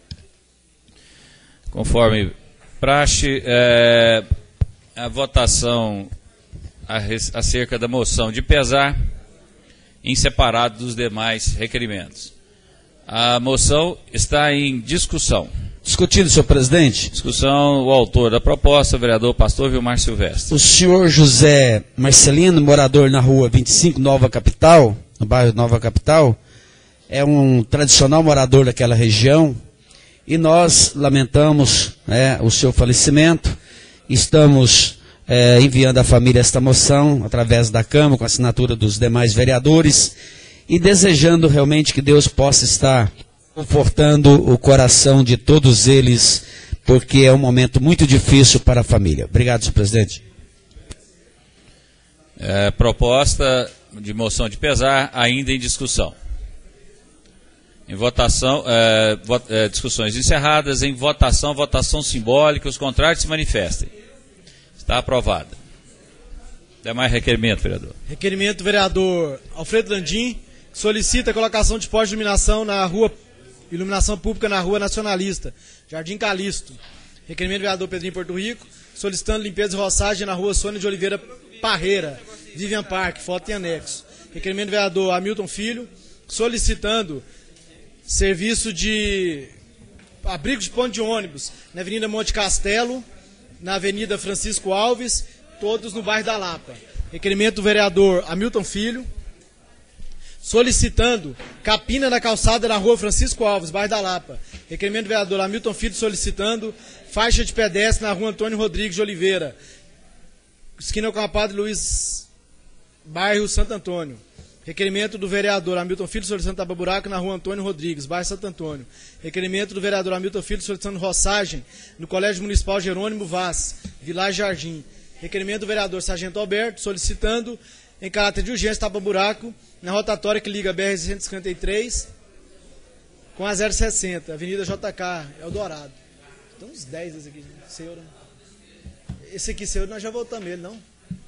Conforme praxe, é, a votação a, acerca da moção de pesar em separado dos demais requerimentos. A moção está em discussão. Discutido, senhor presidente. Discussão, o autor da proposta, o vereador Pastor Vilmar Silvestre. O senhor José Marcelino, morador na rua vinte e cinco, Nova Capital, no bairro Nova Capital, é um tradicional morador daquela região e nós lamentamos é, o seu falecimento. Estamos é, enviando à família esta moção através da Câmara, com a assinatura dos demais vereadores e desejando realmente que Deus possa estar confortando o coração de todos eles, porque é um momento muito difícil para a família. Obrigado, senhor presidente. É, proposta de moção de pesar ainda em discussão. Em votação, é, vot, é, discussões encerradas, em votação, votação simbólica, os contrários se manifestem. Está aprovada. Demais requerimento, vereador. Requerimento do vereador Alfredo Landim, que solicita a colocação de postos de iluminação na rua, iluminação pública na rua Nacionalista, Jardim Calixto. Requerimento do vereador Pedrinho Porto Rico, solicitando limpeza e roçagem na rua Sônia de Oliveira Parreira, Vivian Park, foto em anexo. Requerimento do vereador Hamilton Filho, solicitando serviço de abrigo de ponto de ônibus na Avenida Monte Castelo, na Avenida Francisco Alves, todos no bairro da Lapa. Requerimento do vereador Hamilton Filho, solicitando capina na calçada na rua Francisco Alves, bairro da Lapa. Requerimento do vereador Hamilton Filho, solicitando faixa de pedestre na rua Antônio Rodrigues de Oliveira, esquina com a Padre Luiz, bairro Santo Antônio. Requerimento do vereador Hamilton Filho, solicitando tapa-buraco na rua Antônio Rodrigues, bairro Santo Antônio. Requerimento do vereador Hamilton Filho, solicitando roçagem no Colégio Municipal Jerônimo Vaz, Village Jardim. Requerimento do vereador Sargento Alberto, solicitando, em caráter de urgência, tapa-buraco na rotatória que liga a B R cento e cinquenta e três com a zero sessenta, Avenida J K, Eldorado. Tem uns dez esse aqui, senhor. Esse aqui, senhor, nós já voltamos ele, não?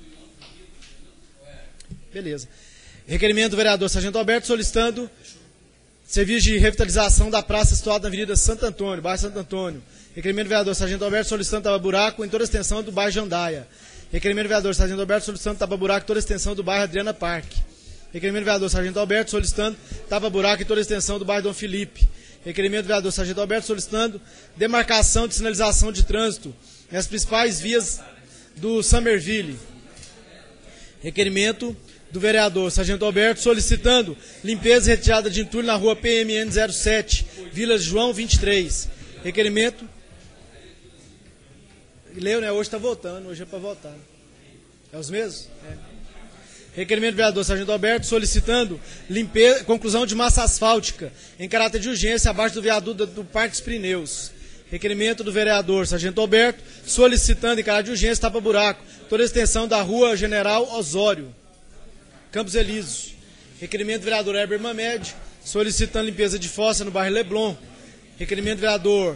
Beleza. Requerimento do vereador Sargento Alberto, solicitando serviço de revitalização da praça situada na Avenida Santo Antônio, bairro Santo Antônio. Requerimento do vereador Sargento Alberto, solicitando tapa-buraco em toda a extensão do bairro Jandaia. Requerimento do vereador Sargento Alberto, solicitando tapa-buraco em toda a extensão do bairro Adriana Parque. Requerimento do vereador Sargento Alberto, solicitando tapa-buraco em toda a extensão do bairro Dom Felipe. Requerimento do vereador Sargento Alberto, solicitando demarcação de sinalização de trânsito nas principais vias do Summerville. Requerimento do vereador Sargento Alberto, solicitando limpeza e retirada de entulho na rua P M N zero sete, Vila João vinte e três. Requerimento. Leu, né? Hoje está votando, hoje é para votar. É os mesmos? É. Requerimento do vereador Sargento Alberto, solicitando limpeza, conclusão de massa asfáltica em caráter de urgência abaixo do viaduto do Parque dos Pirineus. Requerimento do vereador Sargento Alberto, solicitando em caráter de urgência tapa-buraco toda a extensão da rua General Osório, Campos Elíseos. Requerimento do vereador Heber Mamed, solicitando limpeza de fossa no bairro Leblon. Requerimento do vereador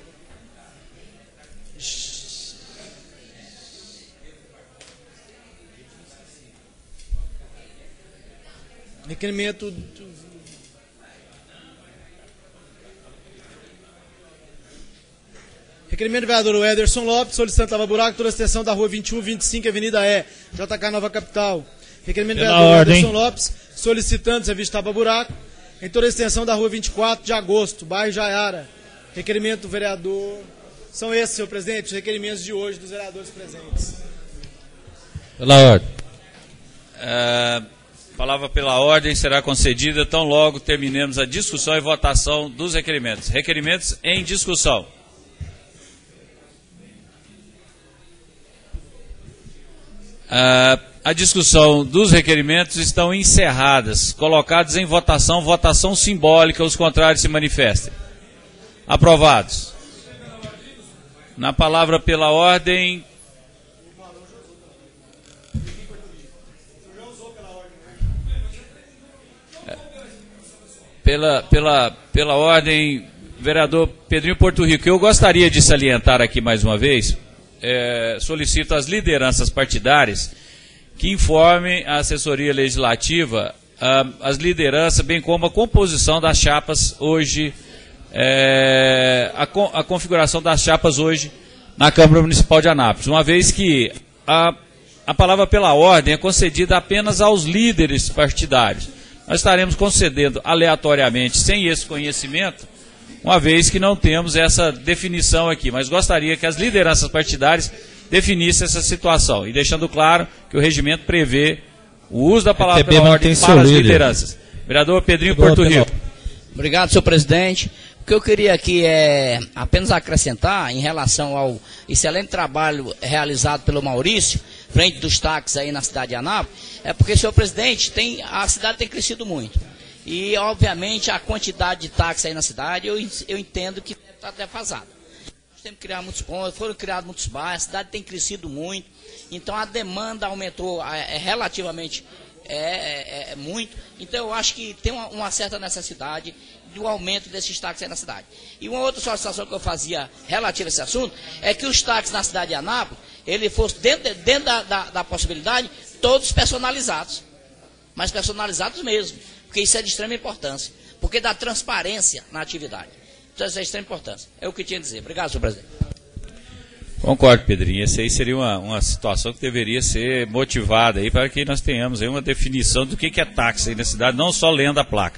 Requerimento do... Requerimento do vereador Ederson Lopes, solicitando tapa-buraco toda a extensão da rua vinte e um, vinte e cinco, Avenida E, J K Nova Capital. Requerimento do vereador Ederson Lopes, solicitando serviço de tapa-buraco em toda a extensão da rua vinte e quatro de agosto, bairro Jaiara. Requerimento do vereador... São esses, senhor presidente, os requerimentos de hoje dos vereadores presentes. Pela ordem. A palavra pela ordem será concedida tão logo terminemos a discussão e votação dos requerimentos. Requerimentos em discussão. A, a discussão dos requerimentos estão encerradas, colocados em votação, votação simbólica, os contrários se manifestem. Aprovados. Na palavra pela ordem... Pela, pela, pela ordem, vereador Pedrinho Porto Rico, eu gostaria de salientar aqui mais uma vez, é, solicito às lideranças partidárias que informem a assessoria legislativa, a, as lideranças, bem como a composição das chapas hoje, é, a, a configuração das chapas hoje na Câmara Municipal de Anápolis, uma vez que a, a palavra pela ordem é concedida apenas aos líderes partidários. Nós estaremos concedendo aleatoriamente, sem esse conhecimento, uma vez que não temos essa definição aqui. Mas gostaria que as lideranças partidárias definissem essa situação. E deixando claro que o regimento prevê o uso da palavra pela ordem para as lideranças. Vereador Pedrinho Porto Rico. Obrigado, senhor presidente. O que eu queria aqui é apenas acrescentar em relação ao excelente trabalho realizado pelo Maurício, frente dos táxis aí na cidade de Anápolis, é porque, senhor presidente, tem, a cidade tem crescido muito. E, obviamente, a quantidade de táxis aí na cidade, eu, eu entendo que está defasada. temos que criar muitos pontos, foram criados muitos bairros, a cidade tem crescido muito, então a demanda aumentou é, é, relativamente é, é, é muito, então eu acho que tem uma, uma certa necessidade do aumento desses táxis aí na cidade. E uma outra solicitação que eu fazia relativa a esse assunto é que os táxis na cidade de Anápolis, ele fosse dentro, dentro da, da, da possibilidade, todos personalizados, mas personalizados mesmo, porque isso é de extrema importância, porque dá transparência na atividade. Então isso é de extrema importância. É o que eu tinha a dizer. Obrigado, senhor presidente. Concordo, Pedrinho. Essa aí seria uma, uma situação que deveria ser motivada aí para que nós tenhamos aí uma definição do que, que é táxi aí na cidade, não só lendo a placa.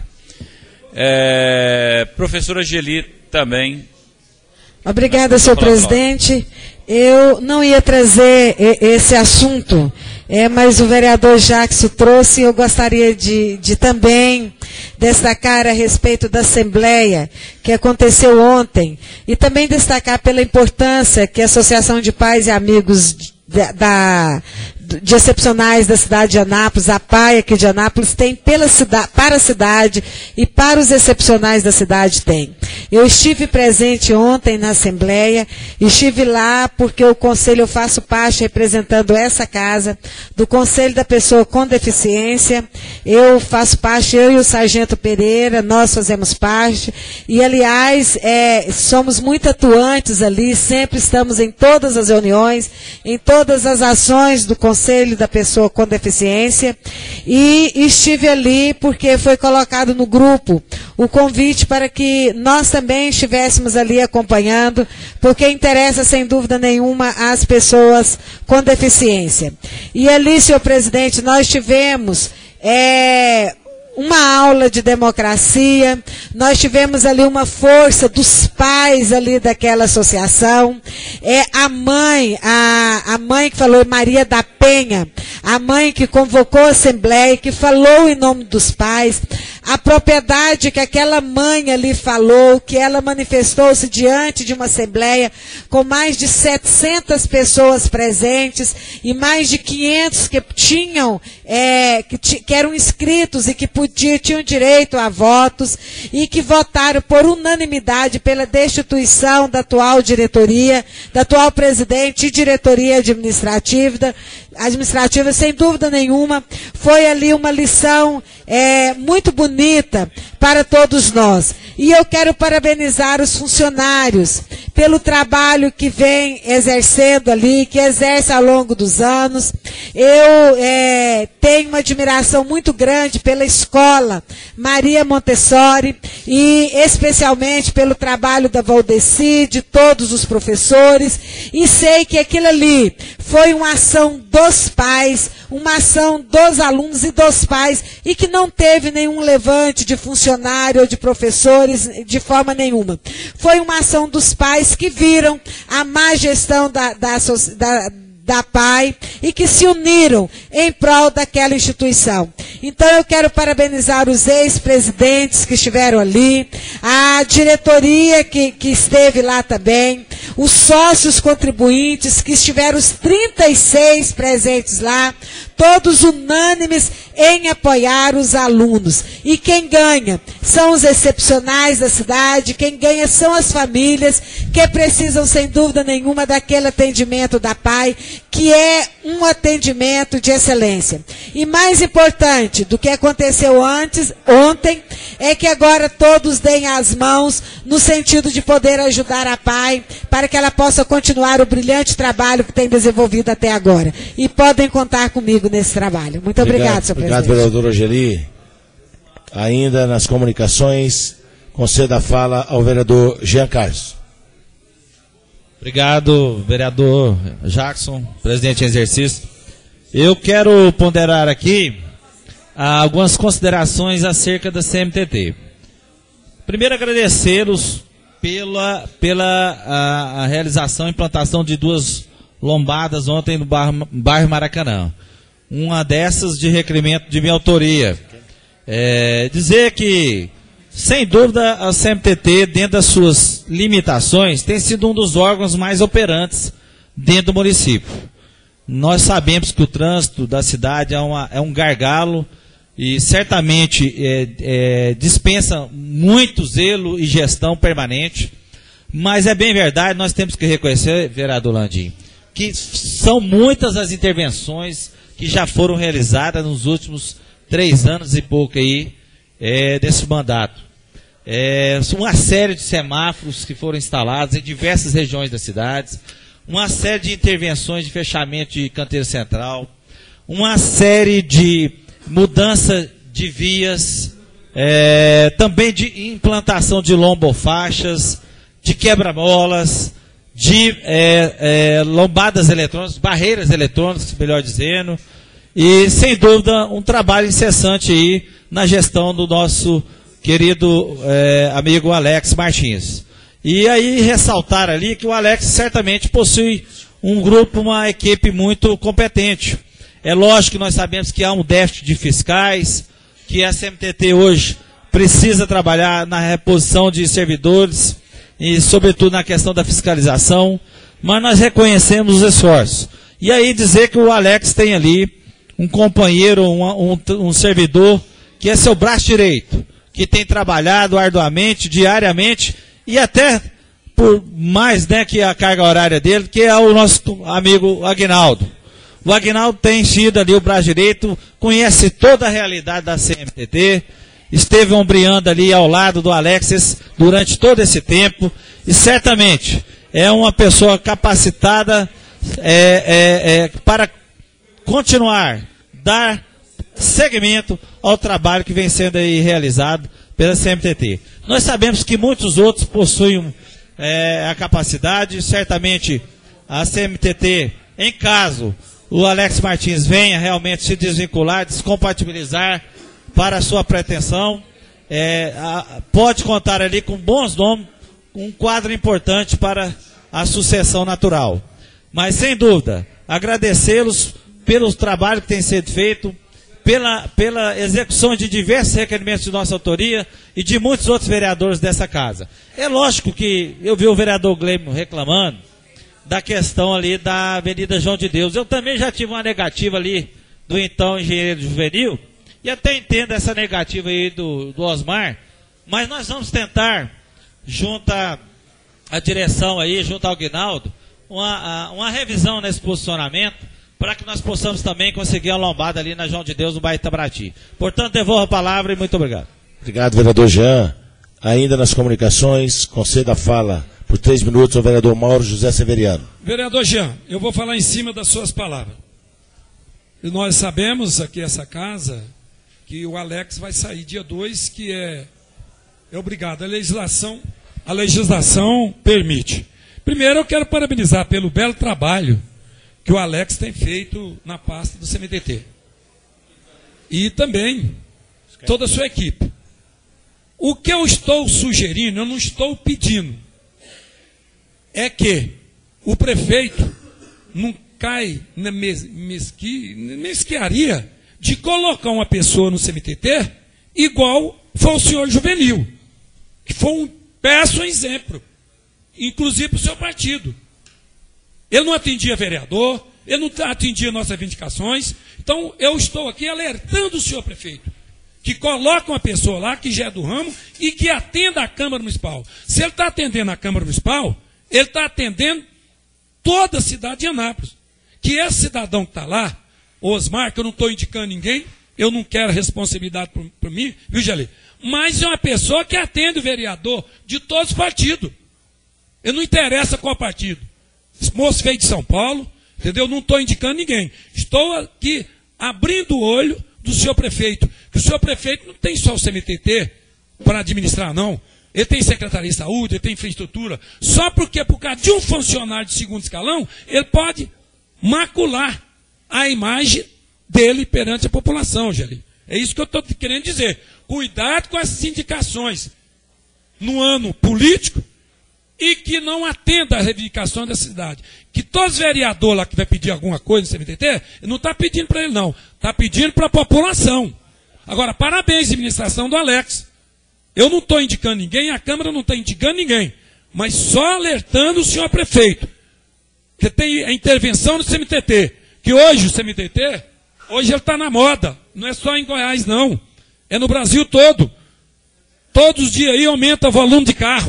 É, professora Geli também. Obrigada, senhor presidente. Eu não ia trazer esse assunto, é, mas o vereador Jackson trouxe e eu gostaria de, de também destacar a respeito da Assembleia que aconteceu ontem e também destacar pela importância que a Associação de Pais e Amigos da, da de excepcionais da cidade de Anápolis, a P A I aqui de Anápolis, tem pela cidade, para a cidade e para os excepcionais da cidade tem. Eu estive presente ontem na Assembleia, estive lá porque o Conselho, eu faço parte representando essa casa, do Conselho da Pessoa com Deficiência, eu faço parte, eu e o Sargento Pereira, nós fazemos parte, e aliás, é, somos muito atuantes ali, sempre estamos em todas as reuniões, em todas as ações do Conselho, Conselho da Pessoa com Deficiência, e estive ali porque foi colocado no grupo o convite para que nós também estivéssemos ali acompanhando, porque interessa sem dúvida nenhuma às pessoas com deficiência. E ali, senhor presidente, nós tivemos é, uma aula de democracia, nós tivemos ali uma força dos pais ali daquela associação, é a mãe, a, a mãe que falou, Maria da Penha, a mãe que convocou a Assembleia, que falou em nome dos pais, a propriedade que aquela mãe ali falou, que ela manifestou-se diante de uma Assembleia com mais de setecentas pessoas presentes e mais de quinhentos que tinham, é, que, que eram inscritos e que podia, tinham direito a votos e que votaram por unanimidade pela destituição da atual diretoria, da atual presidente e diretoria administrativa, administrativa, sem dúvida nenhuma, foi ali uma lição é, muito bonita para todos nós. E eu quero parabenizar os funcionários pelo trabalho que vem exercendo ali, que exerce ao longo dos anos. Eu é, tenho uma admiração muito grande pela escola Maria Montessori e especialmente pelo trabalho da Valdeci, de todos os professores, e sei que aquilo ali foi uma ação dos pais, uma ação dos alunos e dos pais, e que não teve nenhum levante de funcionário ou de professores de forma nenhuma. Foi uma ação dos pais que viram a má gestão da, da, da, da P A I e que se uniram em prol daquela instituição. Então eu quero parabenizar os ex-presidentes que estiveram ali, a diretoria que, que esteve lá também, os sócios contribuintes que estiveram os trinta e seis presentes lá, todos unânimes em apoiar os alunos. E quem ganha são os excepcionais da cidade, quem ganha são as famílias que precisam, sem dúvida nenhuma, daquele atendimento da P A I, que é um atendimento de excelência. E mais importante do que aconteceu antes, ontem, é que agora todos deem as mãos no sentido de poder ajudar a P A I para que ela possa continuar o brilhante trabalho que tem desenvolvido até agora. E podem contar comigo nesse trabalho. Muito obrigado, obrigado senhor obrigado, presidente. Obrigado, vereador Ogeli. Ainda nas comunicações, conceda a fala ao vereador Jean Carlos. Obrigado, vereador Jackson, presidente em exercício. Eu quero ponderar aqui ah, algumas considerações acerca da C M T T. Primeiro, agradecê-los pela, pela a, a realização e implantação de duas lombadas ontem no bairro, bairro Maracanã. Uma dessas de requerimento de minha autoria. É, dizer que, sem dúvida, a C M T T, dentro das suas limitações, tem sido um dos órgãos mais operantes dentro do município. Nós sabemos que o trânsito da cidade é, uma, é um gargalo e certamente é, é, dispensa muito zelo e gestão permanente, Mas é bem verdade, nós temos que reconhecer, vereador Landim, que são muitas as intervenções que já foram realizadas nos últimos três anos e pouco aí, é, desse mandato. É, uma série de semáforos que foram instalados em diversas regiões das cidades, uma série de intervenções de fechamento de canteiro central, uma série de mudança de vias, é, também de implantação de lombofaixas, de quebra-molas, de é, é, lombadas eletrônicas, barreiras eletrônicas, melhor dizendo, e sem dúvida um trabalho incessante aí na gestão do nosso querido é, amigo Alex Martins. E aí ressaltar ali que o Alex certamente possui um grupo, uma equipe muito competente. É lógico que nós sabemos que há um déficit de fiscais, que a C M T T hoje precisa trabalhar na reposição de servidores e sobretudo na questão da fiscalização, mas nós reconhecemos os esforços. E aí dizer que o Alex tem ali um companheiro, um, um, um servidor que é seu braço direito, que tem trabalhado arduamente, diariamente, e até por mais, né, que a carga horária dele, que é o nosso amigo Aguinaldo. O Aguinaldo tem sido ali o braço direito, conhece toda a realidade da C M T T, esteve ombreando ali ao lado do Alexis durante todo esse tempo, e certamente é uma pessoa capacitada é, é, é, para continuar, dar seguimento ao trabalho que vem sendo aí realizado pela C M T T. Nós sabemos que muitos outros possuem é, a capacidade, certamente a C M T T, em caso o Alex Martins venha realmente se desvincular, descompatibilizar para a sua pretensão, é, a, pode contar ali com bons nomes, um quadro importante para a sucessão natural. Mas, sem dúvida, agradecê-los pelo trabalho que tem sido feito, Pela, pela execução de diversos requerimentos de nossa autoria e de muitos outros vereadores dessa casa. É lógico que eu vi o vereador Glêmio reclamando da questão ali da Avenida João de Deus. Eu também já tive uma negativa ali do então engenheiro juvenil, e até entendo essa negativa aí do, do Osmar, mas nós vamos tentar, junto à, à direção aí, junto ao Aguinaldo, uma, uma revisão nesse posicionamento, para que nós possamos também conseguir a lombada ali na João de Deus, no bairro Itabrati. Portanto, devolvo a palavra e muito obrigado. Obrigado, vereador Jean. Ainda nas comunicações, concedo a fala por três minutos ao vereador Mauro José Severiano. Vereador Jean, eu vou falar em cima das suas palavras. E nós sabemos aqui essa casa que o Alex vai sair dia dois, que é, é obrigado. A legislação, a legislação permite. Primeiro, eu quero parabenizar pelo belo trabalho que o Alex tem feito na pasta do C M T T. E também toda a sua equipe. O que eu estou sugerindo, eu não estou pedindo, é que o prefeito não cai na mes, mesqui, mesquiaria de colocar uma pessoa no C M T T igual foi o senhor Juvenil, que foi um péssimo exemplo, inclusive para o seu partido. Ele não atendia vereador, ele não atendia nossas reivindicações. Então, eu estou aqui alertando o senhor prefeito, que coloque uma pessoa lá, que já é do ramo, e que atenda a Câmara Municipal. Se ele está atendendo a Câmara Municipal, ele está atendendo toda a cidade de Anápolis. Que esse cidadão que está lá, Osmar, que eu não estou indicando ninguém, eu não quero responsabilidade para mim, viu, Gelê? Mas é uma pessoa que atende o vereador de todos os partidos. Ele não interessa qual partido. Esse moço veio de São Paulo, entendeu? Não estou indicando ninguém. Estou aqui abrindo o olho do senhor prefeito. Que o senhor prefeito não tem só o C M T T para administrar, não. Ele tem Secretaria de Saúde, ele tem infraestrutura. Só porque, por causa de um funcionário de segundo escalão, ele pode macular a imagem dele perante a população, Geli. É isso que eu estou querendo dizer. Cuidado com essas indicações no ano político, e que não atenda à reivindicação da cidade. Que todos os vereadores lá que vai pedir alguma coisa no C M T T, não está pedindo para ele não, está pedindo para a população. Agora, parabéns, administração do Alex. Eu não estou indicando ninguém, a Câmara não está indicando ninguém, mas só alertando o senhor prefeito, que tem a intervenção do C M T T, que hoje o C M T T, hoje ele está na moda, não é só em Goiás não, é no Brasil todo. Todos os dias aí aumenta o volume de carro.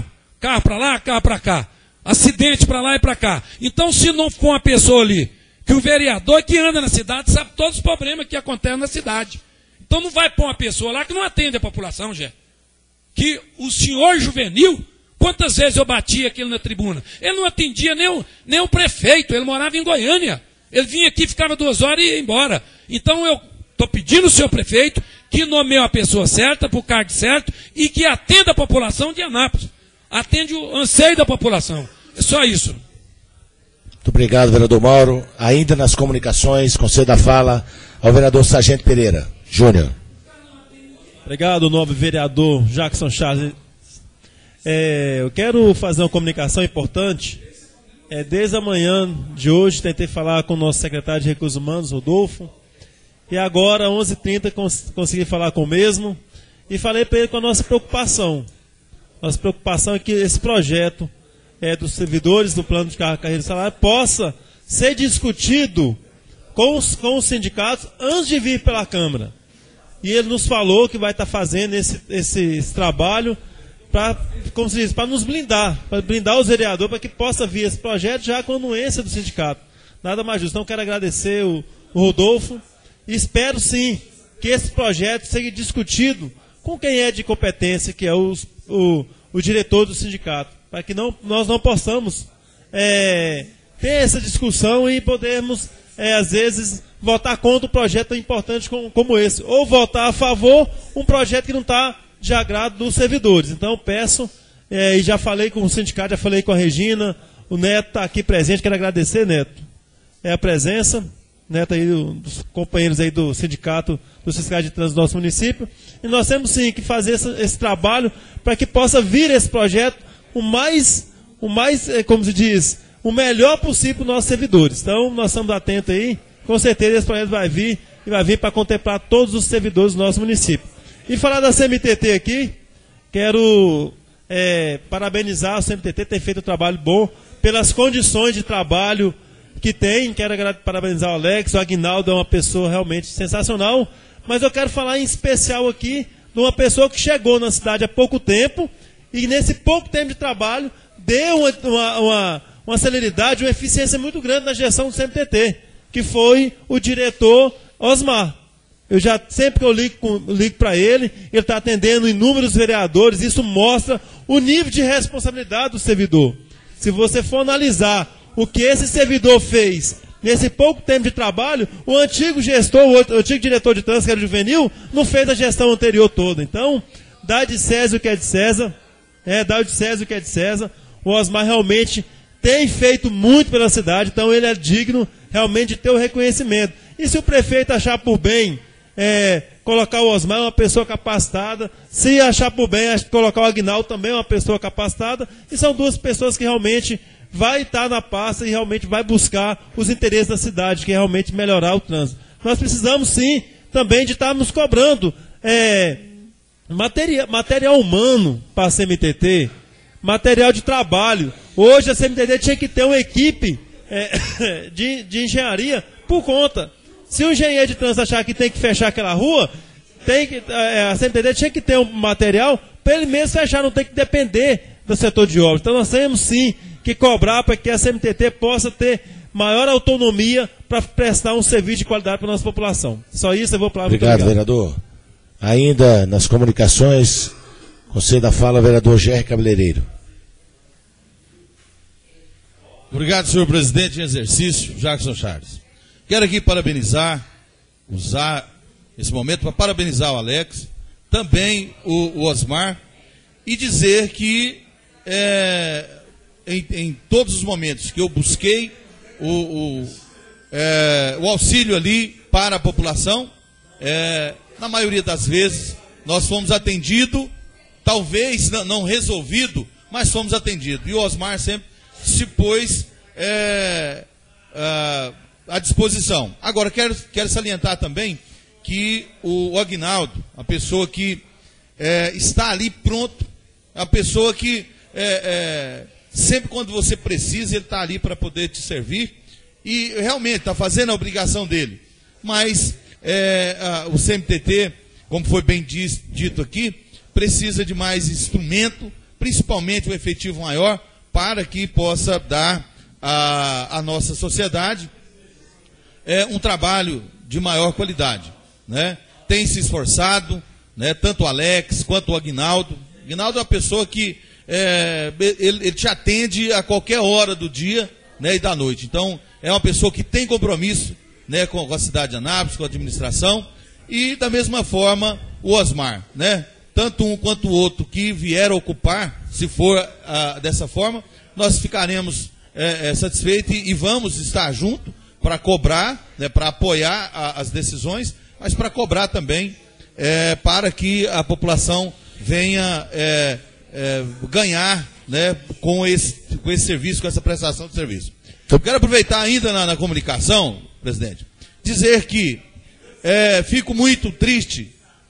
carro para lá, carro para cá. Acidente para lá e para cá. Então, se não for uma pessoa ali, que o vereador que anda na cidade sabe todos os problemas que acontecem na cidade. Então não vai pôr uma pessoa lá que não atende a população, Gé. Que o senhor Juvenil, quantas vezes eu bati aquilo na tribuna? Ele não atendia nem o, nem o prefeito, ele morava em Goiânia. Ele vinha aqui, ficava duas horas e ia embora. Então eu estou pedindo ao senhor prefeito que nomeie a pessoa certa, para o cargo certo, e que atenda a população de Anápolis. Atende o anseio da população. É só isso. Muito obrigado, vereador Mauro. Ainda nas comunicações, concedo a fala ao vereador Sargento Pereira Júnior. Obrigado, nobre vereador Jackson Charles. É, eu quero fazer uma comunicação importante. É, desde a manhã de hoje, tentei falar com o nosso secretário de Recursos Humanos, Rodolfo. E agora, às onze e trinta, cons consegui falar com o mesmo. E falei para ele com a nossa preocupação. Nossa preocupação é que esse projeto é, dos servidores do plano de carreira e salário possa ser discutido com os, com os sindicatos antes de vir pela Câmara. E ele nos falou que vai estar fazendo esse, esse, esse trabalho para, como se diz, para nos blindar, para blindar os vereadores, para que possa vir esse projeto já com a anuência do sindicato. Nada mais justo. Então, quero agradecer o, o Rodolfo e espero, sim, que esse projeto seja discutido com quem é de competência, que é os, o, o diretor do sindicato, para que não, nós não possamos é, ter essa discussão e podermos, é, às vezes, votar contra um projeto tão importante como, como esse, ou votar a favor um projeto que não está de agrado dos servidores. Então, peço, é, e já falei com o sindicato, já falei com a Regina, o Neto está aqui presente, quero agradecer, Neto, é a presença, Neto aí, dos companheiros aí do sindicato dos fiscais de trânsito do nosso município, e nós temos sim que fazer esse, esse trabalho para que possa vir esse projeto o mais, o mais, como se diz, o melhor possível para os nossos servidores. Então, nós estamos atentos aí, com certeza esse projeto vai vir, e vai vir para contemplar todos os servidores do nosso município. E falar da C M T T aqui, quero é, parabenizar a C M T T, tem feito um trabalho bom, pelas condições de trabalho que tem. Quero parabenizar o Alex, o Aguinaldo é uma pessoa realmente sensacional, mas eu quero falar em especial aqui de uma pessoa que chegou na cidade há pouco tempo e nesse pouco tempo de trabalho deu uma, uma, uma, uma celeridade, uma eficiência muito grande na gestão do C M T T, que foi o diretor Osmar. Eu já, sempre que eu ligo, ligo para ele, ele está atendendo inúmeros vereadores, isso mostra o nível de responsabilidade do servidor. Se você for analisar o que esse servidor fez nesse pouco tempo de trabalho, o antigo gestor, o antigo diretor de trânsito, que era o Juvenil, não fez a gestão anterior toda. Então, dá de César o que é de César, é, dá de César o que é de César. O Osmar realmente tem feito muito pela cidade, então ele é digno realmente de ter o reconhecimento. E se o prefeito achar por bem é, colocar o Osmar, é uma pessoa capacitada, se achar por bem colocar o Aguinaldo, também é uma pessoa capacitada, e são duas pessoas que realmente vai estar na pasta e realmente vai buscar os interesses da cidade, que é realmente melhorar o trânsito. Nós precisamos sim também de estarmos cobrando é, material, material humano para a C M T T, material de trabalho. Hoje a C M T T tinha que ter uma equipe é, de, de engenharia por conta. Se o engenheiro de trânsito achar que tem que fechar aquela rua, tem que, é, a C M T T tinha que ter um material para ele mesmo fechar, não tem que depender do setor de obras. Então nós temos sim que cobrar para que a C M T T possa ter maior autonomia para prestar um serviço de qualidade para a nossa população. Só isso, eu vou para obrigado, obrigado, vereador. Ainda nas comunicações, concedo a fala ao vereador Gerry Cabeleireiro. Obrigado, senhor presidente em exercício, Jackson Charles. Quero aqui parabenizar, usar esse momento para parabenizar o Alex, também o, o Osmar, e dizer que é, em, em todos os momentos que eu busquei o, o, é, o auxílio ali para a população, é, na maioria das vezes nós fomos atendidos, talvez não, não resolvido, mas fomos atendidos. E o Osmar sempre se pôs é, é, à disposição. Agora, quero, quero salientar também que o, o Aguinaldo, a pessoa que é, está ali pronto, a pessoa que é, é, sempre quando você precisa, ele está ali para poder te servir, e realmente está fazendo a obrigação dele. Mas é, a, o C M T T, como foi bem diz, dito aqui, precisa de mais instrumento principalmente um efetivo maior, para que possa dar à, à nossa sociedade é, um trabalho de maior qualidade, né? Tem se esforçado, né, tanto o Alex quanto o Aguinaldo. O Aguinaldo é uma pessoa que é, ele, ele te atende a qualquer hora do dia, né, e da noite. Então, é uma pessoa que tem compromisso, né, com a cidade de Anápolis, com a administração, e da mesma forma o Osmar, né? Tanto um quanto o outro que vier a ocupar, se for ah, dessa forma, nós ficaremos é, é, satisfeitos e, e vamos estar junto para cobrar, né, para apoiar a, as decisões, mas para cobrar também é, para que a população venha é, é, ganhar, né, com, esse, com esse serviço, com essa prestação de serviço. Eu quero aproveitar ainda na, na comunicação, presidente, dizer que é, fico muito triste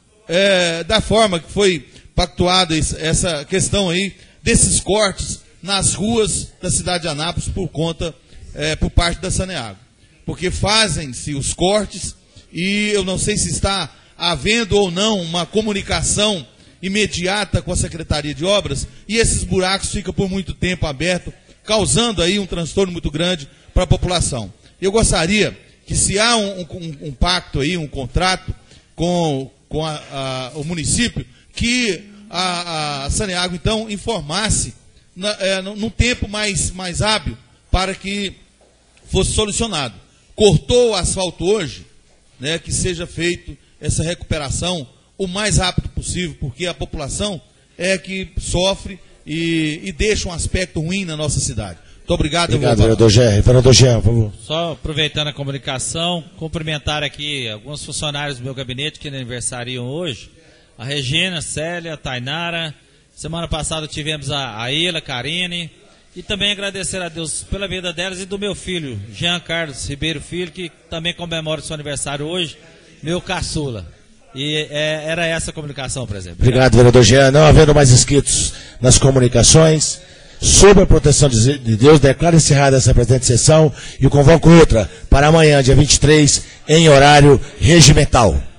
é, da forma que foi pactuada essa questão aí desses cortes nas ruas da cidade de Anápolis por conta, é, por parte da Saneago. Porque fazem-se os cortes e eu não sei se está havendo ou não uma comunicação imediata com a Secretaria de Obras e esses buracos ficam por muito tempo abertos, causando aí um transtorno muito grande para a população. Eu gostaria que, se há um, um, um pacto aí, um contrato com, com a, a, o município, que a, a Saneago, então, informasse na, é, num tempo mais, mais hábil para que fosse solucionado. Cortou o asfalto hoje, né, que seja feito essa recuperação o mais rápido possível, porque a população é que sofre e, e deixa um aspecto ruim na nossa cidade. Muito obrigado. Obrigado, vereador Jean. Vereador Jean, por favor. Só aproveitando a comunicação, cumprimentar aqui alguns funcionários do meu gabinete que aniversariam hoje. A Regina, Célia, a Tainara. Semana passada tivemos a, a Ila, Karine. E também agradecer a Deus pela vida delas e do meu filho, Jean Carlos Ribeiro Filho, que também comemora o seu aniversário hoje, meu caçula. E é, era essa a comunicação, presidente. Obrigado, Obrigado, vereador Jean. Não havendo mais inscritos nas comunicações, sob a proteção de Deus, declaro encerrada essa presente sessão e convoco outra para amanhã, dia vinte e três, em horário regimental.